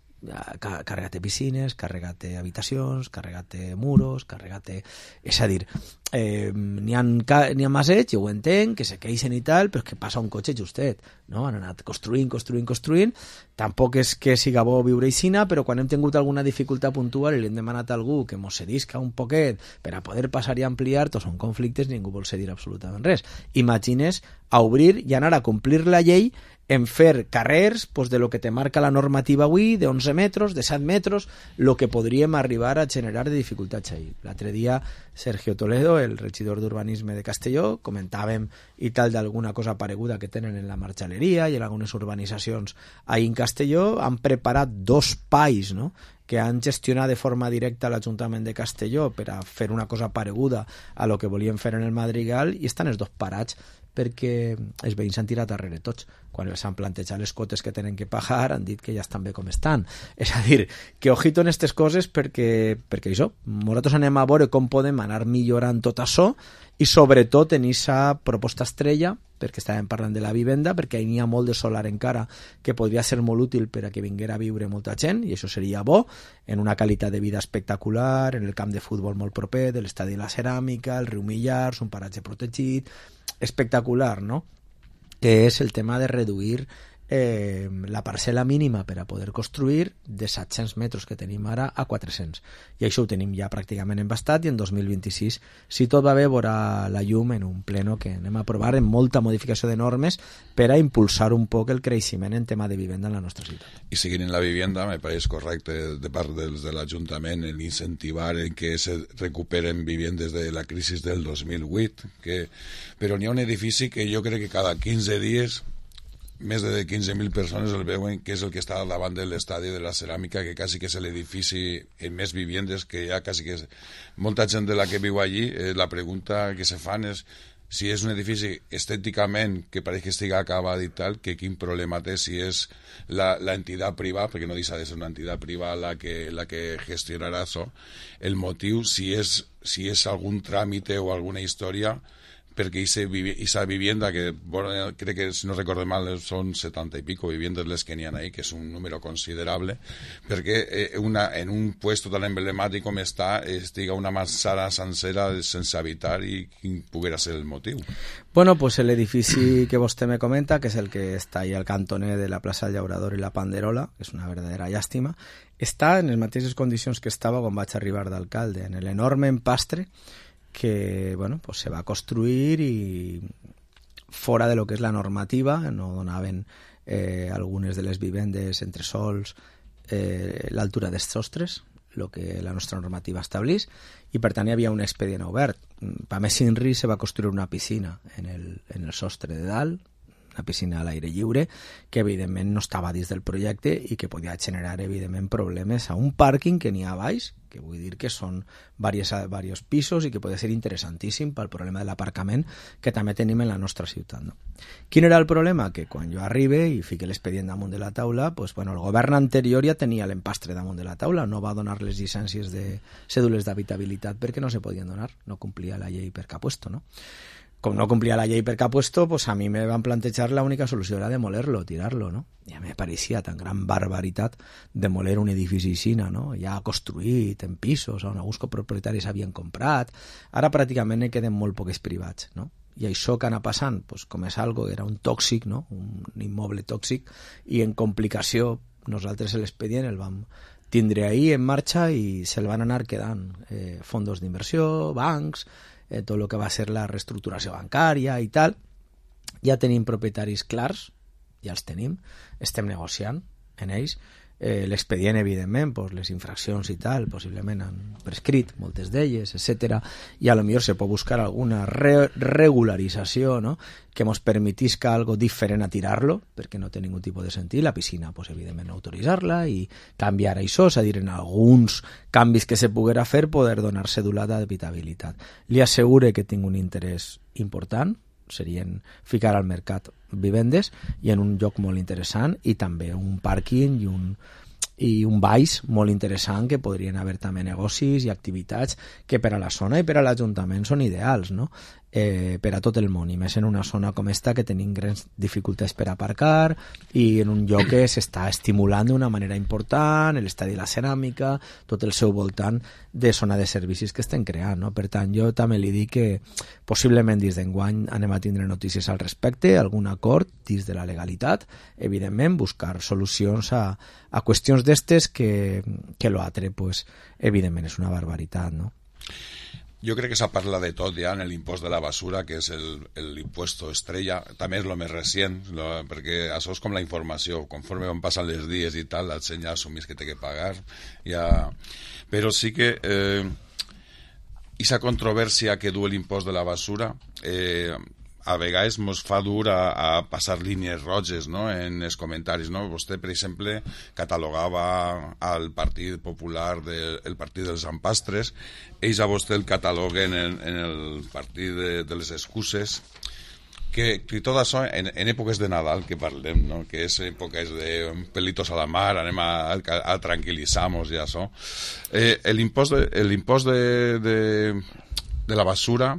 Carregate piscines, carregate habitacions, carregate muros, carregate... És a dir, eh, n'hi ha, n'hi ha masets, jo ho entenc, que se queixen i tal, però és que passa un cotxe justet, no? Han anat construint, construint, construint, tampoc és que siga bo viure aixina, però quan hem tingut alguna dificultat puntual i li hem demanat a algú que mos cedisca un poquet per a poder passar i ampliar, tots són conflictes, ningú vol cedir absolutament res. Imagines a obrir i anar a complir la llei en fer carrers pues, de lo que te marca la normativa avui, de onze metres, de set metres, lo que podríem arribar a generar de dificultats ahí. L'altre dia, Sergio Toledo, el regidor d'Urbanisme de Castelló, comentàvem i tal d'alguna cosa pareguda que tenen en la marxaleria i en algunes urbanitzacions ahí en Castelló, han preparat dos pais, no?, que han gestionat de forma directa l'Ajuntament de Castelló per a fer una cosa pareguda a lo que volien fer en el Madrigal i estan els dos parats perquè els veïns s'han tirat darrere tots. Quan els han plantejat les quotes que tenen que pagar han dit que ja estan bé com estan. És a dir, que ojito en aquestes coses perquè, perquè això, nosaltres anem a veure com podem anar millorant tot això i sobretot en aquesta proposta estrella, perquè estàvem parlant de la vivenda, perquè n'hi ha molt de solar encara que podria ser molt útil per a que vinguera a viure molta gent, i això seria bo, en una qualitat de vida espectacular, en el camp de futbol molt proper, de l'estadi de la Ceràmica, el riu Millars, un paratge protegit, espectacular, no? Que és el tema de reduir eh, la parcel·la mínima per a poder construir de set-cents metres que tenim ara a quatre-cents. I això ho tenim ja pràcticament embastat i en dos mil vint-i-sis, si tot va bé, veurà la llum en un pleno que anem a aprovar en molta modificació de normes per a impulsar un poc el creixement en tema de vivenda en la nostra ciutat. Y seguir en la vivienda me parece correcto de parte del, del Ayuntamiento el incentivar en que se recuperen viviendas de la crisis del dos mil vuit, que, però n'hi ha un edifici que jo crec que cada quinze dies més de quinze mil persones el veuen, que és el que està davant de l'estadi de la Ceràmica, que quasi que és l'edifici amb més viviendes, que hi ha quasi que és molta gent de la que viu allí. Eh, la pregunta que se fan és si és un edifici estèticament que pareix que estigui acabat i tal, que quin problema té si és la, la entitat privada, perquè no deixa de ser una entitat privada la que, la que gestionarà això, el motiu, si és, si és algun tràmite o alguna història, perquè aquesta vivienda, que bueno, crec que si no recordo mal són setanta i pico viviendas les que n'hi ha ahí, que és un número considerable, perquè eh, una, en un puesto tan emblemàtic com està, estiga una manzana sencera sense habitar i quin poguera ser el motiu. Bueno, pues el edifici que vostè me comenta, que és el que està ahí al cantoner de la plaça del Llaurador i la Panderola, que és una verdadera llàstima, està en les mateixes condicions que estava quan vaig arribar d'alcalde, en l'enorme empastre que bueno, pues se va a construir y fora de lo que és la normativa, no donaven eh, algunes de les vivendes entre sols eh, l'altura dels sostres, el que la nostra normativa estableix, i per tant hi havia un expedient obert. Per més Inri se va construir una piscina en el, en el sostre de dalt, una piscina a l'aire lliure, que evidentment no estava dins del projecte i que podia generar evidentment problemes a un pàrquing que n'hi ha a baix, que vull dir que són diversos pisos i que pot ser interessantíssim pel problema de l'aparcament que també tenim en la nostra ciutat. No? Quin era el problema? Que quan jo arribe i fique l'expedient damunt de la taula, pues, bueno, el govern anterior ja tenia l'empastre damunt de la taula, no va donar les llicències de cèdules d'habitabilitat perquè no se podien donar, no complia la llei per cap puesto, no? Com no complia la llei per cap puesto, pues a mi me van plantejar la única solució era demoler-lo, tirar-lo, no? I a mi me pareixia tan gran barbaritat demoler un edifici aixina, no? Ja construït en pisos, on alguns copropietaris havien comprat. Ara pràcticament ne queden molt pocs privats, no? I això que anava passant, pues, com és algo, era un tòxic, no? Un immoble tòxic, i en complicació nosaltres l'expedient el vam tindre ahir en marxa i se'l van anar quedant eh, fondos d'inversió, bancs, eh, tot el que va ser la reestructuració bancària i tal. Ja tenim propietaris clars, ja els tenim, estem negociant en ells. Eh, l'expedient, evidentment, pues, les infraccions i tal, possiblement han prescrit moltes d'elles, etcètera, i a lo millor se pot buscar alguna re regularització, no?, que ens permetisca algo diferent a tirar-lo, perquè no té ningú tipus de sentit, la piscina, pues, evidentment, autoritzar-la i canviar això, és a dir, en alguns canvis que se poguera fer, poder donar cèdula d'habitabilitat. Li assegure que tinc un interès important, serien ficar al mercat vivendes i en un lloc molt interessant i també un pàrquing i un, i un baix molt interessant que podrien haver també negocis i activitats que per a la zona i per a l'Ajuntament són ideals, no? Eh, per a tot el món, i més en una zona com esta que tenim grans dificultats per aparcar i en un lloc que s'està estimulant d'una manera important, l'estadi de la ceràmica, tot el seu voltant de zona de servicis que estem creant, no? Per tant, jo també li dic que possiblement dins d'enguany anem a tindre notícies al respecte, algun acord dins de la legalitat, evidentment buscar solucions a, a qüestions d'estes que, que l'altre, pues, evidentment és una barbaritat, no? Jo crec que s'ha parlat de tot ja en l'impost de la basura, que és l'impost estrella, també és el més recent, no? Perquè això és com la informació, conforme van passant els dies i tal, la gent ja assumís que té que pagar, ja... però sí que eh, aquesta controvèrsia que du l'impost de la basura eh, a vegades ens fa dur a, a passar línies roges, no?, en els comentaris, no? Vostè, per exemple, catalogava al Partit Popular de, el Partit dels Empastres, ells a vostè el cataloguen en, en el Partit de, de les Excuses, que, que tot això en, en èpoques de Nadal que parlem, no?, que és èpoques de pelitos a la mar, anem a, a, a tranquil·litzar-nos i això. Eh, l'impost de, l'impost de, de, de la basura,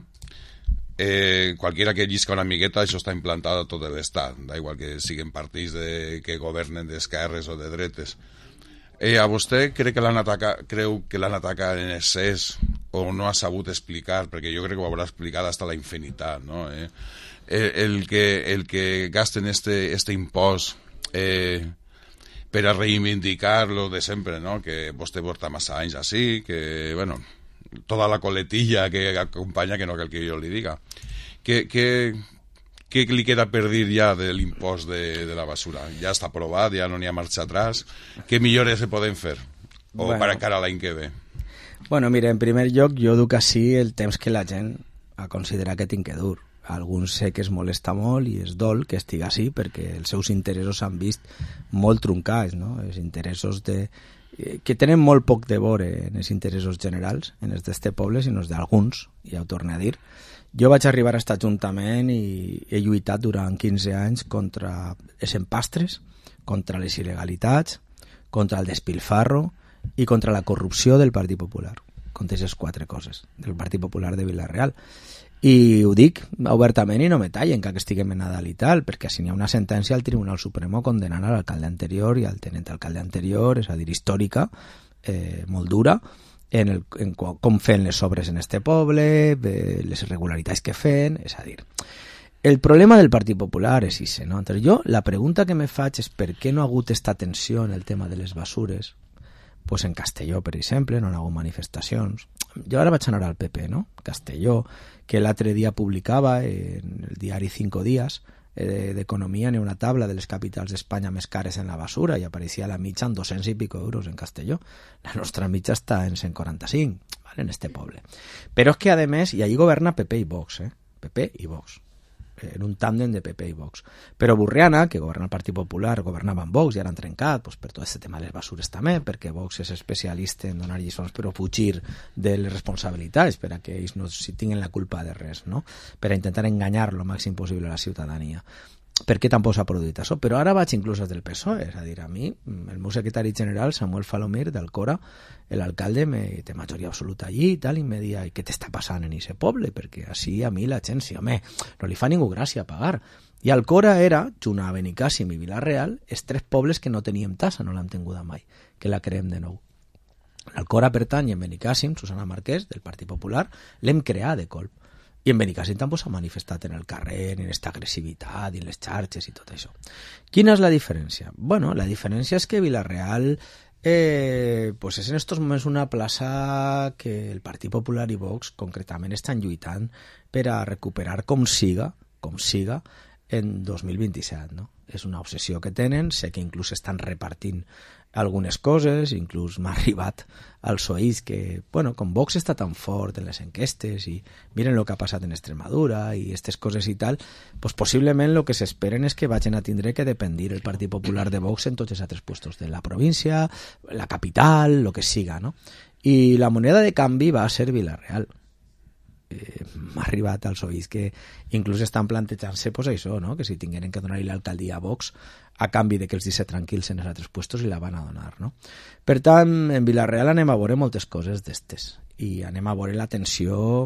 Eh, qualquiera que llisca una miqueta, això està implantat a tot l'estat, da igual que siguin partits de, que governen d'esquerres o de dretes. Eh, a vostè creu que l'han atacat, creu que l'han atacat en excés o no ha sabut explicar, perquè jo crec que ho haurà explicat hasta la infinitat, no? Eh? El, el, que, el que gasten este, este impost eh, per a reivindicar-lo de sempre, no?, que vostè porta massa anys així, que, bueno... toda la coletilla que acompaña, que no cal que yo le diga. ¿Qué, qué, qué li queda per dir ja de l'impost de, de la basura? Ja està aprovat, ja no n'hi ha marxa atrás. Què millores se poden fer? O bueno, per encara l'any que ve? Bueno, mira, en primer lloc, jo duc així el temps que la gent ha considerat que tinc que dur. Alguns sé que es molesta molt i es dol que estigui així perquè els seus interessos s'han vist molt truncats, no? Els interessos de... que tenen molt poc de veure en els interessos generals, en els d'este poble, sinó els d'alguns, ja ho torno a dir. Jo vaig arribar a aquest ajuntament i he lluitat durant quinze anys contra els empastres, contra les il·legalitats, contra el despilfarro i contra la corrupció del Partit Popular, contra aquestes quatre coses, del Partit Popular de Vila-real. I ho dic obertament i no me tallen que estiguem en Nadal i tal, perquè si n'hi ha una sentència al Tribunal Supremo condenant a l'alcalde anterior i al tenent alcalde anterior, és a dir, històrica, eh, molt dura, en, el, en com fent les obres en este poble, les irregularitats que fent, és a dir... El problema del Partit Popular és ese, no? Entonces, jo, la pregunta que me faig és per què no ha hagut esta tensió en el tema de les basures. Pues en Castelló, per exemple, no hi ha hagut manifestacions. Jo ara vaig anar al P P, no? Castelló, que l'altre dia publicava en el diari Cinco Días eh, d'Economia, n'hi ha una tabla de les capitals d'Espanya més cares en la basura i apareixia la mitja en dos-cents i pico euros en Castelló. La nostra mitja està en cent quaranta-cinc, ¿vale? En este poble. Però és que, a més, i allí governa P P i Vox, eh? P P i Vox. En un tàndem de P P i Vox. Però Burriana, que governa el Partit Popular, governava amb Vox i ara han trencat, pues, per tot aquest tema de les basures també, perquè Vox és especialista en donar lliçons però fugir de les responsabilitats, per a que ells no si tinguin la culpa de res, no? Per a intentar enganyar lo màxim possible a la ciutadania. Per què tampoc s'ha produït això? Però ara vaig inclús des del P S O E, és a dir, a mi, el meu secretari general, Samuel Falomir, d'Alcora, l'alcalde me, té majoria absoluta allí i tal, i me dia, què t'està passant en aquest poble? Perquè així a mi la gent, sí, home, no li fa ningú gràcia pagar. I Alcora era, junt a Benicàssim i Vila-real, els tres pobles que no teníem tassa, no l'hem tinguda mai, que la creem de nou. Alcora pertany i en Benicàssim, Susana Marquès, del Partit Popular, l'hem creat de colp. I en Benicàssim tampoc s'ha manifestat en el carrer, en aquesta agressivitat, i en les xarxes i tot això. Quina és la diferència? Bueno, la diferència és que Vila-real Eh, pues és en estos moments una plaça que el Partit Popular i Vox concretament estan lluitant per a recuperar com siga, com siga en dos mil vint-i-set, no? És una obsessió que tenen, sé que inclús estan repartint algunes coses, inclús m'ha arribat als oïts que, bueno, com Vox està tan fort en les enquestes i miren el que ha passat en Extremadura i aquestes coses i tal, pues possiblement el que s'esperen és que vagin a tindre que dependir el Partit Popular de Vox en tots els altres puestos de la província, la capital, lo que siga, no? I la moneda de canvi va a ser Vila-real. Eh, m'ha arribat als oïts que inclús estan plantejant-se pues això, no? Que si tingueren que donar-li l'alcaldia a Vox a canvi de que els deixi tranquils en els altres puestos i la van a donar, no? Per tant, en Vila-real anem a veure moltes coses d'estes i anem a veure la tensió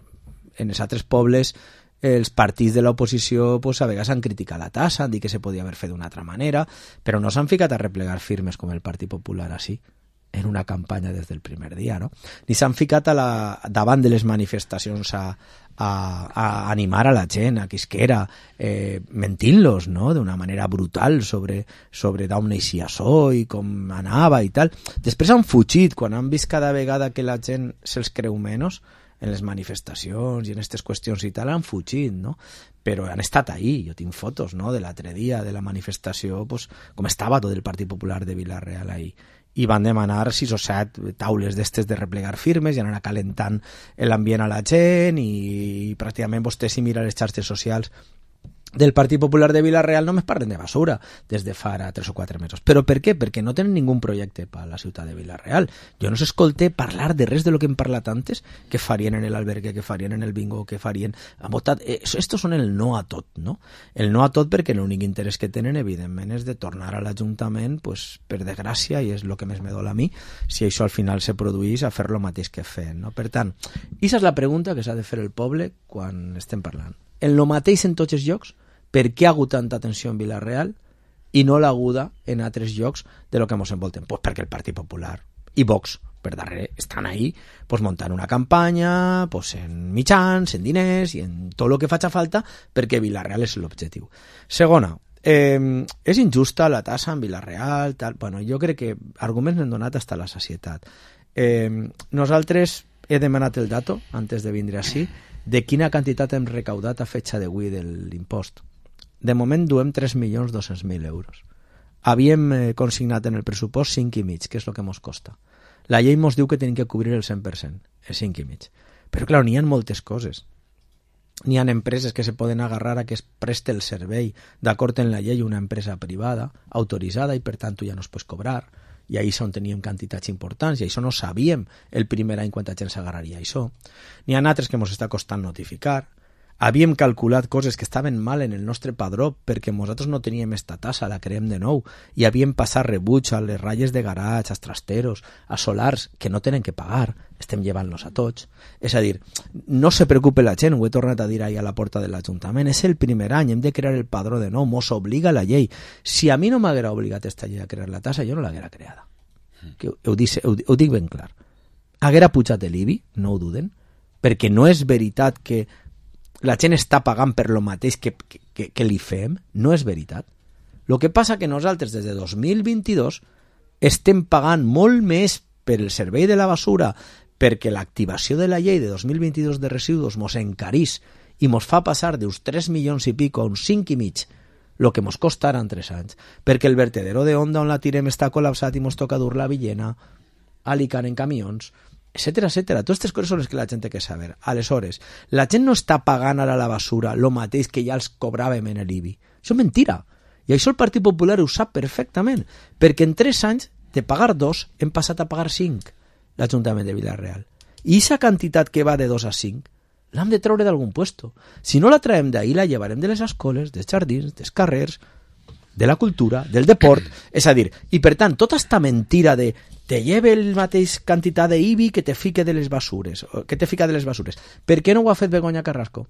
en els altres pobles. Els partits de l'oposició pues, a vegades han criticat la tassa, han dit que se podia haver fet d'una altra manera, però no s'han ficat a replegar firmes com el Partit Popular així en una campanya des del primer dia, no? Ni s'han ficat a la, davant de les manifestacions a, a, a animar a la gent, a quisquera, eh, mentint-los, no?, d'una manera brutal sobre, sobre d'on eixia açò i com anava i tal. Després han fugit, quan han vist cada vegada que la gent se'ls creu menys en les manifestacions i en aquestes qüestions i tal, han fugit, no? Però han estat ahí, jo tinc fotos, no?, de l'altre dia, de la manifestació, pues, com estava tot el Partit Popular de Vila-real ahí. I van demanar sis o set taules d'estes de replegar firmes i anar calentant l'ambient a la gent i, i pràcticament vostè si mira les xarxes socials del Partit Popular de Vila-real només parlen de basura des de fa tres o quatre mesos. Però per què? Perquè no tenen ningú projecte per a la ciutat de Vila-real. Jo no s'escolté parlar de res de lo que hem parlat antes, que farien en l'albergue, que farien en el bingo, que farien... Han votat... Estos són el no a tot, no? El no a tot perquè l'únic interès que tenen, evidentment, és de tornar a l'Ajuntament, pues, per desgràcia, i és el que més me dol a mi, si això al final se produís, a fer lo mateix que fem, no? Per tant, aquesta és la pregunta que s'ha de fer el poble quan estem parlant. En lo mateix en tots els llocs, per què ha hagut tanta tensió en Vila-real i no l'ha haguda en altres llocs de lo que ens envolten? Pues perquè el Partit Popular i Vox, per darrere, estan ahí pues, muntant una campanya pues, en mitjans, en diners i en tot el que faci falta perquè Vila-real és l'objectiu. Segona, eh, és injusta la tassa en Vila-real, tal. Bueno, jo crec que arguments n'hem donat fins a la sacietat. Eh, nosaltres he demanat el dato, antes de vindre així, de quina quantitat hem recaudat a fetxa d'avui de l'impost. De moment duem tres milions dos-cents mil euros. Havíem eh, consignat en el pressupost cinc i mig, que és el que ens costa. La llei ens diu que tenim que cobrir el cent per cent, el cinc i mig. Però, clar, n'hi ha moltes coses. N'hi ha empreses que se poden agarrar a que es preste el servei d'acord en la llei una empresa privada, autoritzada, i per tant tu ja no es pots cobrar. I ahir on teníem quantitats importants, i això no sabíem el primer any quanta gent s'agarraria a això. N'hi ha altres que ens està costant notificar. Havíem calculat coses que estaven mal en el nostre padró perquè nosaltres no teníem esta tassa, la creem de nou, i havíem passat rebuig a les ratlles de garatge, als trasteros, a solars, que no tenen que pagar, estem llevant-los a tots. És a dir, no se preocupe la gent, ho he tornat a dir ahir a la porta de l'Ajuntament, és el primer any, hem de crear el padró de nou, mos obliga la llei. Si a mi no m'haguera obligat esta llei a crear la tassa, jo no l'haguera creada. Que ho, ho, dic, ho, ho dic ben clar. Haguera pujat l'I B I, no ho duden, perquè no és veritat que la gent està pagant per lo mateix que, que, que li fem, no és veritat. El que passa que nosaltres des de dos mil vint-i-dos estem pagant molt més per el servei de la basura perquè l'activació de la llei de dos mil vint-i-dos de residus mos encarís i mos fa passar d'uns tres milions i pico a uns cinc i mig, el que mos costarà en tres anys, perquè el vertedero de Onda on la tirem està col·lapsat i mos toca dur la Villena, a Alicant en camions, etcètera, etcètera. Totes aquestes coses són les que la gent té que saber. Aleshores, la gent no està pagant ara la basura el mateix que ja els cobràvem en l'I B I. Això és mentira. I això el Partit Popular ho sap perfectament, perquè en tres anys, de pagar dos, hem passat a pagar cinc, l'Ajuntament de Vila-real. I aquesta quantitat que va de dos a cinc, l'hem de treure d'algun puesto. Si no la traiem d'ahir, la llevarem de les escoles, dels jardins, dels carrers, de la cultura, del deport. És a dir, i per tant, tota esta mentira de te lleve el mateix quantitat d'I B I que te fique de les basures, que te fica de les basures. Per què no ho ha fet Begoña Carrasco?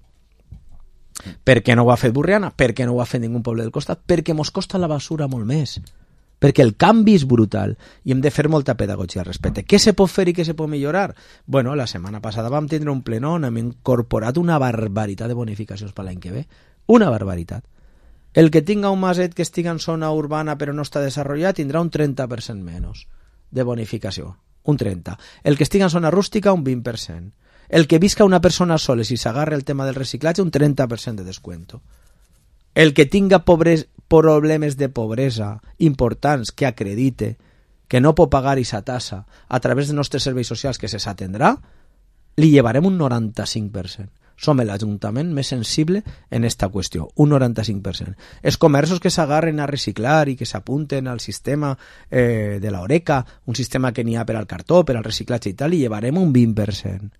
Per què no ho ha fet Burriana? Per què no ho ha fet ningú poble del costat? Perquè mos costa la basura molt més. Perquè el canvi és brutal i hem de fer molta pedagogia al respecte. Què se pot fer i què se pot millorar? Bueno, la setmana passada vam tindre un plenó on hem incorporat una barbaritat de bonificacions per l'any que ve. Una barbaritat. El que tinga un maset que estigui en zona urbana però no està desenvolupat tindrà un trenta per cent menys. de bonificació, un trenta. El que estigui en zona rústica, un vint per cent. El que visca una persona sola, si s'agarra el tema del reciclatge, un trenta per cent de descuento. El que tinga pobres, problemes de pobresa importants que acredite que no pot pagar esa tassa a través de nostres serveis socials que se s'atendrà, li llevarem un noranta-cinc per cent. Som l'Ajuntament més sensible en esta qüestió, un noranta-cinc per cent. Els comerços que s'agarren a reciclar i que s'apunten al sistema eh, de l'Oreca, un sistema que n'hi ha per al cartó, per al reciclatge i tal, li llevarem un vint per cent.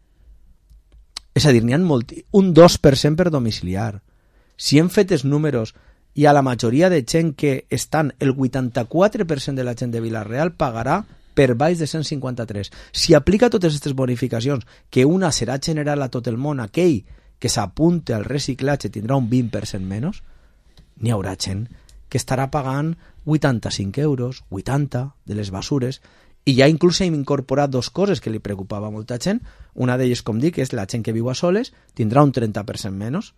És a dir, n'hi ha molt, un dos per cent per domiciliar. Si hem fet els números i a la majoria de gent que estan, el vuitanta-quatre per cent de la gent de Vila-real pagarà per baix de cent cinquanta-tres. Si aplica totes aquestes bonificacions, que una serà general a tot el món, aquell que s'apunte al reciclatge tindrà un vint per cent menys, n'hi haurà gent que estarà pagant vuitanta-cinc euros, vuitanta de les basures, i ja inclús hem incorporat dos coses que li preocupava a molta gent. Una d'elles, com dic, és la gent que viu a soles, tindrà un trenta per cent menys,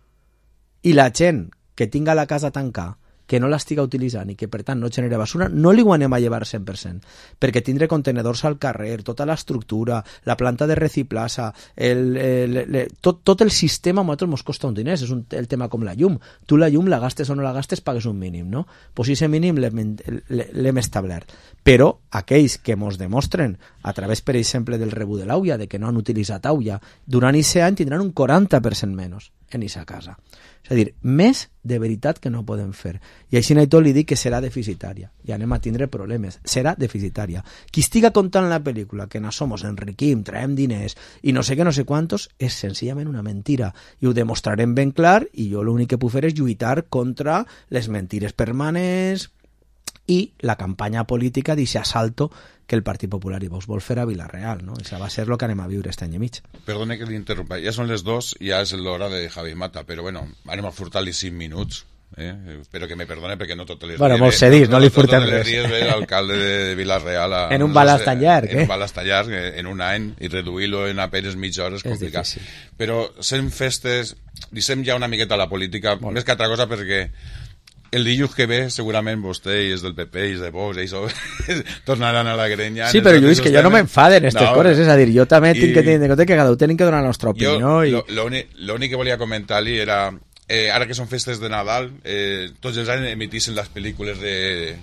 i la gent que tinga la casa tancada, que no l'estiga utilitzant i que per tant no genera basura, no li ho anem a llevar cent per cent, perquè tindre contenedors al carrer, tota l'estructura, la planta de reciclassa, el, el, el, tot, tot el sistema a nosaltres ens costa un diners, és un, el tema com la llum. Tu la llum la gastes o no la gastes pagues un mínim, no? Pues ese mínim l'hem establert. Però aquells que ens demostren a través, per exemple, del rebut de l'auia, de que no han utilitzat auia, durant aquest any tindran un quaranta per cent menys en aquesta casa. És a dir, més de veritat que no podem fer. I així i tot li dic que serà deficitària. I anem a tindre problemes. Serà deficitària. Qui estiga contant la pel·lícula que nos somos enriquim, traiem diners i no sé què, no sé quantos, és senzillament una mentira. I ho demostrarem ben clar i jo l'únic que puc fer és lluitar contra les mentires permanents i la campanya política d'aquest assalto que el Partit Popular i Vox vol fer a Vila-real, no? Això va ser el que anem a viure este any i mig. Perdone que l'interrompa, ja són les dos, ja és l'hora de Javi Mata, però bueno, anem a furtar-li cinc minuts, eh? Però que me perdone perquè no tot les bueno, molt cedís, no, no li furtem res. No tot l'alcalde de Vila-real a, en un balast tan llarg, eh? En un balast tan llarg, en un any, i reduir-lo en apenes mitja hora és complicat. És però sent festes, deixem ja una miqueta la política, molt. Més que altra cosa perquè el dilluns que ve, segurament vostè i és del P P i és de Vox, i això tornaran a la grenya. Sí, però Lluís, que jo no m'enfaden aquestes no, coses, és a dir, jo també i... tinc que tenir en compte que cada un tenim que donar la nostra opinió. Jo, i... l'únic que volia comentar-li era, eh, ara que són festes de Nadal, eh, tots els anys emitissin les pel·lícules de,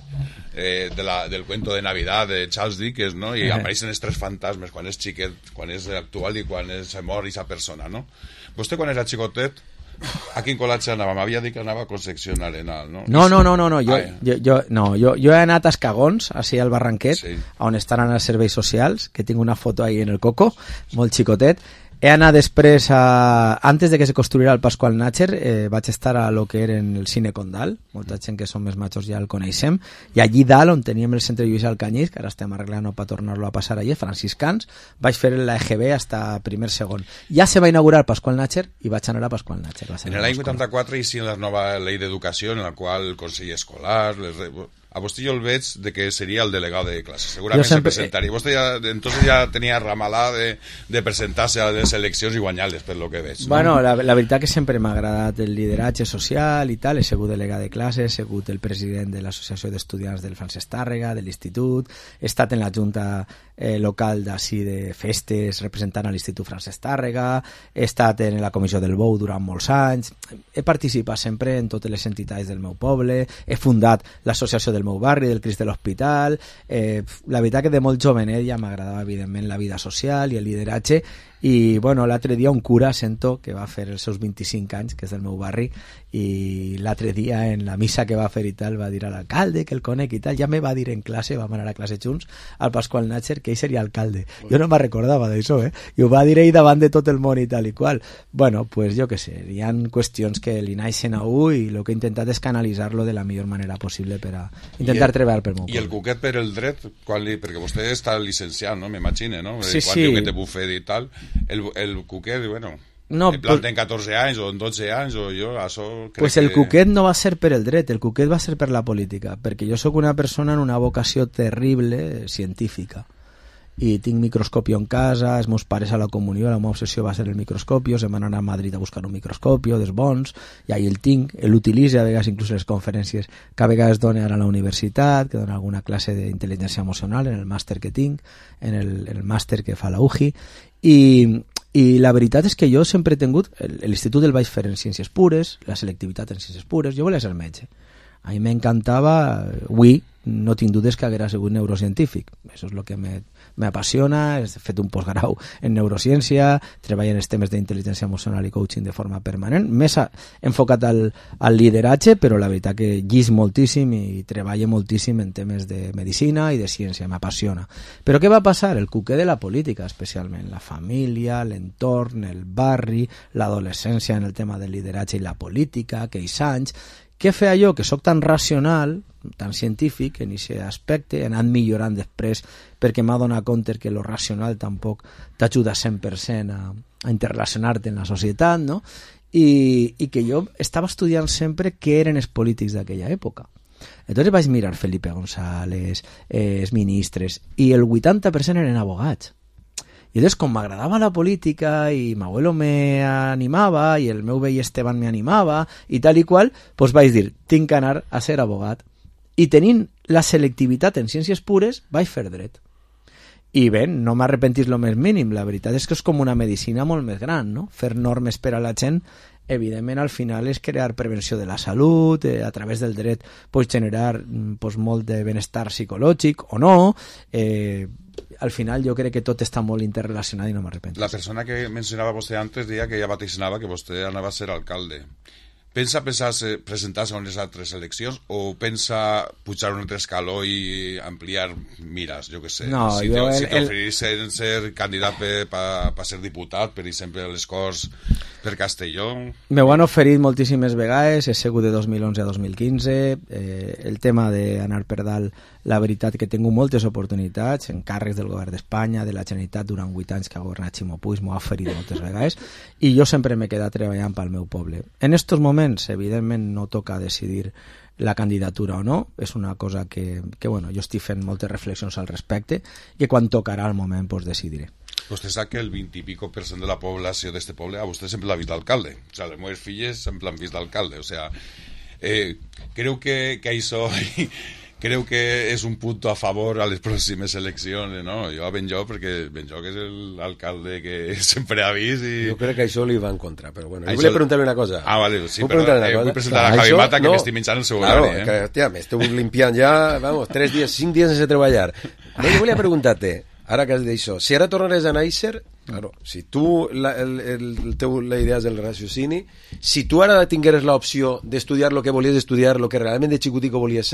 eh, de la, del cuento de Navidad de Charles Dickens, no? I eh. apareixen els tres fantasmes, quan és xiquet, quan és actual i quan és mort aquesta persona, no? Vostè quan era xicotet, a quin col·latge anava? M'havia dit que anava a Concepció Arenal, no? No, no, no, no, no. Jo, ah, jo, jo, no, jo, jo he anat a Escagons, així al Barranquet, sí. On estaran els serveis socials, que tinc una foto ahí en el coco, molt xicotet. He anat després, a, antes de que se construirà el Pasqual Natcher, eh, vaig estar a lo que era el Cine Condal, molta gent que som més majors ja el coneixem, i allí dalt, on teníem el centre Lluís Alcañiz, que ara estem arreglant per tornar-lo a passar allí, franciscans, vaig fer la E G B hasta primer segon. Ja se va inaugurar el Pasqual Natcher i vaig anar a Pasqual Natcher. En l'any vuitanta-quatre hi sí la nova llei d'educació, en la qual el Consell Escolar... Les... A vostè jo el veig de que seria el delegado de classe. Segurament sempre... se presentaria. Vostè ja, entonces ja tenia ramalà de, de presentar-se a les eleccions i guanyar-les, per lo que veig. No? Bueno, la, la veritat que sempre m'ha agradat el lideratge social i tal. He sigut delegat de classe, he sigut el president de l'Associació d'Estudiants del Francesc Tàrrega, de l'Institut, he estat en la Junta eh, local d'ací de festes representant a l'Institut Francesc Tàrrega, he estat en la Comissió del Bou durant molts anys, he participat sempre en totes les entitats del meu poble, he fundat l'Associació del meu barri, del Crist de l'Hospital. Eh, la veritat que de molt jovenet ja m'agradava evidentment la vida social i el lideratge, i bueno, l'altre dia un cura sento que va fer els seus vint-i-cinc anys, que és del meu barri, i l'altre dia en la missa que va fer i tal va dir a l'alcalde que el conec i tal, ja me va dir en classe, vam anar a classe junts al Pasqual Natcher que ell seria alcalde, jo no me'n recordava d'això, eh? I ho va dir ell davant de tot el món i tal i qual. Bueno, pues jo que sé, hi ha qüestions que li naixen a un i el que he intentat és canalitzar-lo de la millor manera possible per a intentar el, treballar pel meu poble. I el cuquet per el dret, quan li, perquè vostè està licenciat, no? M'imagine, no? Sí, quan sí. diu que té bufet i tal, el, el cuquet, bueno... No, en plan, en catorze anys o en dotze anys o jo, això crec pues el que... cuquet no va ser per el dret, el cuquet va ser per la política, perquè jo sóc una persona en una vocació terrible científica i tinc microscopio en casa, els meus pares a la comunió, la meva obsessió va ser el microscopio, se'n van anar a Madrid a buscar un microscopio dels bons, i ahí el tinc, l'utilitzo a vegades inclús les conferències que a vegades dona ara a la universitat, que dona alguna classe d'intel·ligència emocional en el màster que tinc, en el, en el màster que fa la U J I, i, i la veritat és que jo sempre he tingut, l'institut el vaig fer en ciències pures, la selectivitat en ciències pures, jo volia ser metge. A mi m'encantava, avui no tinc dubtes que haguera sigut neurocientífic, això és el que m'apassiona, he fet un postgrau en neurociència, treballo en els temes d'intel·ligència emocional i coaching de forma permanent, més enfocat al, al lideratge, però la veritat que llis moltíssim i treballo moltíssim en temes de medicina i de ciència, m'apassiona. Però què va passar? El cuquer de la política, especialment, la família, l'entorn, el barri, l'adolescència en el tema del lideratge i la política, aquells anys. Què feia jo, que sóc tan racional, tan científic, en aquest aspecte, he anat millorant després perquè m'ha donat compte que lo racional tampoc t'ajuda cent per cent a, a interrelacionar-te en la societat, no? I, i que jo estava estudiant sempre què eren els polítics d'aquella època. Entonces vaig mirar Felipe González, eh, els ministres, i el vuitanta per cent eren abogats. I llavors, com m'agradava la política i m'abuelo me animava i el meu vell Esteban me animava i tal i qual, doncs vaig dir, tinc que anar a ser abogat. I tenint la selectivitat en ciències pures, vaig fer dret. I bé, no m'arrepentis lo més mínim, la veritat és que és com una medicina molt més gran, no? Fer normes per a la gent, evidentment, al final és crear prevenció de la salut, eh, a través del dret pots generar pues, molt de benestar psicològic o no, eh, al final jo crec que tot està molt interrelacionat i no m'arrepento. La persona que mencionava vostè antes deia que ella vaticinava que vostè anava a ser alcalde. Pensa presentar-se en les altres eleccions o pensa pujar un altre escaló i ampliar mires, jo què sé? No, si jo... Si el, t'oferís ser, ser candidat per pa, pa ser diputat, per exemple, a les Corts per Castelló... Me ho han oferit moltíssimes vegades, he sigut de dos mil onze a dos mil quinze, eh, el tema d'anar per dalt, la veritat que he tingut moltes oportunitats, encàrrecs del govern d'Espanya, de la Generalitat durant vuit anys que ha governat Ximo Puig, m'ho ha oferit moltes vegades, i jo sempre m'he quedat treballant pel meu poble. En estos moments, evidentment, no toca decidir la candidatura o no, és una cosa que, que bueno, jo estic fent moltes reflexions al respecte i quan tocarà el moment pues, decidiré. Vostè sap que el vint i pico per cent de la població d'este poble a vostè sempre l'ha vist d'alcalde. O sea, les meves filles sempre l'han vist d'alcalde. O sea, eh, creu que, que això... Creu que és un punt a favor a les pròximes eleccions, no? Jo a Benlloc, perquè Benlloc és l'alcalde que sempre ha vist i... Jo crec que això li va en contra, però bueno. Jo volia preguntar-li una cosa. Ah, vale, sí, però eh, vull presentar a Javi Mata, que no, m'estic menjant el seu claro, horari, eh? Que, hòstia, m'esteu limpiant ja, vamos, tres dies, cinc dies sense treballar. No, jo volia preguntar-te, ara que has dit això, si ara tornares a néixer, claro, si tu, la, el, el teu, la idea és el raciocini, si tu ara tingueres l'opció d'estudiar el que volies estudiar, el que realment de xicutico volies ser,